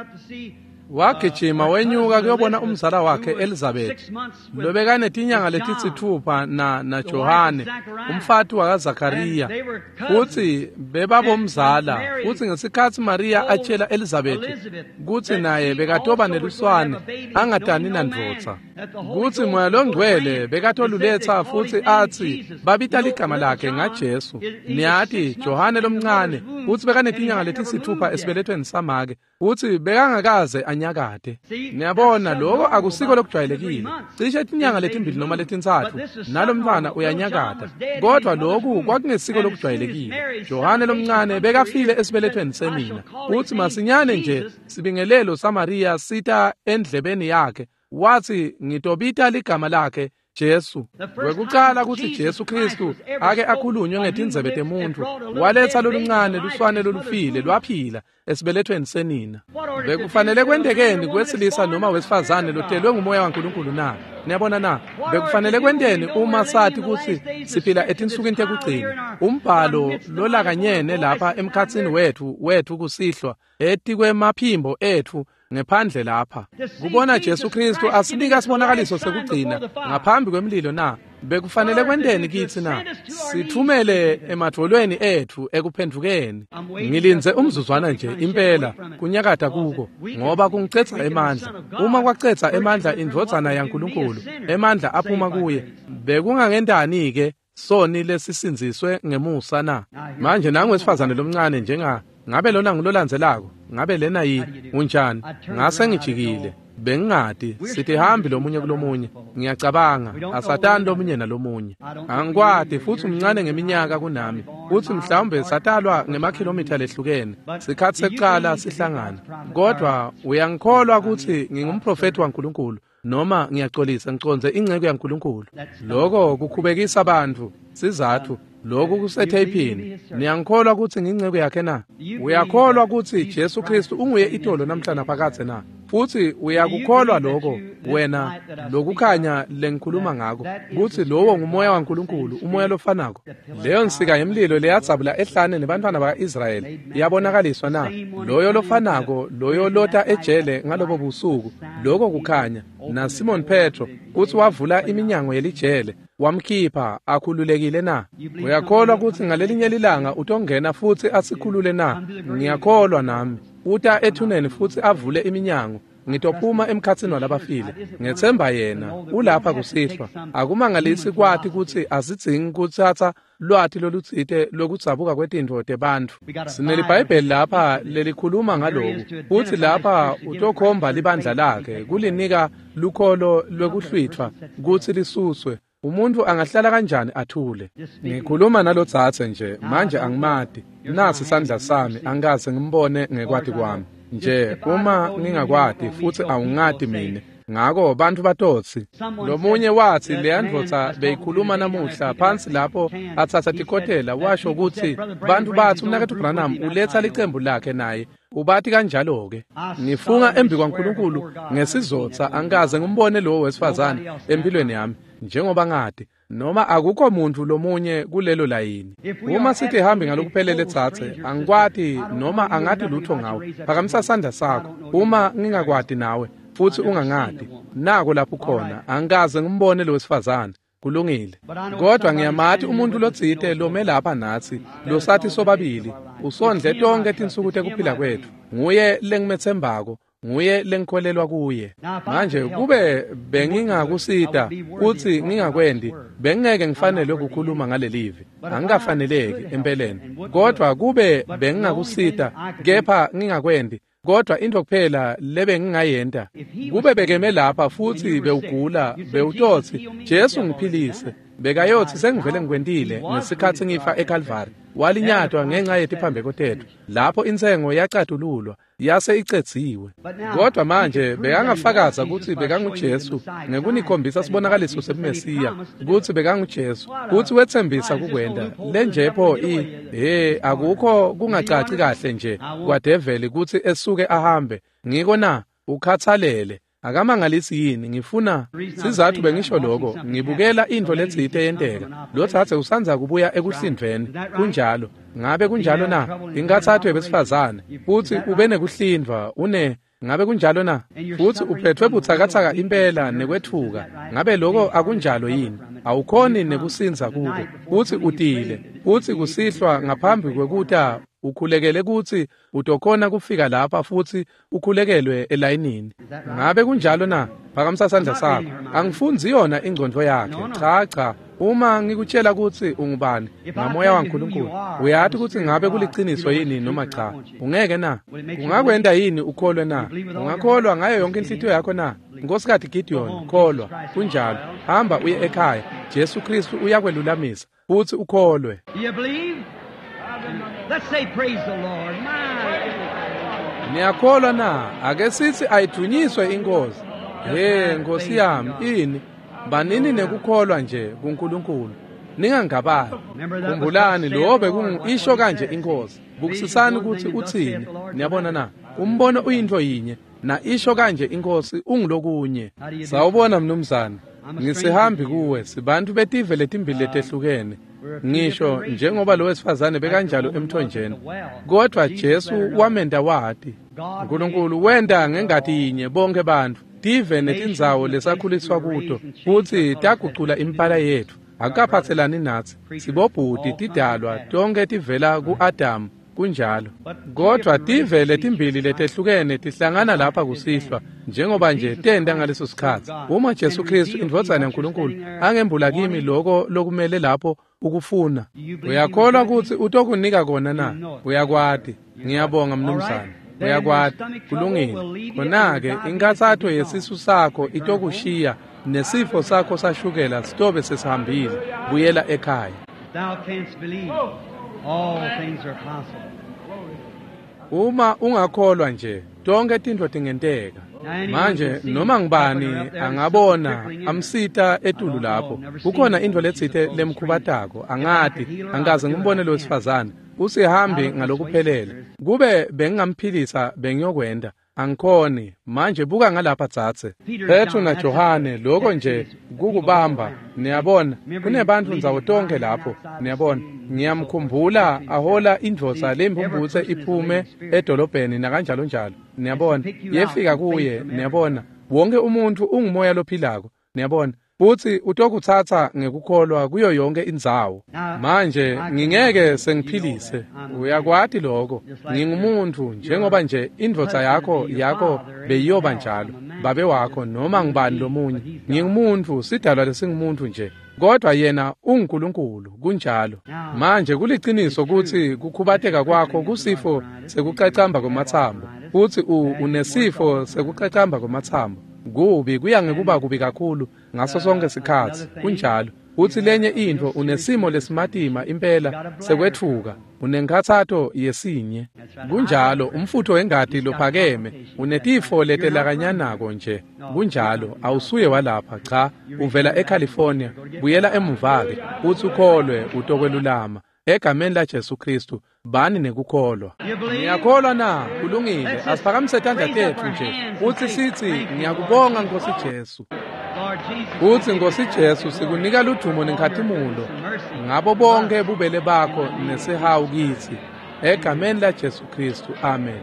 Wagijima wenyuka kuyobona umzala wakhe Elizabeth, lobekane letitsitfupha na Johane, umfati wakaZakhariya, futhi bebabomzala. Futhi ngesikhathi Maria atshela Elizabeth kuthi naye bekatoba neluswane angatani nandvodza, kuthi moya longcwele bekatoluletha futhi athi babita ligama lakhe ngaJesu, niyathi Johane lomncane, futhi bekanetinyanga letitsitfupha esibelethweni samake, futhi bekangakaze anyakade. Niyabona lokho akusiko lokujwayelekile. Cishe itinyanga letimbili noma letintsatfu nalo mntwana uyanyakada, kodwa lokhu kwakungesiko lokujwayelekile. Johane lomncane bekafile esibelethweni senina, futhi masinyane nje sibingelelo saMaria sita endlebeni yakhe, wathi ngitobita ligama lakhe Jesu. Wekucala ukuthi Jesu Kristu ake akhulunywe ngetindzebe temuntu, waletha loluncane luswane lolufile lwaphila esibelethweni senina. Bekufanele kwendekeni kwesilisa noma wesifazane lotelwe ngumoya waNkulunkulu na? Niyabona na? Bekufanele kwenteni uma sathi ukuthi siphila etinsukwini tekugcina? Umbhalo lolakanyene lapha emkhatsini wethu kusihlwa etikwe maphimbo ethu ngephandle lapha. Kubona Jesu Kristu asinika sibonakaliso sekugcina ngaphambi kwemlilo na? Bekufanele kwenteni kithi na? Sithumele emadvolweni ethu ekuphendukeni. Ngilinze umzuzwana nje impela kunyakata kuko, ngoba kungicetha emandla. Uma kwacetha emandla indvodzana yaNkulunkulu, emandla aphuma kuye, bekungangendani-ke soni lesisinziswe ngemusa na? Manje nangwesifazane lomncane ngabe lona ngilolandzelako, ngabe lena unjani? Ngase ngijikile, bengingadi, sithi hambi lomunye kulomunye, ngiyacabanga, asatani lomunye nalomunye. Angikwadi futhi umncane ngeminyaka kunami, futhi mhlawumbe satalwa ngemakhilomitha lehlukene, sikhathi sekuqala sihlangana. Kodwa uyangikholwa ukuthi ngingumprofeti waNkulunkulu, noma ngiyaxolisa ngiconze ingcebo yaNkulunkulu? Lokho kukhubekisa abantu, sizathu lokhu kusethayiphini. Niyangikholwa ukuthi ngingcebo yakhe na? Uyakholwa ukuthi Jesu Kristu unguye itolo namhla naphakade na? Futhi uyakukholwa lokho wena lokukhanya lengikhuluma ngako, ukuthi lowo ngumoya waNkulunkulu, umoya lofanako? Leyo nsika yemlilo leyadzabula ehlane nebantwana baka-Israyeli iyabonakaliswa na? Loyo lofanako, loyo lota ejele ngalobo busuku, lokho kukhanya, na Simon Petro uthi wavula iminyango yelijele wamkhipha akhululekile na? Uyakholwa ukuthi ngalelinye ilanga utongena futhi asikhulule na? Ngiyakholwa nami. Uta ethuneni futhi avule iminyango, ngitophuma emkhatsini walabafile. Ngethemba yena ulapha kusihlwa. Akumangalisi kwathi ukuthi azidzingi kuthatha lwathi lolutsite lokudzabuka kwetintfo tebantu. Sinelibhayibheli lapha lelikhuluma ngalokhu, futhi lapha utokhomba libandla lakhe kulinika lukholo lwekuhlwitshwa kuthi lisuswe. Umuntu angahlala kanjani athule? Ngikhuluma nalodzathe nje, manje angimati. Nasi isandla sami, angikaze ngimbone ngekwati kwami. Nje uma ngingakwati futhi awungati mina, ngako bantu batotsi. Lomunye wathi leyandvodza beyikhuluma namuhla phansi lapho athatha tikotela, washo ukuthi bantu bathi umnakethu Branham uletha licembu lakhe naye. Ubathi kanjalo-ke. Ngifunga embi kwaNkulunkulu ngesizotha angikaze ngimbone lowo wesifazane empilweni yami, njengoba ngade noma akukho muntu lomunye kulelo layini. Uma sithi hambi ngalokuphelele thathe, angikwati noma angathi lutho ngawe. Phakamisa isandla sakho uma ngingakwati nawe futhi ungangadi. Nako lapho khona angikaze ngimbone lo wesifazane. Kulungile. Kodwa ngiyamathi umuntu lotsite lome lapha nathi, losathi sobabili, usondle tonke tinsuku tekuphila kwethu. Nguye lengimethembako, nguye lenkholelwa kuye. Manje kube bengingakusita futhi ngingakwendi, bengeke ngifanele ukukhuluma ngalelivi, angikafaneleki empeleni. Kodwa kube bengingakusita kepha ngingakwendi, kodwa into kuphela lebe ngingayenda, kube bekeme lapha futhi bewugula bewutothi Jesu ngiphilise, bekayothi sengivele ngikwentile ngesikhathi ngifa eCalvary, walinyatwa ngenxa yethi phambi koThetho, lapho insengo yacatululwa yase icedziwe. Kodwa manje bekangafakaza ukuthi bekanguJesu ngekunikhombisa sibonakaliso sebumesiya ukuthi bekanguJesu, ukuthi wethembisa kukwenda lenjepho akukho kungacaci kahle nje kwadeveli ukuthi esuke ahambe. Ngiko na ukhathalele akamangalisi yini, ngifuna sizathu bengisho lokho, ngibukela into letsite yenteka lothathe usanza kubuya ekuhlindweni. Kunjalo ngabe kunjalo na ingathathwe besifazane futhi ube nekuhlindwa ngabe kunjalo na futhi uphethwe buthakathaka impela nekwethuka, ngabe lokho akunjalo yini? Awukhoni nekusinza kuko futhi utile futhi kusihlwa ngaphambi kwekuta ukhulekele ukuthi utokhona kufika lapha futhi ukhulekelwe elayinini. Ngabe kunjalo na? Phakamisa isandla sakho. Angifunzi yona ingcondvo yakhe. Cha, uma ngikutshela ukuthi ungubani ngamoya waNkulunkulu, uyathi ukuthi ngabe kuliciniso yini noma cha? Ungeke na? Ungakwenda yini ukholwe na? Ungakholwa ngayo yonke inhlitiyo yakho na? Nkosikazi Gideon, kholwa. Kunjalo hamba uye ekhaya, Jesu Kristu uyakwelulamisa futhi ukholwe. Let's say praise the Lord. Niyakholwa na? Ake sithi ayidunyiswe inkosi. Nkosi yami ini banini nekukholwa nje kuNkulunkulu, ningangabali. Khumbulani lobe kungisho kanje inkosi, bukusisani ukuthi uthini. Niyabona na, umbono uyinto yinye na isho kanje inkosi ungilokunye. Sawubona mnumzane, ngisihambi kuwe sibantu betive letimbili letehlukene. Ngisho njengoba lo wesifazane bekanjalo emthonjeni, kodwa Jesu wamenda wathi uNkulunkulu wenda ngengadi yinye bonke bantu tive netindzawo lesakhuliswa kuto futhi tagucula impala yethu. Akaphathelani nathi sibobhuti tidalwa tonke tivela ku-Adamu. Kunjalo kodwa tive letimbili letehlukene tihlangana lapha kusihlwa njengoba nje tenda ngaleso sikhathi. Uma Jesu Kristu indvodzana yaNkulunkulu angembula kimi lokho lokumele lapho ukufuna, uyakholwa ukuthi utokunika kona na? Uyakwati. Ngiyabonga mnumzane, uyakwati. Kulungile. Khona-ke inkathatho yesisu sakho itokushiya nesifo sakho sashukela sitobe sesihambile. Buyela ekhaya. Thou canst believe. All things are possible. Uma ungakholwa nje tonke tintfo tingenteka. Manje noma ngibani angabona amsita etulu lapho. Kukhona into letsite lemkhubatako, angaze ngimbone lo wesifazane usihambi ngalokuphelele. Kube bengingamphilisa bengiyokwenda, angikhoni. Manje buka ngalapha dzatse Petro na Johane lokho nje kukubamba. Niyabona kunebantu nzawo tonke lapho. Niyabona ngiyamkhumbula ahola indvodza lembumbutse iphume edolobheni nakanjalo njalo. Niyabona yefika kuye. Niyabona wonke umuntu ungumoya lophilako. Niyabona futhi utokuthatha ngekukholwa kuyo yonke indzawo. Manje ngingeke sengiphilise, uyakwati lokho. Ngingumuntu njengoba nje indvodza yakho beyiyoba njalo, babe wakho noma ngibani lomunye. Ngingumuntu, sidalwa lesingumuntu nje, kodwa yena uNkulunkulu. Kunjalo manje kuliciniso ukuthi kukhubateka kwakho kusifo sekucacamba kwamathambo, futhi unesifo sekucacamba kwamathambo. Kubi kuya ngekuba kubi kakhulu ngaso sonke isikhathi. Kunjalo uthi lenye into unesimo lesimatima impela sekwethuka, unenkathatho yesinye. Kunjalo umfutho wengadi lophakeme, unetifo letelakanyanako nje. Kunjalo awusuye walapha, cha, uvela eCalifornia, buyela emuvake uthi ukholwe utokwelulama egameni laJesu Kristu. Bani nekukholwa. Ngiyakholwa na? Kulungile. Asiphakamise tandla tethu nje uthi sithi ngiyakubonga Nkosi Jesu. Uthi Nkosi Jesu sikunika ludumo nenkhathimulo ngabo bonke bubele bakho nesihawu kithi egameni laJesu Kristu. Amen.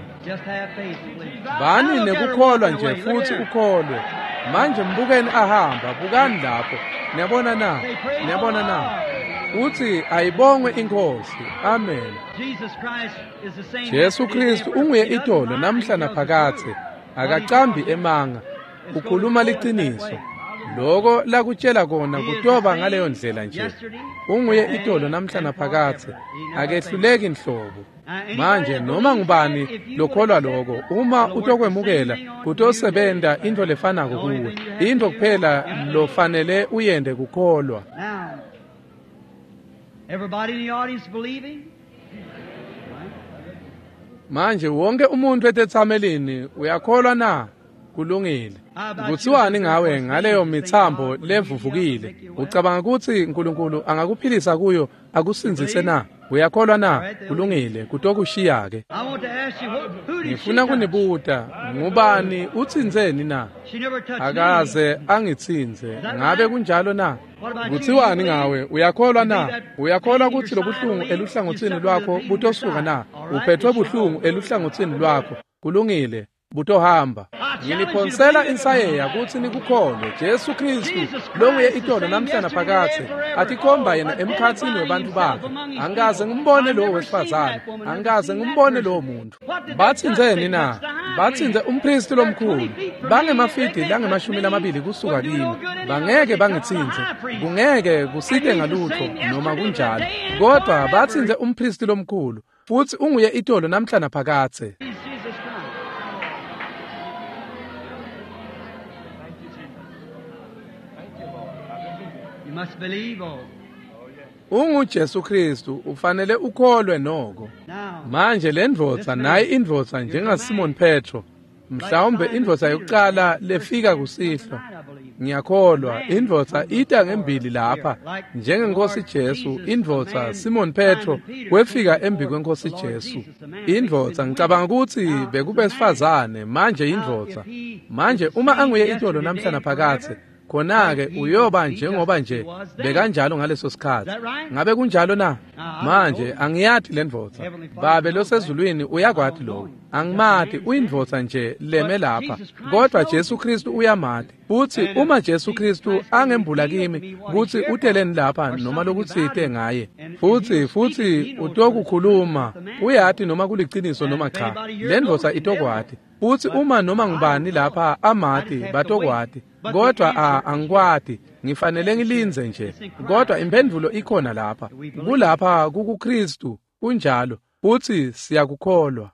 Bani nekukholwa nje futhi ukholwe. Manje mbukeni ahamba, bukani lapho. Niyabona na? Niyabona na? Uthi ayibongwe inkosi. Amen. Jesu Kristu unguye itolo namhla naphakade. akaqambi emanga, ukhuluma liqiniso. Loko lakutshela kona kutoba ngaleyo ndlela nje. Unguye itolo namhla naphakade, akehluleki inhlobo. Manje noma ngubani lokholwa lokho, uma utokwemukela kutosebenta into lefana kuwe. Into kuphela lofanele uyende kukholwa. Everybody in the audience believing? Manje wonke umuntu etetsamelini uyakholwa na? Kulungile. Kuthiwani ngawe ngaleyo mithambo levuvukile? Ucabanga ukuthi uNkulunkulu angakuphilisa kuyo akusinzise na? Uyakholwa na? Kulungile. Kutokushiya ke. Ngifuna kunibuta, ngubani utsinzeni na? Akaze angitsinze. Ngabe kunjalo na? Kuthiwani ngawe? Uyakholwa na? Uyakholwa ukuthi lobuhlungu eluhlangothini lwakho butosuka na? Uphethwe buhlungu eluhlangothini lwakho. Kulungile. Butohamba. Ngiliphonsela insayeya kuthi nikukholwe Jesu Kristu longuye itolo namhla naphakade, atikhomba yena emkhathini webantu bakhe. Angaze ngumbone lo wesifazane, angaze ngumbone lo muntu. Batsinzeni na? Batsinze umpristi lomkhulu. Bangemafidi lange-20 kusuka kimi. Bangeke bangitsinze. Kungeke kusite ngalutho noma kunjalo. Kodwa batsinze umpristi lomkhulu, futhi unguye itolo namhla naphakade. You must believe all. UJesu Kristu ufanele ukholwe noko. Manje le ndvodza naye indvodza njengaSimon Petro. Mhlawumbe indvodza yokuqala lefika kusihlo. Ngiyakholwa indvodza ita ngembili lapha njengeNkosi Jesu. Indvodza Simon Petro wefika embi kweNkosi Jesu. Indvodza ngicabanga ukuthi bekube sifazane manje indvodza. Manje uma anguye itolo namhla naphakade, khona-ke uyoba njengoba nje bekanjalo ngaleso sikhathi. Ngabe kunjalo na? Manje angiyathi le ndvodza. Babe losezulwini uyakwathi lokho. Angimathi uyindvodza nje leme lapha. Kodwa Jesu Kristu uyamathi. Futhi uma Jesu Kristu angembula kimi ukuthi uteleni lapha noma lokutsite ngaye. Futhi utokukhuluma. Uyathi noma kuliqiniso noma cha. Le ndvodza itokwati. Futhi uma noma ngubani lapha amathi batokwati. Kodwa angikwati, ngifanele ngilinze nje. Kodwa impendulo ikhona lapha. Kulapha kuKristu kunjalo. Futhi siyakukholwa.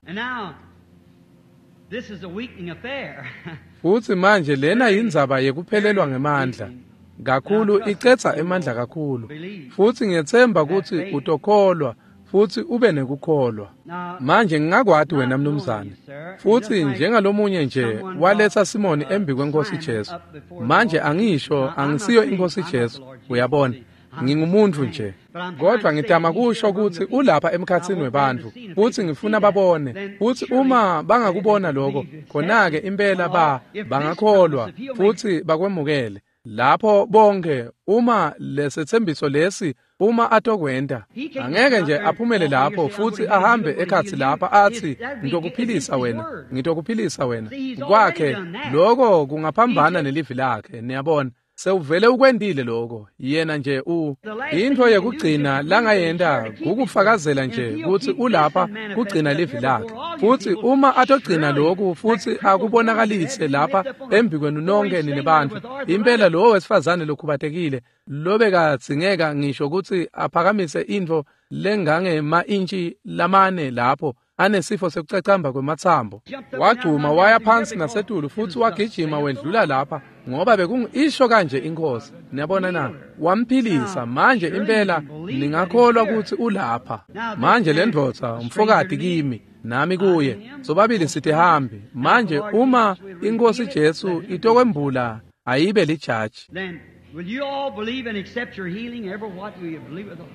Futhi manje lena indzaba yekuphelelwa ngemandla. Kakhulu icetha emandla kakhulu. Futhi ngiyethemba ukuthi utokholwa. Futhi ube nekukholwa. Manje ngingakwati wena mnumzane. Futhi njengalomunye nje waletha Simoni embi kweNkosi Jesu. Manje angisho angisiyo iNkosi Jesu, uyabona. Ngingumuntu nje. Kodwa ngitama kusho ukuthi ulapha emkhathini webantu. Futhi ngifuna babone. Futhi uma bangakubona lokho, khona-ke impela bangakholwa futhi bakwemukele. Lapho bonke uma lesethembiso lesi uma atokwenda angeke nje aphumele lapho futhi ahambe ekhathi lapha athi ngitokuphilisa wena kwakhe lokho kungaphambana nelivi lakhe. Niyabona sewuvele ukwendile lokho yena nje into yekugcina langayenda ukufakazela nje ukuthi ulapha kugcina livi lakhe. Futhi uma atogcina lokho futhi akubonakalise lapha embi kwenu nonke ninebantu, impela lo wesifazane lokhubatekile lobekadzingeka ngisho ukuthi aphakamise into lengangema-intshi lamane lapho anesifo sekucacamba kwemathambo. Wagcuma waya phansi nasetulu futhi wagijima wedlula lapha ngoba bekungisho kanje iNkosi. Niyabona na? Wamphilisa. Manje impela ningakholwa ukuthi ulapha. Manje le ndvodza umfokati kimi nami kuye. Sobabili sithi hambi. Manje uma iNkosi Jesu itokwembula ayibe lijaji. Then will you all believe and accept your healing? Ever what will you believe with all?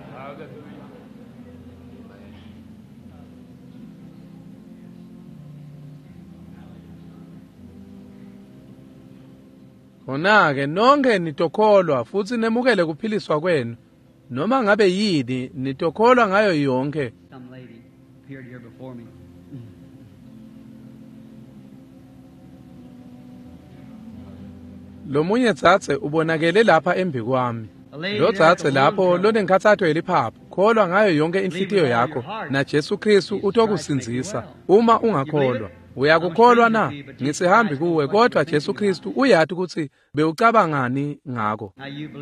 Khona-ke nonke nitokholwa futhi nemukele kuphiliswa kwenu. Noma ngabe yini nitokholwa ngayo yonke. Some lady appeared here before me. Lomunye dzadze ubonakele lapha embi kwami. Lo dzadze lapho lonenkathatho yeliphapho. Kholwa ngayo yonke inhliziyo yakho na Jesu Kristu utokusinzisa. Uma ungakholwa Uyakukholwa na? Ngisihambi kuwe kodwa Jesu Kristu uyathi ukuthi bewucabangani ngako.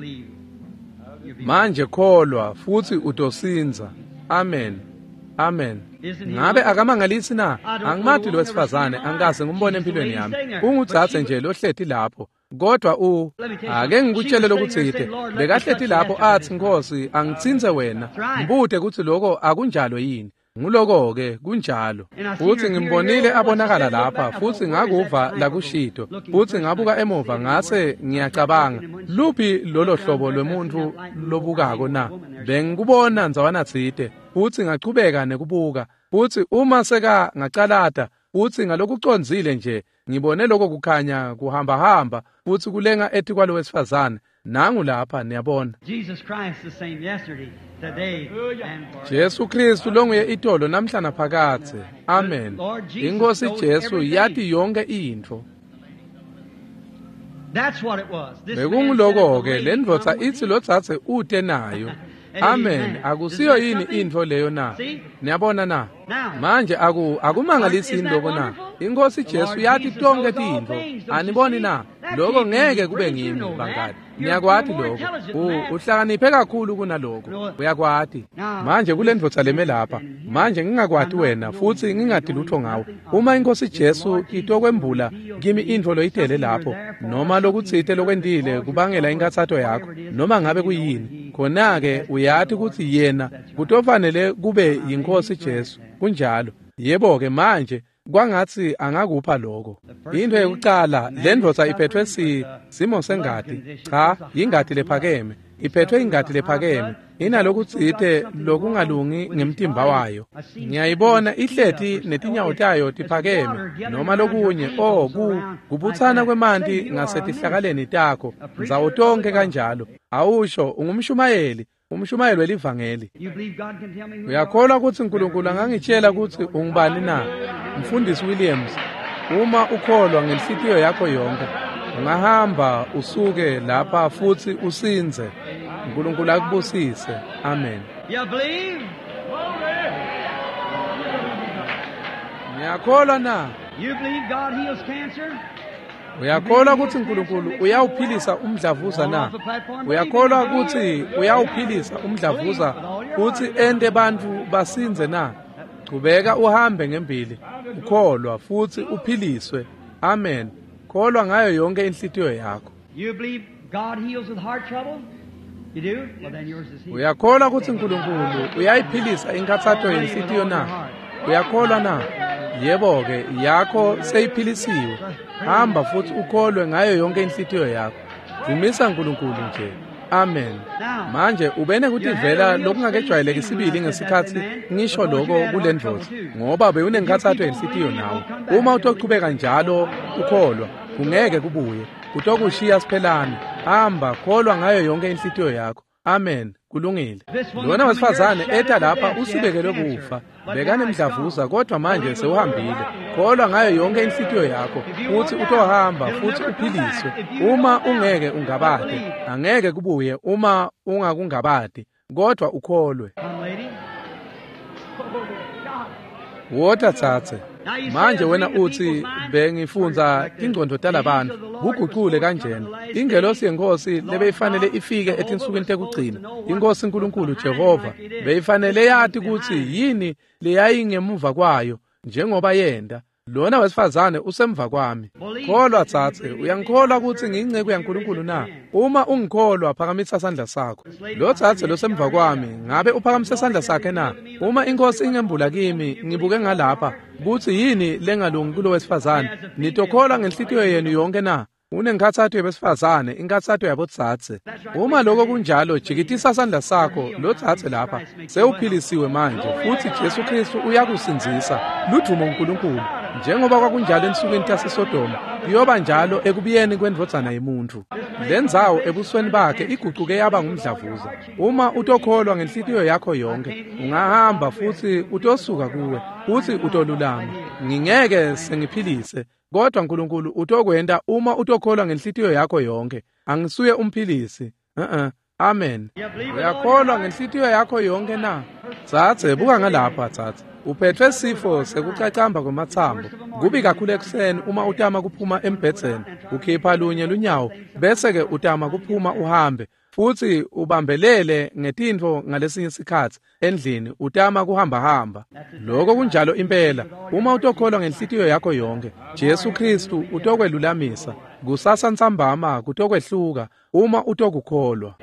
Manje kholwa futhi utosinza. Amen. Amen. Ngabe akamangalisi na? Angimathi lo wesifazane angikaze ngimbone empilweni yami. Ungutsatse nje lohlethi lapho. Kodwa ake ngikutshele lokuthi bekahlethi lapho athi Nkosi angitsinze wena. Ngibude ukuthi lokho akunjalo yini. Nguloko-ke kunjalo. Futhi ngimbonile abonakala lapha futhi ngakuva lakushido. Futhi ngabuka emuva ngase ngiyacabanga luphi lolo hlobo lomuntu lobukako na. Bengikubona nzawana tsite futhi ngaqhubeka nekubuka. Futhi uma seka ngacalata futhi ngalokuconzile nje ngibone lokho kukhanya kuhamba hamba futhi kulenga ethi kwalo wesifazane. Nangu lapha niyabona. Jesus Christ the same yesterday, today and forever. Jesu Kristu longuye itolo namhla naphakathe. Amen. Inkosi Jesu yathi yonke into. That's what it was. Bekunguloko-ke lendvodza ithi lotsatse ute nayo. Amen. Akusiyo yini into leyo na. Niyabona na? Manje akumangalisi indoko na. Inkosi Jesu yathi tonke tinto. Aniboni na? Lokho ngeke kube ngimi bangani. Niyakwati lokho. Uhlakaniphe kakhulu kunalokho. Uyakwati. Manje kule ndvodza leme lapha. Manje ngingakwati wena futhi ngingadi lutho ngawe. Uma inkosi Jesu itokwembula kimi into loyithele lapho noma lokutsite lokwendile kubangela inkathatho yakho noma ngabe kuyini. Khona-ke uyathi ukuthi yena kutofanele kube yinkosi Jesu. Kunjalo. Yebo-ke manje kwangathi angakupha lokho. Into yokuqala lendvodza iphethwe simo sengadi. Cha, ingadi lephakeme. Iphethwe ingadi lephakeme. Inalokutsite lokungalungi ngemtimba wayo. Ngiyayibona ihlethi netinyawo tayo tiphakeme noma lokunye kubuthana kwemanti ngasetihlakaleni takho. Nzawo tonke kanjalo. Awusho ungumshumayeli. Umshumayeli welivangeli. Uyakholwa ukuthi uNkulunkulu angangitshela ukuthi ungubani na? Mfundisi Williams, uma ukholwa ngenhliziyo yakho yonke, ungahamba usuke lapha futhi usinze. uNkulunkulu akubusise. Amen. You believe? Ngiyakholwa na? You believe God heals cancer? Uyakholwa ukuthi uNkulunkulu uyawuphilisa umdlavuza na? Uyakholwa ukuthi uyawuphilisa umdlavuza futhi ende bantu basinze na? Qhubeka uhambe ngembili. Ukholwa futhi uphiliswe. Amen. Kholwa ngayo yonke inhliziyo yakho. You believe God heals with heart trouble? You do? Well, then yours is healed. Uyakholwa ukuthi uNkulunkulu uyayiphilisa inkathatho yenhliziyo na? Uyakholwa na? Yebo-ke yakho seyiphilisiwe. Hamba futhi ukholwe ngayo yonke inhliziyo yakho. Dumisa uNkulunkulu nje. Amen. Manje ubene ukuthi vela lokungakejwayeleki sibili ngesikhathi ngisho lokho kule ndvodza ngoba bewunenkathatho yenhliziyo nawe. Uma utoqhubeka njalo ukholwa kungeke kubuye. Utokushiya siphelane. Hamba kholwa ngayo yonke inhliziyo yakho. Amen. Kulungile. Lona wesifazane eta lapha usibekelwe kufa. Bekanemdlavuza kodwa manje sewuhambile. Kholwa ngayo yonke inhliziyo yakho futhi utohamba futhi uphiliswe. Uma ungeke ungabade, angeke kubuye uma ungakungabadi, kodwa ukholwe. Wota tsatse. Manje wena uthi bengifunza ingqondo talabantu kuguqule kanjena. Ingelosi yenkosi lebeyifanele ifike etinsukwini tekugcina. Inkosi uNkulunkulu Jehova beyifanele yathi ukuthi yini leyayingemuva kwayo njengoba yenda. Lona wesifazane usemva kwami. Kholwa tsatse, uyangikholwa ukuthi ngiyingceke yaNkulunkulu na? Uma ungikholwa phakamisa isandla sakho. Lo tsatse losemva kwami, ngabe uphakamisa isandla sakhe na? Uma inkosi ingembula kimi, ngibuke ngalapha, ukuthi yini lengalungi kulo wesifazane. Nitokholwa ngenhliziyo yenu yonke na? Unenkathatho yabesifazane, inkathatho yabotsatse. Uma lokho kunjalo, jikitisa isandla sakho, lo tsatse lapha, sewuphilisiwe manje, futhi Jesu Kristu uyakusinzisa. Ludumo uNkulunkulu. Njengoba kwakunjalo ensukwini taseSodoma, kuyoba njalo ekubiyeni kwendvodzana yomuntu. Lendzawo ebusweni bakhe iguquke yaba ngumdlavuza. Uma utokholwa ngenhliziyo yakho yonke, ungahamba futhi utosuka kuwe, futhi utolulama. Ngingeke sengiphilise, kodwa uNkulunkulu utokwenda uma utokholwa ngenhliziyo yakho yonke. Angisuye umphilisi. Amen. Uyakholwa ngenhliziyo yakho yonke na? Tsatse buka ngalapha tsatse. uphethwe sifo sekucacamba kwamathambo, kubi kakhulu ekuseni uma utama kuphuma embhedzeni, ukhipha lunye lunyawo, bese-ke utama kuphuma uhambe, futhi ubambelele ngetintfo ngalesinye isikhathi endlini utama kuhamba. Lokho kunjalo impela, uma utokholwa ngenhlitiyo yakho yonke, Jesu Kristu utokwelulamisa, kusasa ntsambama kutokwehluka uma utokukholwa.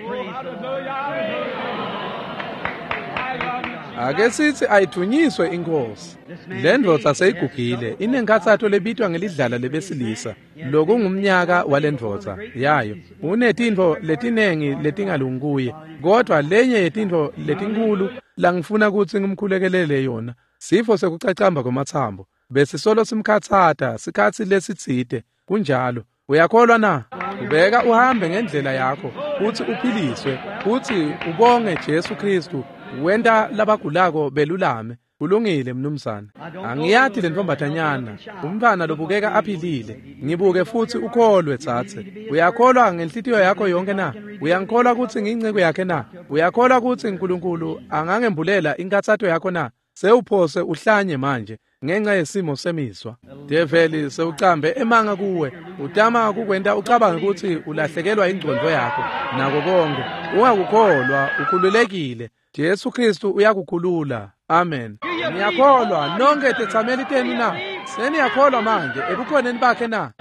Ake sithi ayithunyiswe inkosi. Le ndvodza seyigugile, inenkathatho lebitwa ngelidlala lebesilisa. Lokungumnyaka wale ndvodza yayo. Unetintfo letinengi letingalungi kuye, kodwa lenye yetintfo letinkulu langifuna ukuthi ngimkhulekelele yona. Sifo sekucacamba kwamathambo. Bese solo simkhatsata sikhatsi lesitsite. Kunjalo, uyakholwa na? Ubeka uhambe ngendlela yakho, uthi uphiliswe, uthi ubonge Jesu Kristu. Wenda labagulako belulame, kulungile mnumzana. Angiyathi le ntombathanyana, umntwana lobukeka aphilile. Ngibuke futhi ukholwe Tsatse. Uyakholwa ngenhlitiyo yakho yonke na? Uyangikholwa ukuthi ngiyinceke yakhe na? Uyakholwa ukuthi uNkulunkulu angangembulela inkathatho yakho na? Sewuphose uhlanye manje ngenxa yesimo semiswa. Develi sewucambe emanga kuwe, utama kukwenta ucabange ukuthi ulahlekelwa ingqondo yakho nako konke. Ungakukholwa, ukhululekile. Jesu Kristu uyakukhulula. Amen. Ngiyakholwa nonke tetsameli tenu na? Seniyakholwa manje ebukhoneni bakhe na?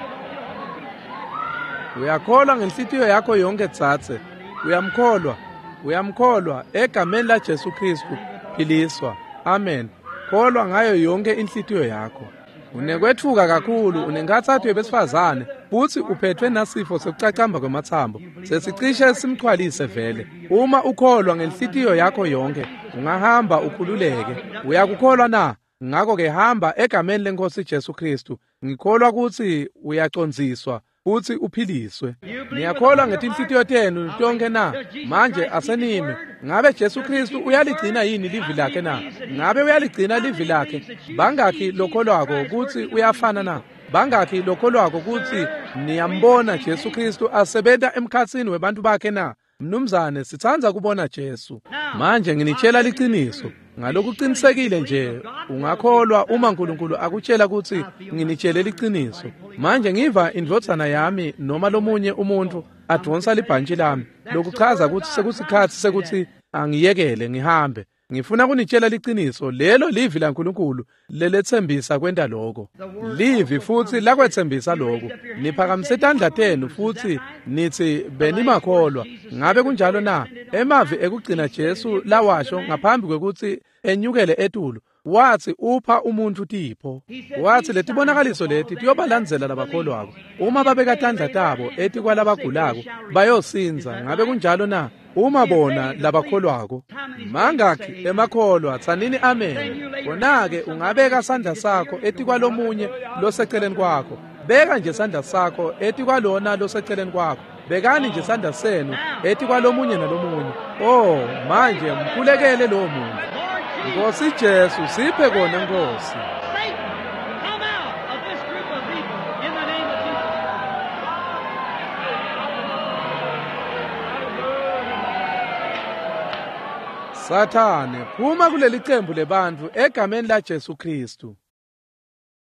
Uyakholwa ngenhlitiyo yakho yonke Tsatse. Uyamkholwa egameni la Jesu Kristu philiswa. Amen. Kholwa ngayo yonke inhlitiyo yakho. Unekwethuka kakhulu, unenkathatho yabesifazane, futhi uphethwe nasifo sekucacamba kwamathambo. Sesicishe simxhwalise vele. Uma ukholwa ngenhlitiyo yakho yonke, ungahamba ukhululeke. Uyakukholwa na? Ngakho-ke hamba egameni leNkosi Jesu Kristu. Ngikholwa ukuthi uyacondziswa futhi uphiliswe. Ngiyakholwa ngetinhlitiyo tenu tonke na? Manje asenimi. Ngabe Jesu Kristu uyaligcina yini livi lakhe na? Ngabe uyaligcina livi lakhe? Bangakhi lokholwako ukuthi uyafana na? Bangakhi lokholwako ukuthi niyambona Jesu Kristu asebenta emkhatsini webantu bakhe na? Mnumzane, sithandza kubona Jesu. Manje nginitshela liqiniso. Ngalokuqinisekile nje ungakholwa uma uNkulunkulu akutshela ukuthi nginitshele liqiniso. Manje ngiva indvodzana yami noma lomunye umuntu adonsa libhantshi lami, lokuchaza ukuthi sekusikhathi sekuthi angiyekele ngihambe. Ngifuna kunitshela liqiniso, lelo livi laNkulunkulu lelethembisa kwenta lokho. Livi futhi lakwethembisa lokho. Niphakamise tandla tenu futhi nithi benimakholwa. Ngabe kunjalo na? Emavi ekugcina Jesu lawasho ngaphambi kwekuthi enyukele etulo. Wathi upha umuntu tipho. Wathi letibonakaliso leti tiyobalandzela labakholwako. Uma babeka tandla tabo eti kwalabagulako bayosinza. Ngabe kunjalo na? Uma bona labakholwako. Mangakhi emakholwa tsanini amen. Konake ungabeka sandla sakho eti kwalomunye loseceleni kwakho. Beka nje sandla sakho eti kwalona loseceleni kwakho. Bekani nje sandla senu eti kwalomunye nalomunye. Oh, manje mkhulekele lo muntu. Nkosi Jesu siphe kona Nkosi. Sathane, phuma kuleli qembu lebantu egameni la Jesu Kristu.